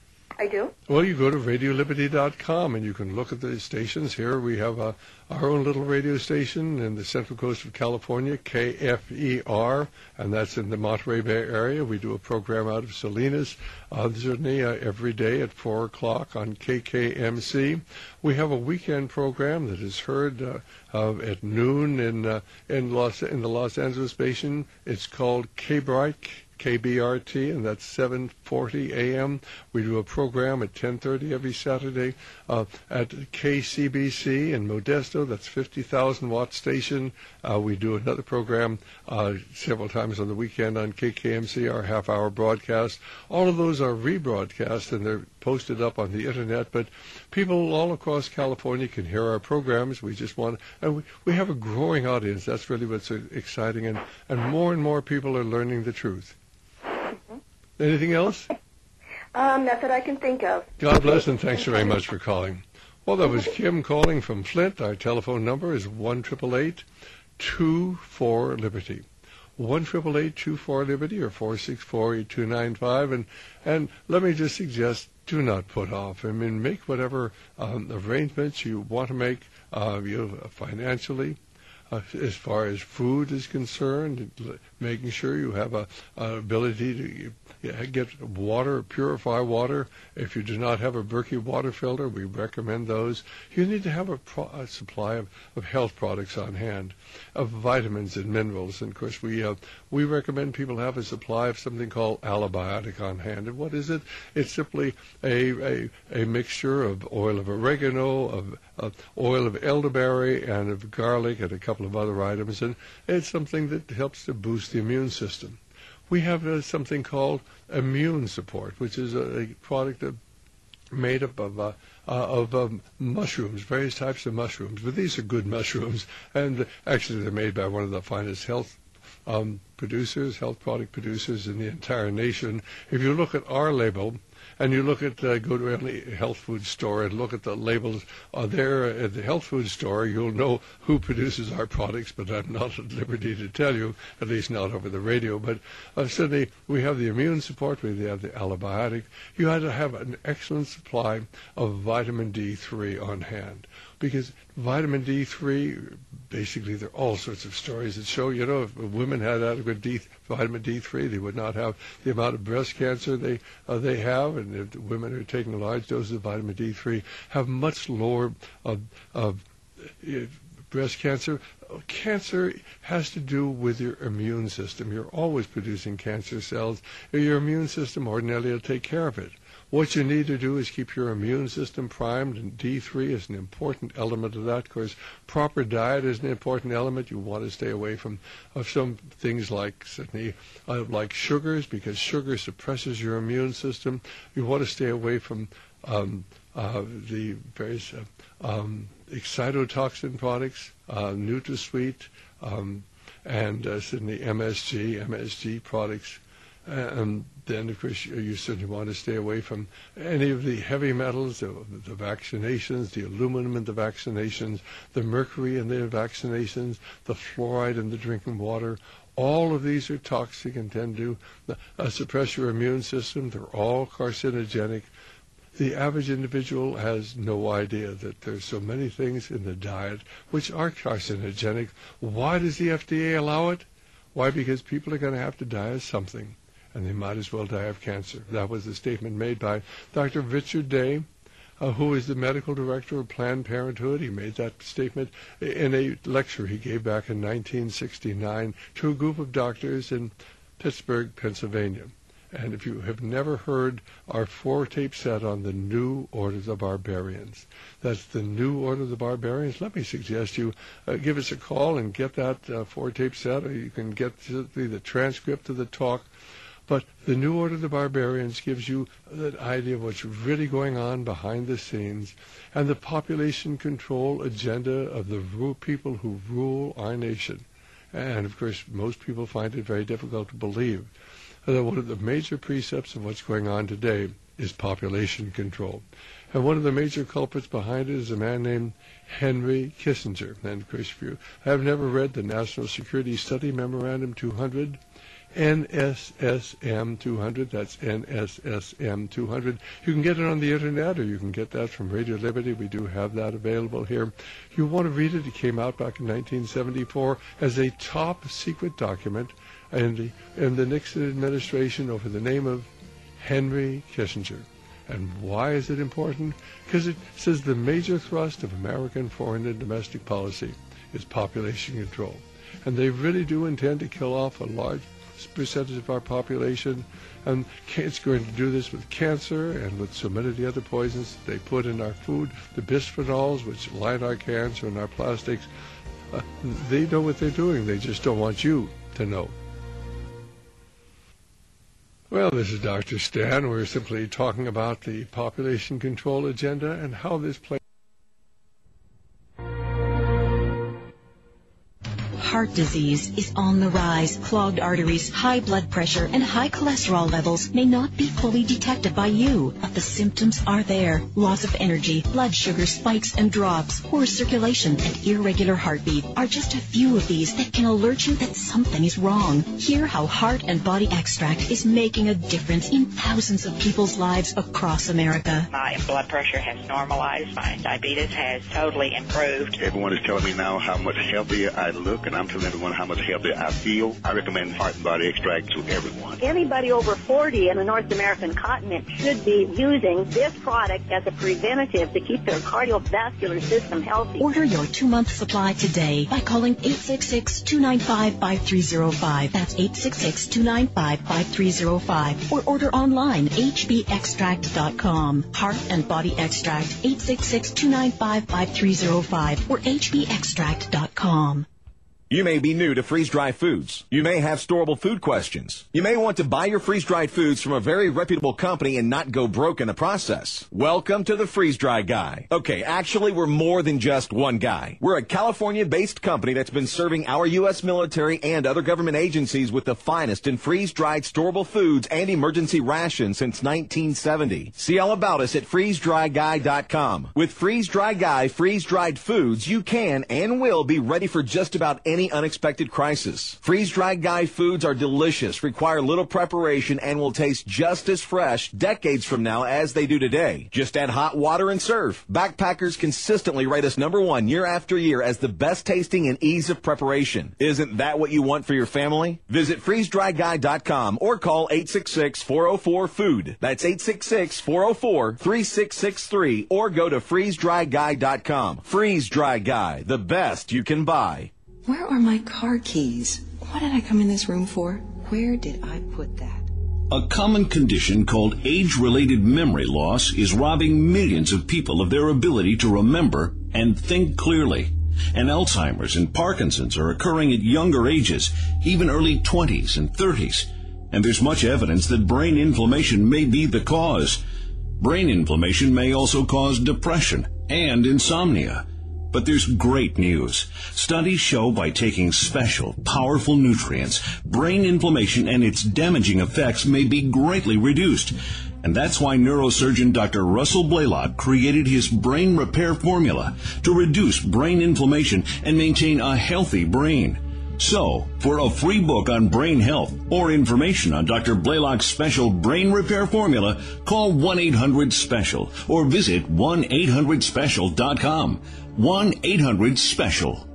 I do. Well, you go to radio liberty dot com and you can look at the stations. Here we have uh, our own little radio station in the central coast of California, K F E R, and that's in the Monterey Bay area. We do a program out of Salinas, uh, certainly uh, every day at four o'clock on K K M C. We have a weekend program that is heard uh, uh, at noon in uh, in Los in the Los Angeles station. It's called K-Bright. K B R T, and that's seven forty a m We do a program at ten thirty every Saturday uh, at K C B C in Modesto. That's fifty thousand watt station. Uh, we do another program uh, several times on the weekend on K K M C, our half-hour broadcast. All of those are rebroadcast, and they're posted up on the Internet, but people all across California can hear our programs. We just want, and we, we have a growing audience. That's really what's exciting, and, and more and more people are learning the truth. Anything else? Um, not that I can think of. God bless, and thanks very much for calling. Well, that was Kim calling from Flint. Our telephone number is one eight eight eight, two four, Liberty. one eight eight eight, two four, Liberty, or four six four, eight two nine five. And, and let me just suggest, do not put off. I mean, make whatever um, arrangements you want to make uh, you know, financially. Uh, as far as food is concerned, making sure you have a, a ability to get water, purify water. If you do not have a Berkey water filter, we recommend those. You need to have a, pro- a supply of, of health products on hand, of vitamins and minerals. And, of course, we uh, we recommend people have a supply of something called Allibiotic on hand. And what is it? It's simply a, a, a mixture of oil of oregano, of, of oil of elderberry, and of garlic, and a couple of other items. And it's something that helps to boost the immune system. We have uh, something called Immune Support, which is a, a product of, made up of uh, uh, of um, mushrooms, various types of mushrooms. But these are good mushrooms, and actually they're made by one of the finest health um, producers, health product producers in the entire nation. If you look at our label, and you look at, uh, go to any health food store and look at the labels uh, there at the health food store, you'll know who produces our products, but I'm not at liberty to tell you, at least not over the radio. But uh, certainly we have the Immune Support, we have the Allibiotic. You had to have an excellent supply of vitamin D three on hand, because vitamin D three, basically there are all sorts of stories that show, you know, if women had adequate D, vitamin D three, they would not have the amount of breast cancer they uh, they have. and if the women are taking large doses of vitamin D three, have much lower of, of uh, breast cancer. Cancer has to do with your immune system. You're always producing cancer cells. Your immune system ordinarily will take care of it. What you need to do is keep your immune system primed, and D three is an important element of that. Of course, proper diet is an important element. You want to stay away from of some things like certainly uh, like sugars, because sugar suppresses your immune system. You want to stay away from um, uh, the various uh, um, excitotoxin products, uh, NutraSweet, um, and uh, certainly M S G, M S G products. And then, of course, you, you certainly want to stay away from any of the heavy metals, the, the vaccinations, the aluminum in the vaccinations, the mercury in the vaccinations, the fluoride in the drinking water. All of these are toxic and tend to uh, suppress your immune system. They're all carcinogenic. The average individual has no idea that there's so many things in the diet which are carcinogenic. Why does the F D A allow it? Why? Because people are going to have to die of something, and they might as well die of cancer. That was the statement made by Doctor Richard Day, uh, who is the medical director of Planned Parenthood. He made that statement in a lecture he gave back in nineteen sixty-nine to a group of doctors in Pittsburgh, Pennsylvania. And if you have never heard our four-tape set on the New Order of the Barbarians, that's the New Order of the Barbarians, let me suggest you uh, give us a call and get that uh, four-tape set, or you can get the, the transcript of the talk. But the New Order of the Barbarians gives you that idea of what's really going on behind the scenes, and the population control agenda of the ru- people who rule our nation. And, of course, most people find it very difficult to believe that one of the major precepts of what's going on today is population control. And one of the major culprits behind it is a man named Henry Kissinger. And, of course, if you have never read the National Security Study Memorandum two hundred, N S S M two hundred, that's N S S M two hundred. You can get it on the Internet, or you can get that from Radio Liberty. We do have that available here. You want to read it. It came out back in nineteen seventy-four as a top secret document in the, in the Nixon administration over the name of Henry Kissinger. And why is it important? Because it says the major thrust of American foreign and domestic policy is population control. And they really do intend to kill off a large percentage of our population, and it's going to do this with cancer and with so many of the other poisons they put in our food, the bisphenols which line our cans and our plastics. Uh, they know what they're doing. They just don't want you to know. Well, this is Doctor Stan. We're simply talking about the population control agenda and how this plays. Heart disease is on the rise. Clogged arteries, high blood pressure, and high cholesterol levels may not be fully detected by you, but the symptoms are there. Loss of energy, blood sugar spikes and drops, poor circulation, and irregular heartbeat are just a few of these that can alert you that something is wrong. Hear how Heart and Body Extract is making a difference in thousands of people's lives across America. My blood pressure has normalized. My diabetes has totally improved. Everyone is telling me now how much healthier I look, and I'm telling everyone how much healthier I feel. I recommend Heart and Body Extract to everyone. Anybody over forty in the North American continent should be using this product as a preventative to keep their cardiovascular system healthy. Order your two-month supply today by calling eight six six, two nine five, five three zero five. That's eight six six, two nine five, five three zero five. Or order online, h b extract dot com. Heart and Body Extract, eight six six, two nine five, five three zero five or h b extract dot com. You may be new to freeze-dried foods. You may have storable food questions. You may want to buy your freeze-dried foods from a very reputable company and not go broke in the process. Welcome to the Freeze-Dry Guy. Okay, actually, we're more than just one guy. We're a California-based company that's been serving our U S military and other government agencies with the finest in freeze-dried storable foods and emergency rations since nineteen seventy. See all about us at freeze dry guy dot com. With Freeze-Dry Guy freeze-dried foods, you can and will be ready for just about any any unexpected crisis. Freeze-dried Guy foods are delicious, require little preparation, and will taste just as fresh decades from now as they do today. Just add hot water and serve. Backpackers consistently rate us number one year after year as the best tasting and ease of preparation. Isn't that what you want for your family? Visit freeze dry guy dot com or call eight six six, four oh four, food. That's eight six six, four oh four, three six six three or go to freeze dry guy dot com. Freeze Dry Guy, the best you can buy. Where are my car keys? What did I come in this room for? Where did I put that? A common condition called age-related memory loss is robbing millions of people of their ability to remember and think clearly. And Alzheimer's and Parkinson's are occurring at younger ages, even early twenties and thirties. And there's much evidence that brain inflammation may be the cause. Brain inflammation may also cause depression and insomnia. But there's great news. Studies show by taking special, powerful nutrients, brain inflammation and its damaging effects may be greatly reduced. And that's why neurosurgeon Doctor Russell Blaylock created his brain repair formula to reduce brain inflammation and maintain a healthy brain. So, for a free book on brain health or information on Doctor Blaylock's special brain repair formula, call one eight hundred special or visit one eight hundred special dot com. one eight hundred special.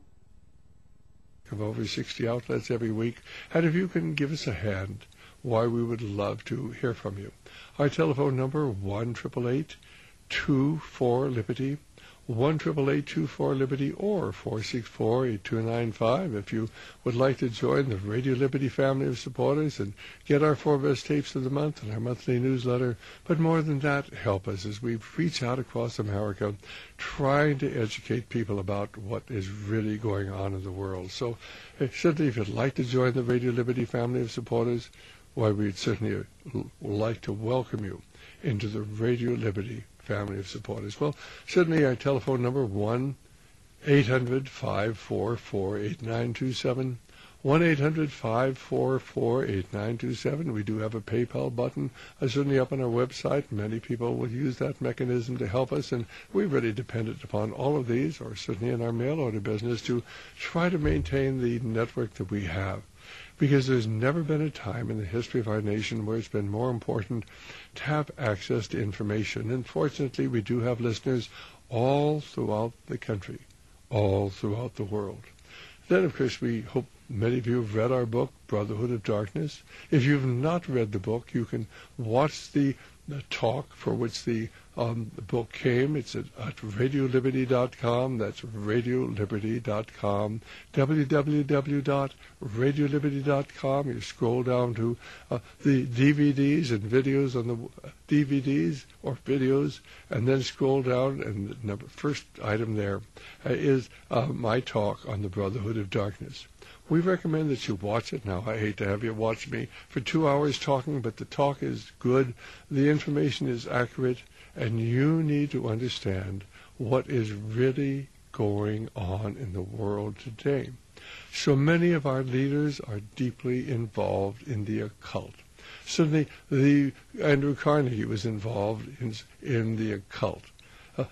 Of over sixty outlets every week, and if you can give us a hand, why, we would love to hear from you. Our telephone number, one eight eight eight, two four, Liberty, one eight eight eight, two four, Liberty, or four six four, eight two nine five if you would like to join the Radio Liberty family of supporters and get our four best tapes of the month and our monthly newsletter. But more than that, help us as we reach out across America trying to educate people about what is really going on in the world. So uh, certainly if you'd like to join the Radio Liberty family of supporters, why, we'd certainly uh, like to welcome you into the Radio Liberty family of supporters. Well, certainly our telephone number, one eight hundred, five four four, eight nine two seven, one eight hundred, five four four, eight nine two seven. We do have a PayPal button, uh, certainly up on our website. Many people will use that mechanism to help us, and we really depended upon all of these, or certainly in our mail order business, to try to maintain the network that we have. Because there's never been a time in the history of our nation where it's been more important to have access to information. And fortunately, we do have listeners all throughout the country, all throughout the world. Then, of course, we hope many of you have read our book, Brotherhood of Darkness. If you've not read the book, you can watch the, the talk for which the, um, the book came. It's at, at radio liberty dot com. That's radio liberty dot com. w w w dot radio liberty dot com. You scroll down to uh, the D V Ds and videos on the uh, D V Ds or videos, and then scroll down, and the number, first item there uh, is uh, my talk on the Brotherhood of Darkness. We recommend that you watch it. Now, I hate to have you watch me for two hours talking, but the talk is good, the information is accurate, and you need to understand what is really going on in the world today. So many of our leaders are deeply involved in the occult. Certainly, the Andrew Carnegie was involved in, in the occult. Uh,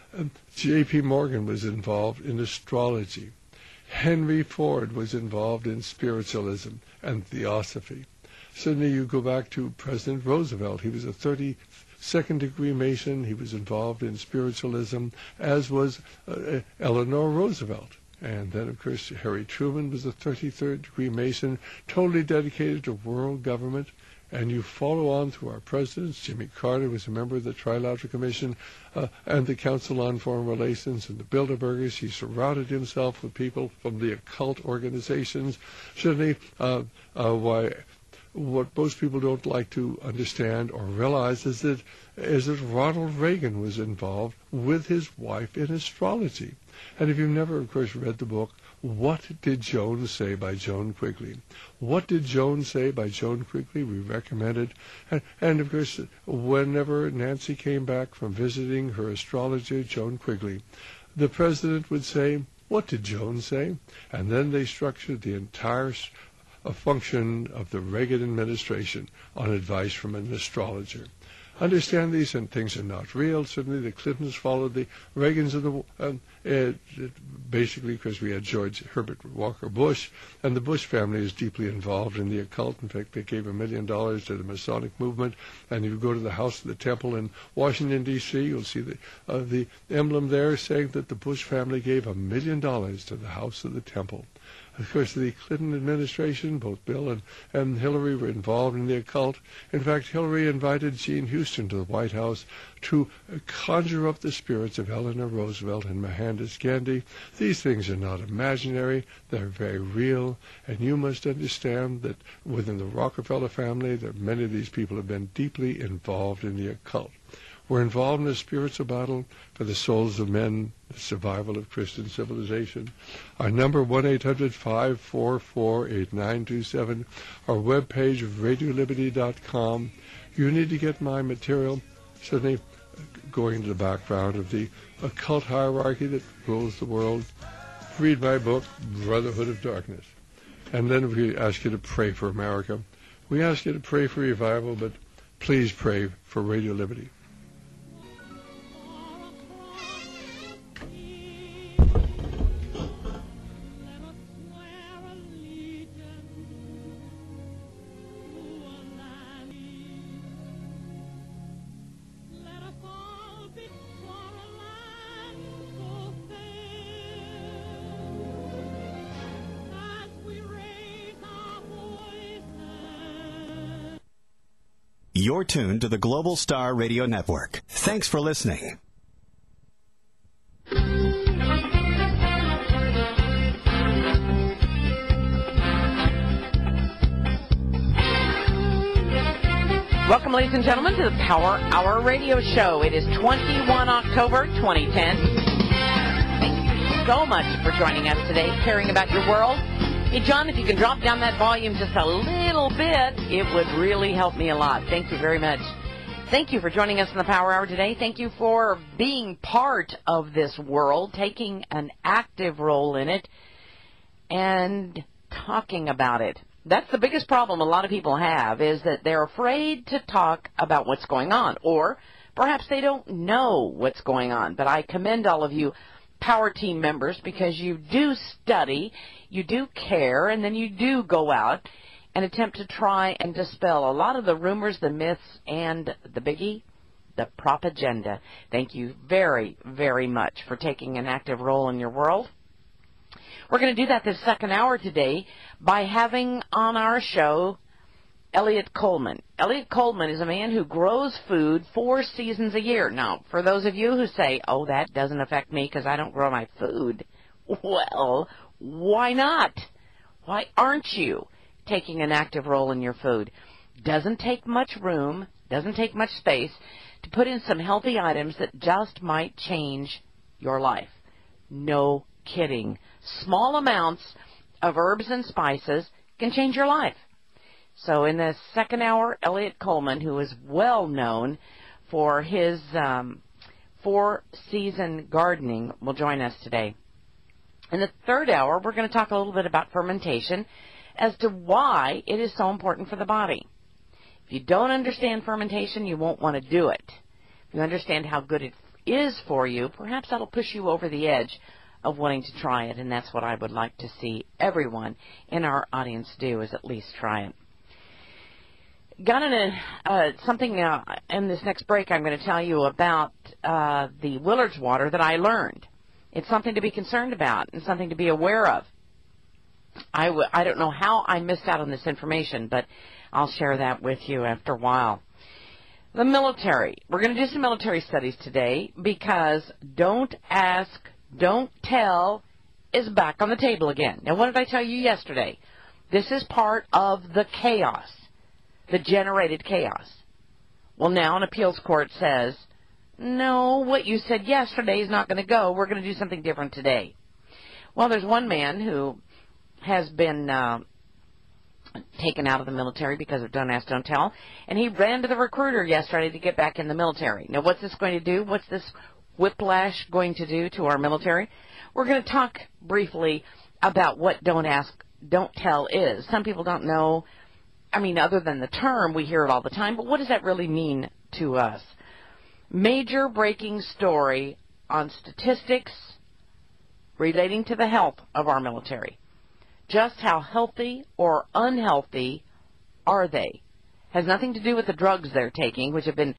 J P Morgan was involved in astrology. Henry Ford was involved in spiritualism and theosophy. Certainly you go back to President Roosevelt. He was a thirty-second degree Mason. He was involved in spiritualism, as was uh, Eleanor Roosevelt. And then, of course, Harry Truman was a thirty-third degree Mason, totally dedicated to world government. And you follow on through our presidents. Jimmy Carter was a member of the Trilateral Commission uh, and the Council on Foreign Relations and the Bilderbergers. He surrounded himself with people from the occult organizations. Certainly, uh, uh, why, what most people don't like to understand or realize is that, is that Ronald Reagan was involved with his wife in astrology. And if you've never, of course, read the book, What Did Joan Say by Joan Quigley? What Did Joan Say by Joan Quigley? We recommend it. And, and, of course, whenever Nancy came back from visiting her astrologer, Joan Quigley, the president would say, what did Joan say? And then they structured the entire uh, function of the Reagan administration on advice from an astrologer. understand these and things are not real. Certainly the Clintons followed the Reagans of the, um, uh, basically because we had George Herbert Walker Bush, and the Bush family is deeply involved in the occult. In fact, they gave a million dollars to the Masonic movement, and if you go to the House of the Temple in Washington, D C, you'll see the, uh, the emblem there saying that the Bush family gave a million dollars to the House of the Temple. Of course, the Clinton administration, both Bill and, and Hillary, were involved in the occult. In fact, Hillary invited Gene Houston to the White House to conjure up the spirits of Eleanor Roosevelt and Mohandas Gandhi. These things are not imaginary. They're very real. And you must understand that within the Rockefeller family, that many of these people have been deeply involved in the occult. We're involved in a spiritual battle for the souls of men, the survival of Christian civilization. Our number, one eight hundred five four four eight nine two seven. Our webpage, radio liberty dot com. You need to get my material, certainly going into the background of the occult hierarchy that rules the world. Read my book, Brotherhood of Darkness. And then we ask you to pray for America. We ask you to pray for revival, but please pray for Radio Liberty. You're tuned to the Global Star Radio Network. Thanks for listening. Welcome, ladies and gentlemen, to the Power Hour Radio Show. It is the twenty-first of October, twenty ten. Thank you so much for joining us today, caring about your world. Hey, John, if you can drop down that volume just a little bit, it would really help me a lot. Thank you very much. Thank you for joining us in the Power Hour today. Thank you for being part of this world, taking an active role in it, and talking about it. That's the biggest problem a lot of people have, is that they're afraid to talk about what's going on, or perhaps they don't know what's going on. But I commend all of you Power Team members, because you do study, you do care, and then you do go out and attempt to try and dispel a lot of the rumors, the myths, and the biggie, the propaganda. Thank you very, very much for taking an active role in your world. We're going to do that this second hour today by having on our show Elliot Coleman. Elliot Coleman is a man who grows food four seasons a year. Now, for those of you who say, oh, that doesn't affect me because I don't grow my food, well, why not? Why aren't you taking an active role in your food? Doesn't take much room, doesn't take much space to put in some healthy items that just might change your life. No kidding. Small amounts of herbs and spices can change your life. So in the second hour, Elliot Coleman, who is well known for his um, four-season gardening, will join us today. In the third hour, we're going to talk a little bit about fermentation as to why it is so important for the body. If you don't understand fermentation, you won't want to do it. If you understand how good it is for you, perhaps that'll push you over the edge of wanting to try it, and that's what I would like to see everyone in our audience do, is at least try it. Got in a, uh, something uh, in this next break I'm going to tell you about uh, the Willard's water that I learned. It's something to be concerned about and something to be aware of. I, w- I don't know how I missed out on this information, but I'll share that with you after a while. The military. We're going to do some military studies today because don't ask, don't tell is back on the table again. Now, what did I tell you yesterday? This is part of the chaos. The generated chaos. Well, now an appeals court says, no, what you said yesterday is not going to go. We're going to do something different today. Well, there's one man who has been uh, taken out of the military because of don't ask, don't tell, and he ran to the recruiter yesterday to get back in the military. Now, what's this going to do? What's this whiplash going to do to our military? We're going to talk briefly about what don't ask, don't tell is. Some people don't know. I mean, other than the term, we hear it all the time, but what does that really mean to us. Major breaking story on statistics relating to the health of our military. Just how healthy or unhealthy are they? Has nothing to do with the drugs they're taking, which have been